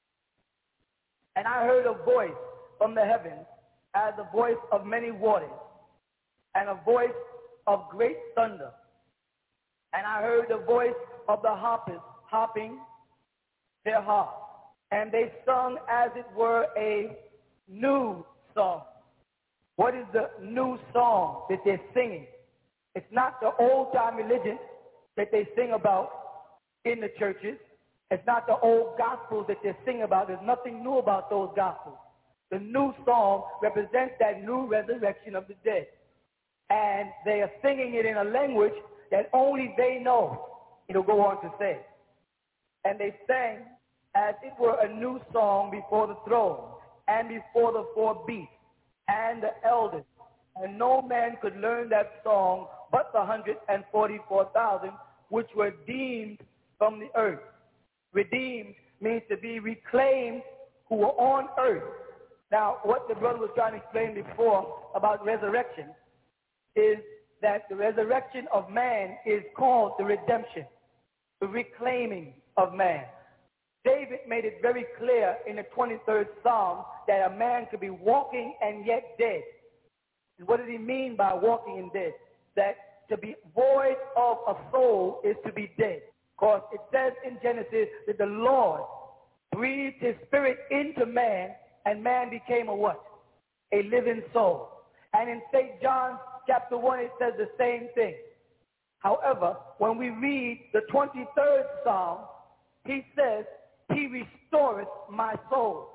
And I heard a voice from the heavens as the voice of many waters and a voice of great thunder. And I heard the voice of the harpers harping their harps. And they sung as it were a new song. What is the new song that they're singing? It's not the old-time religion that they sing about in the churches. It's not the old gospels that they sing about. There's nothing new about those gospels. The new song represents that new resurrection of the dead. And they are singing it in a language that only they know. It'll go on to say. And they sang as it were a new song before the throne. and before the four beasts and the elders. And no man could learn that song but the one hundred forty-four thousand which were redeemed from the earth. Redeemed means to be reclaimed, who were on earth. Now, what the brother was trying to explain before about resurrection is that the resurrection of man is called the redemption, the reclaiming of man. David made it very clear in the twenty-third Psalm that a man could be walking and yet dead. And what did he mean by walking and dead? That to be void of a soul is to be dead. Because it says in Genesis that the Lord breathed his spirit into man, and man became a what? A living soul. And in Saint John chapter one, it says the same thing. However, when we read the twenty-third Psalm, he says, he restoreth my soul.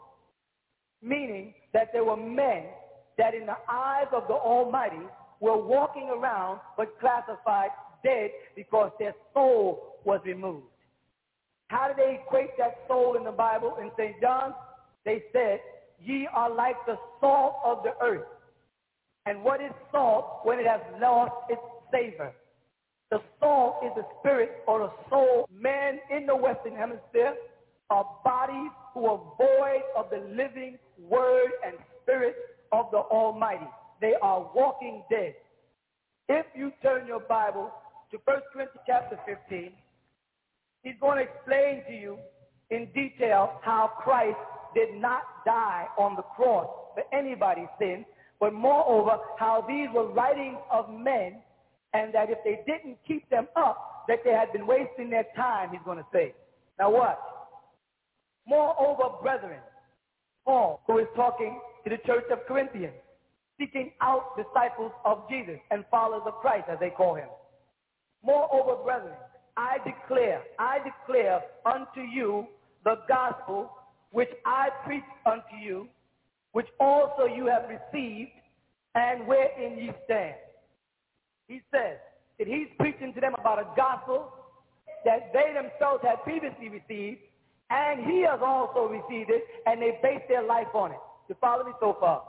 Meaning that there were men that in the eyes of the Almighty were walking around but classified dead because their soul was removed. How do they equate that soul in the Bible in Saint John? They said, ye are like the salt of the earth. And what is salt when it has lost its savor? The salt is the spirit or the soul. Men in the Western Hemisphere are bodies who are void of the living word and spirit of the Almighty. They are walking dead. If you turn your Bible to First Corinthians chapter fifteen, he's going to explain to you in detail how Christ did not die on the cross for anybody's sin, but moreover, how these were writings of men, and that if they didn't keep them up, that they had been wasting their time, he's going to say. Now what? Moreover, brethren, Paul, who is talking to the church of Corinthians, seeking out disciples of Jesus and followers of Christ, as they call him. Moreover, brethren, I declare, I declare unto you the gospel which I preach unto you, which also you have received, and wherein ye stand. He says that he's preaching to them about a gospel that they themselves had previously received, and he has also received it, and they base their life on it. You follow me so far?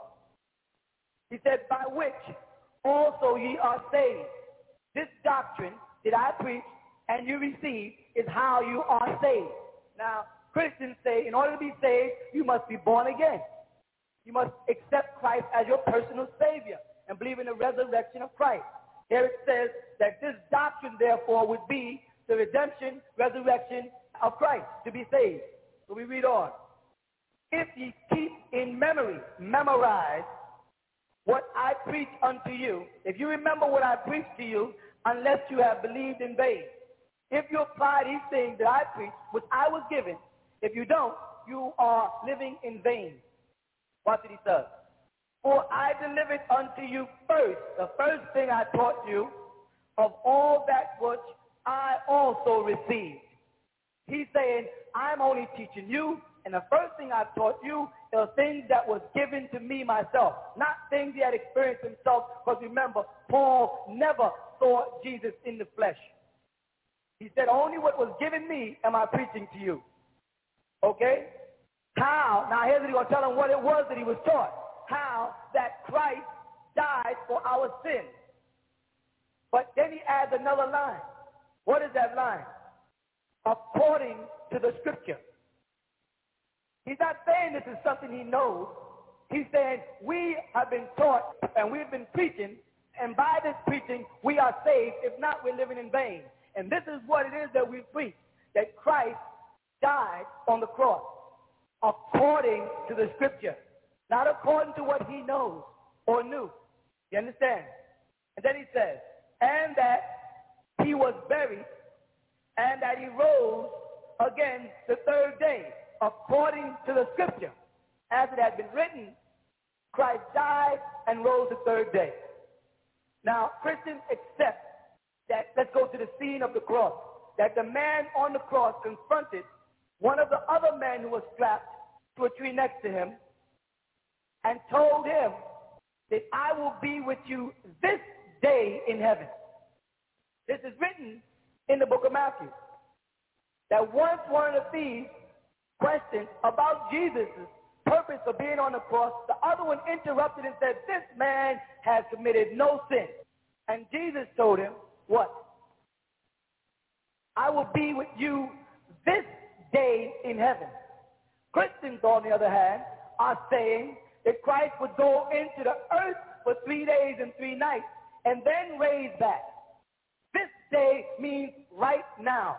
He said, by which also ye are saved. This doctrine that I preach and you receive is how you are saved. Now, Christians say in order to be saved, you must be born again. You must accept Christ as your personal Savior and believe in the resurrection of Christ. Here it says that this doctrine, therefore, would be the redemption, resurrection of Christ to be saved. So we read on. If ye keep in memory, memorize what I preach unto you, if you remember what I preach to you, unless you have believed in vain. If you apply these things that I preach, which I was given, if you don't, you are living in vain. Watch what he says. For I delivered unto you first, the first thing I taught you, of all that which I also received. He's saying, I'm only teaching you, and the first thing I taught you are things that was given to me myself, not things he had experienced himself, because remember, Paul never saw Jesus in the flesh. He said, only what was given me am I preaching to you. Okay? How? Now here's what he's going to tell him what it was that he was taught. How that Christ died for our sins. But then he adds another line. What is that line? According to the scripture. He's not saying this is something he knows. He's saying we have been taught and we've been preaching, and by this preaching we are saved. If not, we're living in vain. And this is what it is that we preach, that Christ died on the cross according to the scripture, not according to what he knows or knew. You understand? And then he says, and that he was buried, and that he rose again the third day, according to the scripture. As it had been written, Christ died and rose the third day. Now, Christians accept that, let's go to the scene of the cross, that the man on the cross confronted one of the other men who was strapped to a tree next to him and told him that I will be with you this day in heaven. This is written in the book of Matthew. That once one of the thieves questioned about Jesus' purpose for being on the cross. The other one interrupted and said, this man has committed no sin. And Jesus told him, what? I will be with you this day in heaven. Christians, on the other hand, are saying that Christ would go into the earth for three days and three nights and then raise back. This day means right now.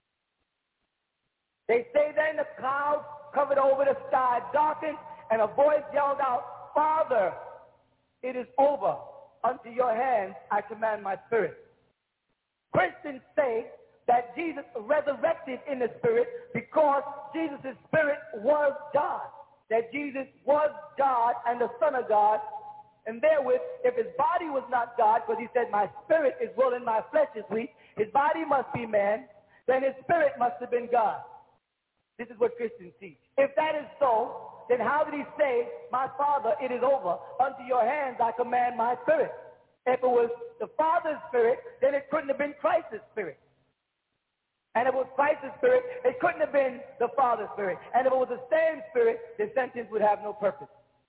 They say then the clouds covered over the sky, darkened, and a voice yelled out, Father, it is over. Unto your hands I command my spirit. Christians say that Jesus resurrected in the spirit because Jesus' spirit was God. That Jesus was God and the Son of God. And therewith, if his body was not God, because he said, my spirit is willing, my flesh is weak, his body must be man, then his spirit must have been God. This is what Christians teach. If that is so, then how did he say, my Father, it is over. Unto your hands I command my spirit. If it was the Father's spirit, then it couldn't have been Christ's spirit. And if it was Christ's spirit, it couldn't have been the Father's spirit. And if it was the same spirit, the sentence would have no purpose.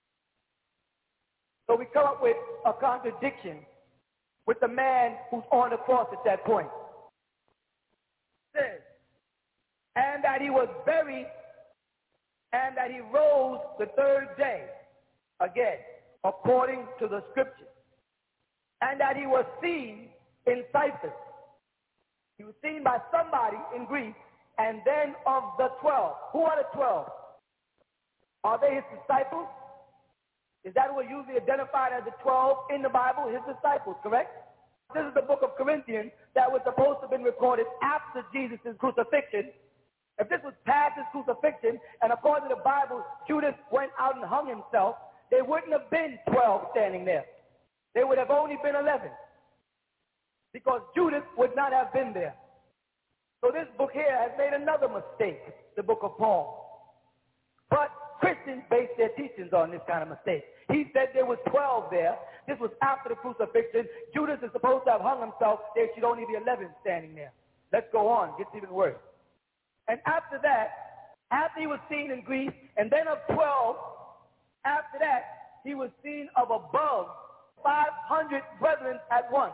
So we come up with a contradiction with the man who's on the cross at that point. It says, and that he was buried, and that he rose the third day, again, according to the scriptures. And that he was seen in Cyprus. He was seen by somebody in Greece, and then of the twelve. Who are the twelve? Are they his disciples? Is that who are usually identified as the twelve in the Bible? His disciples, correct? This is the book of Corinthians that was supposed to have been recorded after Jesus' crucifixion. If this was past his crucifixion, and according to the Bible, Judas went out and hung himself, there wouldn't have been twelve standing there. There would have only been eleven. Because Judas would not have been there. So this book here has made another mistake, the book of Paul. But Christians base their teachings on this kind of mistake. He said there was twelve there. This was after the crucifixion. Judas is supposed to have hung himself. There should only be eleven standing there. Let's go on. It gets even worse. And after that, after he was seen in Greece, and then of twelve, after that, he was seen of above five hundred brethren at once.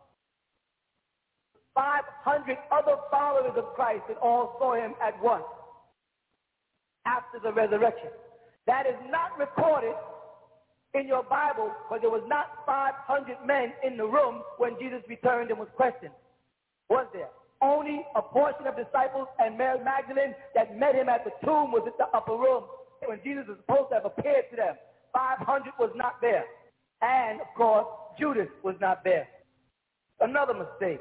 five hundred other followers of Christ that all saw him at once after the resurrection. That is not recorded in your Bible, but there was not five hundred men in the room when Jesus returned and was questioned. Was there? Only a portion of disciples and Mary Magdalene that met him at the tomb was in the upper room when Jesus was supposed to have appeared to them. five hundred was not there. And, of course, Judas was not there. Another mistake.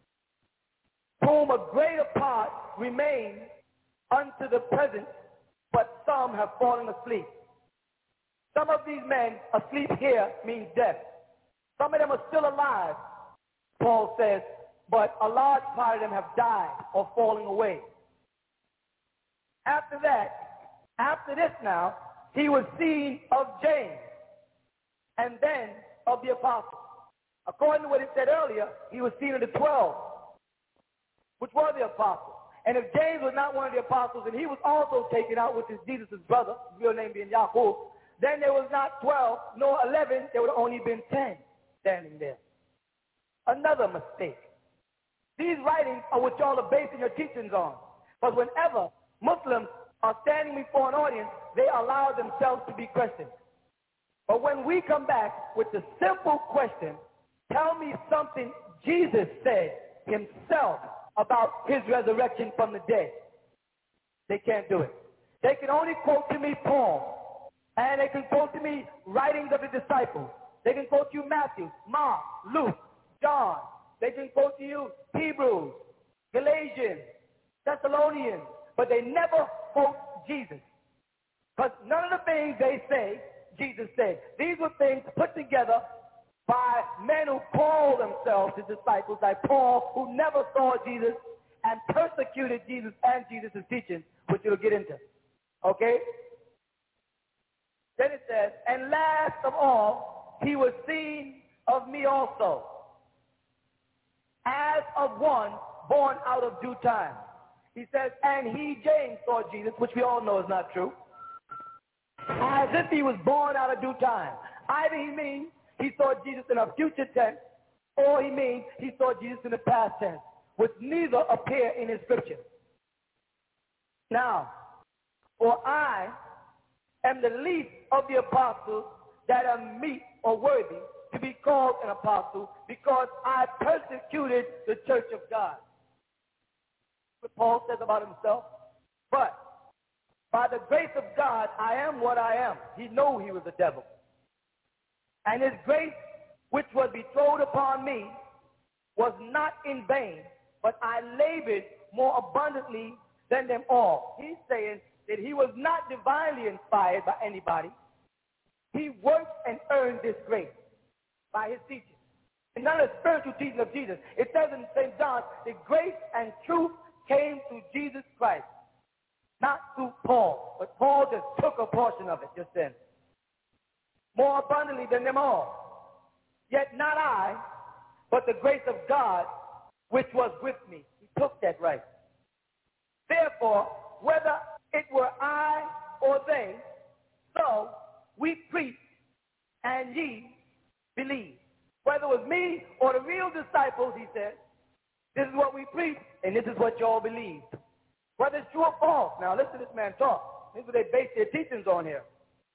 Whom a greater part remain unto the present, but some have fallen asleep. Some of these men asleep here means death. Some of them are still alive, Paul says, but a large part of them have died or fallen away. After that, after this now, he was seen of James, and then of the apostles. According to what it said earlier, he was seen of the twelve, which were the apostles. And if James was not one of the apostles, and he was also taken out, which is Jesus' brother, real name being Yaakov, then there was not twelve nor eleven, there would have only been ten standing there. Another mistake. These writings are what y'all are basing your teachings on. But whenever Muslims are standing before an audience, they allow themselves to be questioned. But when we come back with the simple question, tell me something Jesus said himself about his resurrection from the dead, they can't do it. They can only quote to me Paul, and they can quote to me writings of the disciples. They can quote you Matthew, Mark, Luke, John. They can quote to you Hebrews, Galatians, Thessalonians, but they never quote Jesus. Because none of the things they say, Jesus said. These were things put together by men who call themselves his disciples, like Paul, who never saw Jesus and persecuted Jesus and Jesus' teaching, which we'll get into. Okay? Then it says, and last of all, he was seen of me also, as of one born out of due time. He says, and he, James, saw Jesus, which we all know is not true. as if he was born out of due time. Either he means he saw Jesus in a future tense, or he means he saw Jesus in the past tense, which neither appear in his scripture. Now, for I am the least of the apostles that are meet or worthy to be called an apostle, because I persecuted the church of God. What Paul says about himself. But by the grace of God, I am what I am. He knew he was the devil. And his grace, which was bestowed upon me, was not in vain, but I labored more abundantly than them all. He's saying that he was not divinely inspired by anybody. He worked and earned this grace by his teaching. And not a spiritual teaching of Jesus. It says in Saint John, that grace and truth came through Jesus Christ, not through Paul. But Paul just took a portion of it just then. More abundantly than them all. Yet not I, but the grace of God which was with me. He took that right. Therefore, whether it were I or they, so we preach, and ye believe. Whether it was me or the real disciples, he said, this is what we preach, and this is what y'all believe. Whether it's true or false. Now listen to this man talk. This is what they base their teachings on here.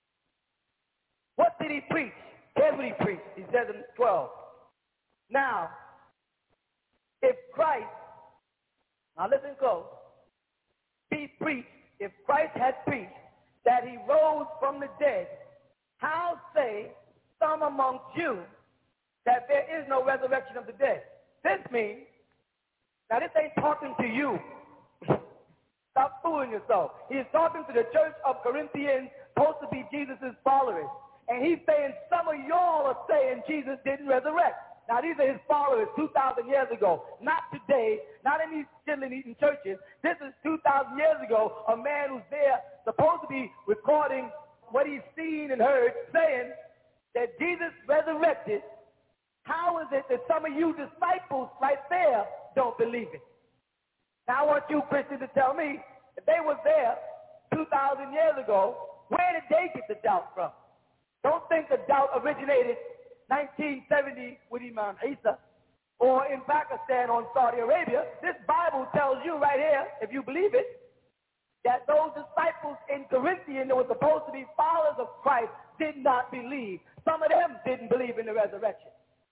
What did he preach? Here's what he preached. He says in twelve. Now, if Christ, now listen close, be preached, if Christ had preached that he rose from the dead, how say some amongst you that there is no resurrection of the dead? This means, now this ain't talking to you. Stop fooling yourself. He's talking to the church of Corinthians, supposed to be Jesus' followers. And he's saying some of y'all are saying Jesus didn't resurrect. Now these are his followers two thousand years ago. Not today, not in these chilling eating churches. This is two thousand years ago, a man who's there supposed to be recording what he's seen and heard, saying that Jesus resurrected. How is it that some of you disciples right there don't believe it? Now I want you Christians to tell me, if they were there two thousand years ago, where did they get the doubt from? Don't think the doubt originated nineteen seventy with Imam Isa or in Pakistan or in Saudi Arabia. This Bible tells you right here, if you believe it, that those disciples in Corinthian that were supposed to be followers of Christ did not believe. Some of them didn't believe in the resurrection.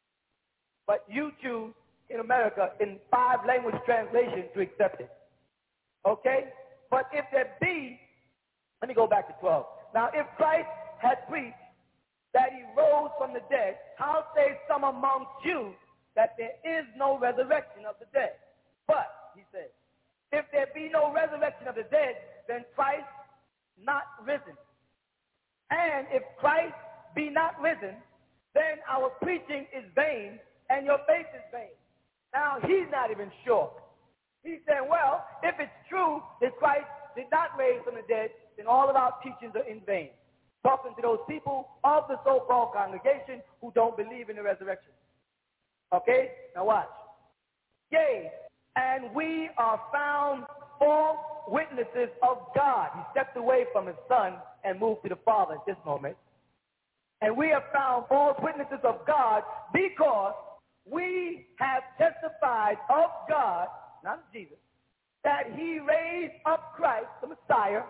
But you choose in America in five language translation to accept it. Okay? But if there be, let me go back to twelve. Now, if Christ had preached that he rose from the dead, how say some amongst you that there is no resurrection of the dead? But, he says, if there be no resurrection of the dead, then Christ not risen. And if Christ be not risen, then our preaching is vain, and your faith is vain. Now, he's not even sure. He's saying, well, if it's true that Christ did not raise from the dead, then all of our teachings are in vain. Talking to those people of the so-called congregation who don't believe in the resurrection. Okay? Now watch. Yea, and we are found false witnesses of God. He stepped away from his son and moved to the Father at this moment. And we have found false witnesses of God because we have testified of God, not Jesus, that he raised up Christ, the Messiah,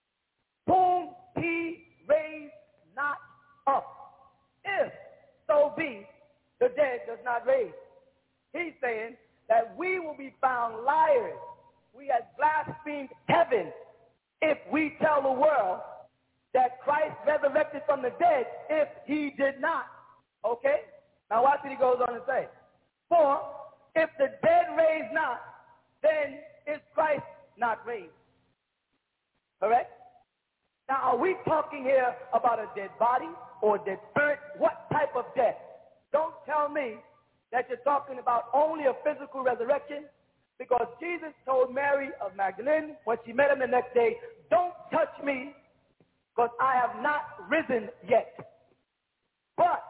whom he raised not up. If so be the dead does not raise. He's saying that we will be found liars. We have blasphemed heaven if we tell the world that Christ resurrected from the dead if he did not. Okay? Now watch what he goes on to say. For if the dead raise not, then is Christ not raised. Correct? Now are we talking here about a dead body or a dead spirit? What type of death? Don't tell me that you're talking about only a physical resurrection, because Jesus told Mary of Magdalene when she met him the next day, don't touch me because I have not risen yet. But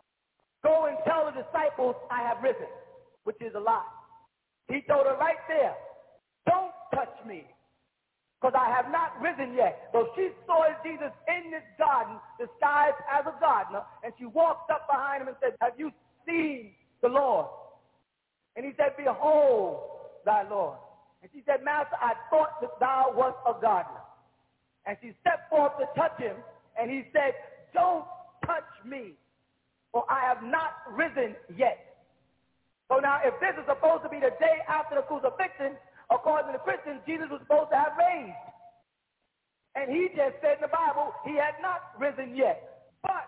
go and tell the disciples I have risen, which is a lie. He told her right there, don't touch me. because I have not risen yet. So she saw Jesus in this garden, disguised as a gardener, and she walked up behind him and said, have you seen the Lord? And he said, behold thy Lord. And she said, Master, I thought that thou wast a gardener. And she stepped forth to touch him, and he said, don't touch me, for I have not risen yet. So now, if this is supposed to be the day after the crucifixion, according to the Christians, Jesus was supposed to have raised. And he just said in the Bible, he had not risen yet. But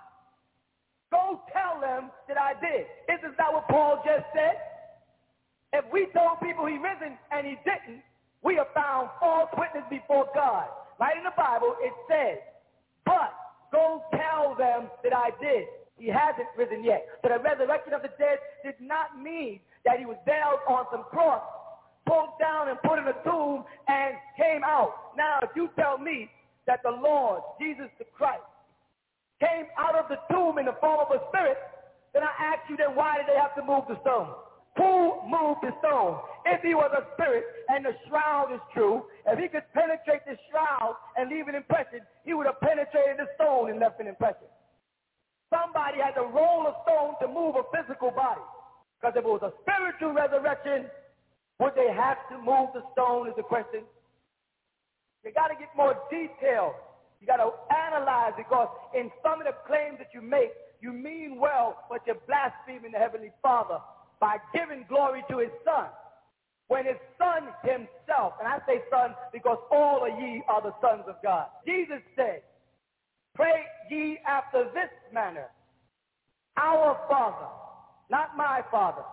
go tell them that I did. Isn't that what Paul just said? If we told people he risen and he didn't, we have found false witness before God. Right in the Bible, it says, but go tell them that I did. He hasn't risen yet. So the resurrection of the dead did not mean that he was nailed on some cross, pulled down and put in a tomb and came out. Now, if you tell me that the Lord, Jesus the Christ, came out of the tomb in the form of a spirit, then I ask you, then why did they have to move the stone? Who moved the stone? If he was a spirit and the shroud is true, if he could penetrate the shroud and leave an impression, he would have penetrated the stone and left an impression. Somebody had to roll a stone to move a physical body. Because if it was a spiritual resurrection, would they have to move the stone is the question. You got to get more detail. You got to analyze, because in some of the claims that you make, you mean well, but you're blaspheming the Heavenly Father by giving glory to his Son, when his Son himself, and I say Son because all of ye are the sons of God. Jesus said, pray ye after this manner, our Father, not my Father,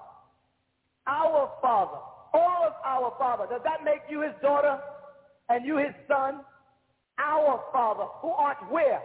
our Father, all of our Father. Does that make you his daughter and you his son? Our Father, who art where?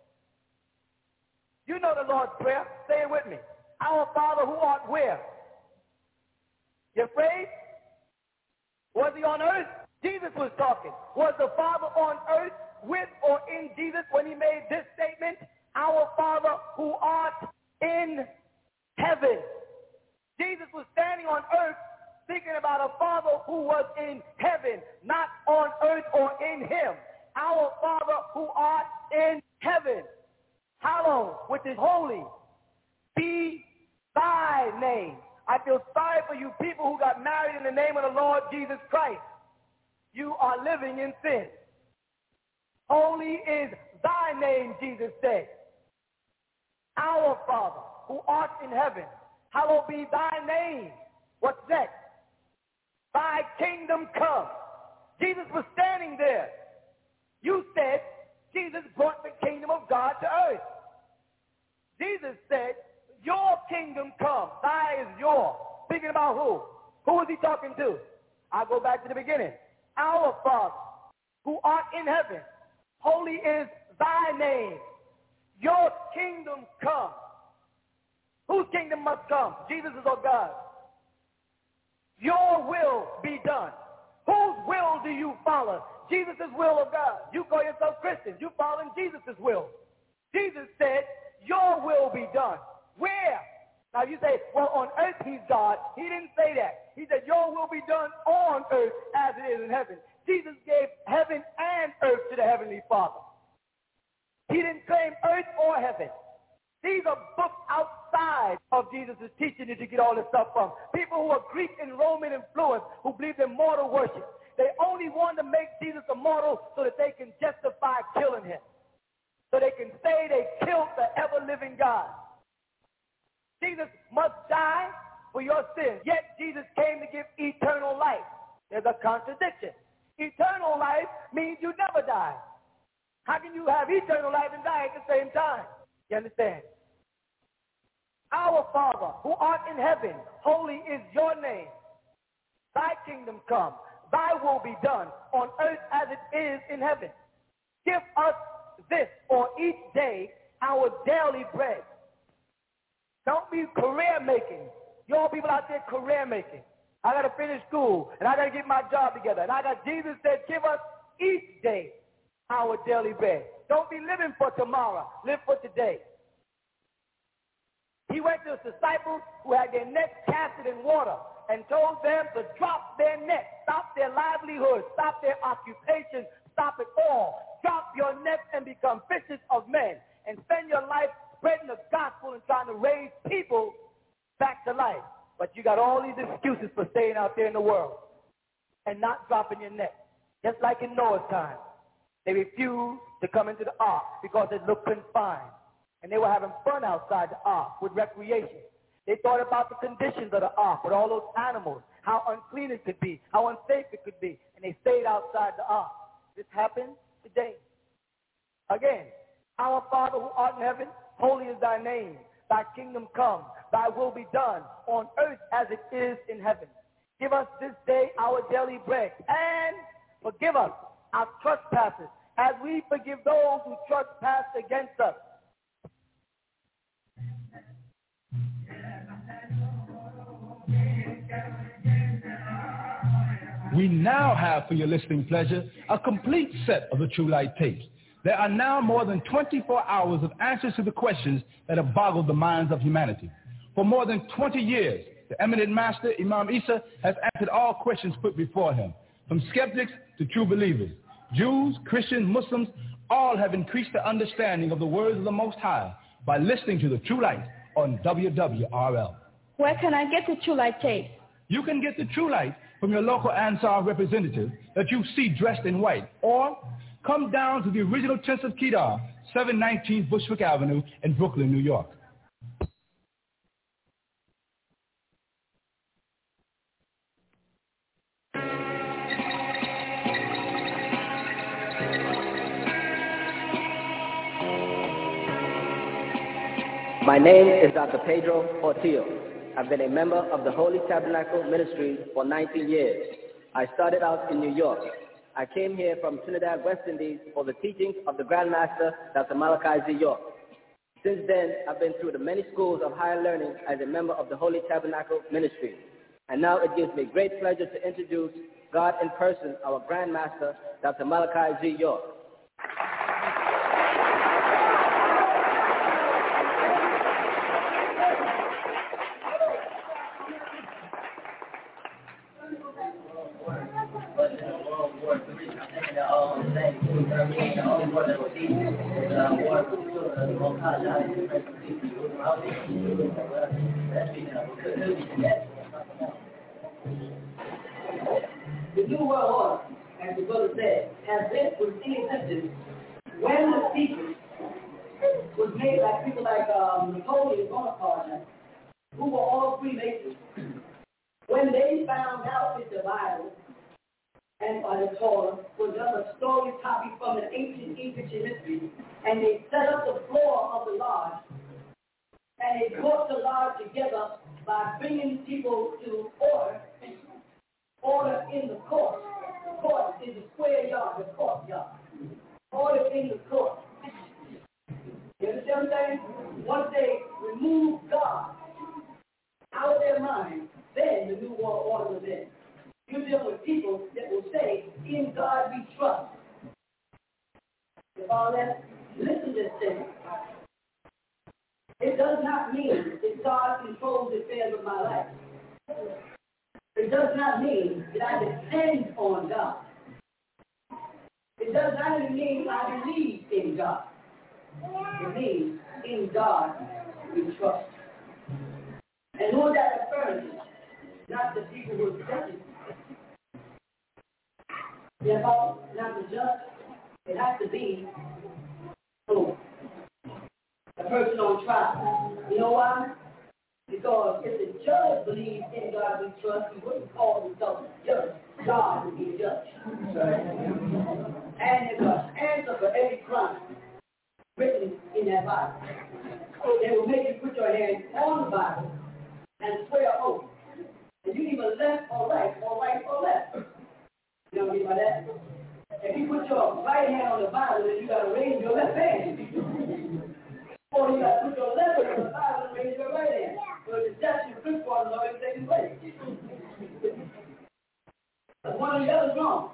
You know the Lord's Prayer. Say it with me. Our Father, who art where? You afraid? Was he on earth? Jesus was talking. Was the Father on earth with or in Jesus when he made this statement? Our Father who art in heaven. Jesus was standing on earth thinking about a Father who was in heaven, not on earth or in him. Our Father who art in heaven, hallowed, which is holy, be thy name. I feel sorry for you people who got married in the name of the Lord Jesus Christ. You are living in sin. Holy is thy name, Jesus said. Our Father, who art in heaven, hallowed be thy name. What's next? Thy kingdom come. Jesus was standing there. You said Jesus brought the kingdom of God to earth. Jesus said, your kingdom come. Thy is your. Speaking about who? Who is he talking to? I'll go back to the beginning. Our Father, who art in heaven, holy is thy name. Your kingdom come. Whose kingdom must come? Jesus is our God. Your will be done. Whose will do you follow? Jesus' will of God. You call yourself Christians. You following Jesus' will. Jesus said, your will be done. Where? Now you say, well, on earth he's God. He didn't say that. He said, your will be done on earth as it is in heaven. Jesus gave heaven and earth to the Heavenly Father. He didn't claim earth or heaven. These are books outside of Jesus' teaching that you get all this stuff from. People who are Greek and Roman influenced, who believe in mortal worship. They only want to make Jesus immortal so that they can justify killing him. So they can say they killed the ever-living God. Jesus must die for your sins. Yet Jesus came to give eternal life. There's a contradiction. Eternal life means you never die. How can you have eternal life and die at the same time? You understand? Our Father, who art in heaven, holy is your name. Thy kingdom come. Thy will be done on earth as it is in heaven. Give us this, or each day, our daily bread. Don't be career making. You all people out there career making. I got to finish school, and I got to get my job together. And I got, Jesus said, give us each day our daily bread. Don't be living for tomorrow. Live for today. He went to his disciples who had their nets casted in water and told them to drop their nets, stop their livelihood, stop their occupation, stop it all. Drop your net and become fishers of men and spend your life spreading the gospel and trying to raise people back to life. But you got all these excuses for staying out there in the world and not dropping your net. Just like in Noah's time. They refused to come into the ark because it looked confined. And they were having fun outside the ark with recreation. They thought about the conditions of the ark with all those animals, how unclean it could be, how unsafe it could be. And they stayed outside the ark. This happened today. Again, our Father who art in heaven, holy is thy name. Thy kingdom come. Thy will be done on earth as it is in heaven. Give us this day our daily bread. And forgive us our trespasses as we forgive those who trespass against us. We now have for your listening pleasure a complete set of the True Light tapes. There are now more than twenty-four hours of answers to the questions that have boggled the minds of humanity. For more than twenty years, the eminent master, Imam Isa, has answered all questions put before him, from skeptics to true believers. Jews, Christians, Muslims, all have increased their understanding of the words of the Most High by listening to the True Light on W W R L. Where can I get the True Light tape? You can get the True Light from your local Ansar representative that you see dressed in white, or come down to the original Tents of Kedar, seven nineteen Bushwick Avenue in Brooklyn, New York. My name is Doctor Pedro Portillo. I've been a member of the Holy Tabernacle Ministry for nineteen years. I started out in New York. I came here from Trinidad, West Indies for the teachings of the Grand Master, Doctor Malachi Z. York. Since then, I've been through the many schools of higher learning as a member of the Holy Tabernacle Ministry. And now it gives me great pleasure to introduce God in person, our Grand Master, Doctor Malachi Z. York. The New World Order, as the brother said, has been with any existence when the secret was made by people like um, Napoleon Bonaparte, who were all Freemasons. When they found out that the Bible and by the Torah was just a story copied from an ancient Egyptian mystery, and they set up the floor of the lodge, and they brought the lodge together by bringing people to order, order in the court. Court is the square yard, the courtyard. Order in the court. You understand what I'm saying? Once they remove God out of their mind, then the New World Order was in. You deal with people that will say, in God we trust. You follow that? Listen to this thing. It does not mean that God controls the affairs of my life. It does not mean that I depend on God. It does not even mean I believe in God. It means in God we trust. And who is that referring to? Not the people who are judging. Therefore, not the judge. It has to be who? A person on trial. You know why? Because if the judge believes in God we trust, he wouldn't call himself a judge. God would be the judge. And there's an answer for every crime written in that Bible. They will make you put your hand on the Bible and swear oath. And you either left or right, or right or left. You know what I mean by that? If you put your right hand on the Bible, then you got to raise your left hand. Or you got to put your left hand on the Bible and raise your right hand. So the deception principle is always taking place. But one or the other is wrong.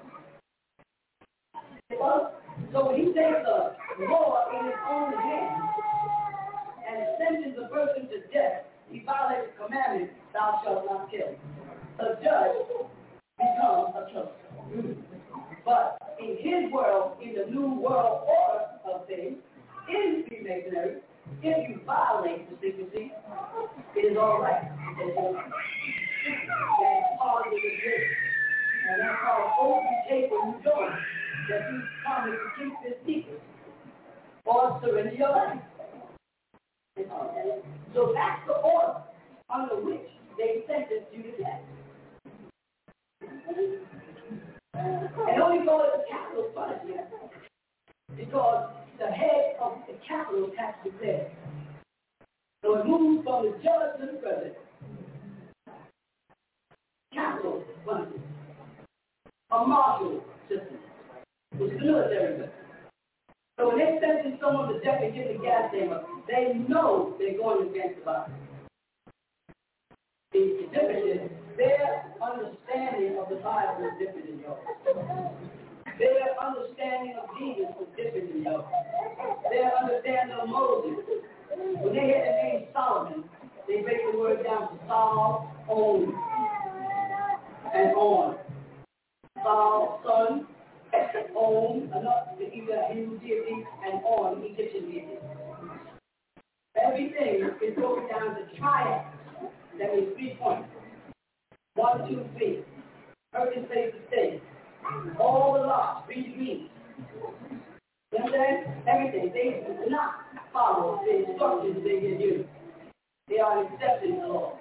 So when he takes the law in his own hand and sentences a person to death, he violates the commandment, thou shalt not kill. A judge becomes a killer. But in his world, in the new world order of things, in Freemasonry, if you violate the secrecy, it is all right. That's part of the religion. And that's called oath you take when you join, that you promise to keep this secret or surrender your life. So that's the order under which they sentenced you to death. And only go to capital punishment because the head of the capital tax is there. So it moves from the judge to the president. Capital punishment. A martial system. Which is the military system. So when they sentence someone to death and give the gas chamber, they know they're going against the Bible. The difference is their understanding of the Bible is different than yours. Their understanding of Jesus was different than yours. Their understanding of Moses, when they had the name Solomon, they break the word down to Sol, on, and on. Sol, son, on, enough to either Hindu deity, and on, Egyptian deity. Everything is broken down to triads. That means three points. One, two, three. Person, place, and state. All the laws, three degrees. You understand? Everything. They do not follow the instructions they give you. They are accepting the law.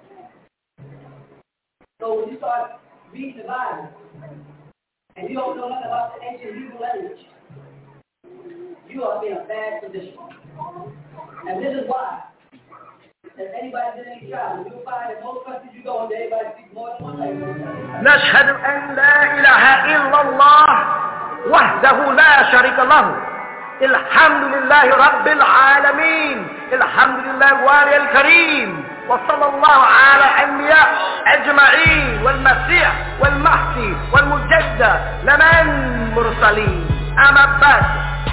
So when you start reading the Bible, and you don't know nothing about the ancient Hebrew language, you are in a bad position. And this is why. If anybody did any trial, you'll find that most countries you go into, everybody speaks more than one language. نشهد أن لا إله إلا الله وحده لا شريك له الحمد لله رب العالمين الحمد لله الوالي الكريم وصلى الله على الأنبياء أجمعين والمسيح والمهدي والمجدد لمن مرسلين أما بعد.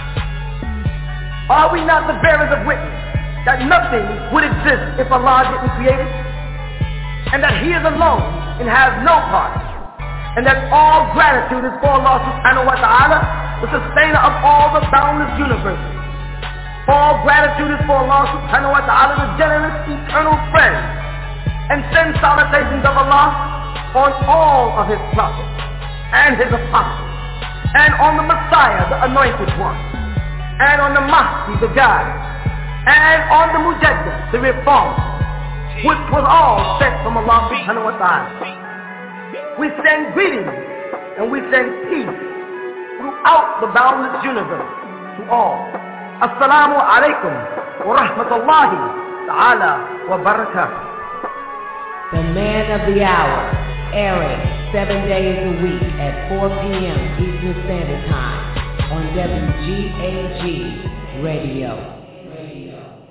Are we not the bearers of witness that nothing would exist if Allah didn't create it, and that He is alone and has no part, and that all gratitude is for Allah subhanahu wa ta'ala, the sustainer of all the boundless universes. All gratitude is for Allah subhanahu wa ta'ala, the generous eternal friend, and send salutations of Allah on all of His prophets and His apostles, and on the Messiah, the anointed one, and on the Mahdi, the guide, and on the Mujaddid, the reformer, which was all sent from Allah subhanahu wa ta'ala. We send greetings and we send peace throughout the boundless universe to all. Assalamu alaikum wa rahmatullahi ta'ala wa barakatuh. The man of the hour, airing seven days a week at four p.m. Eastern Standard Time on W G A G Radio. Radio.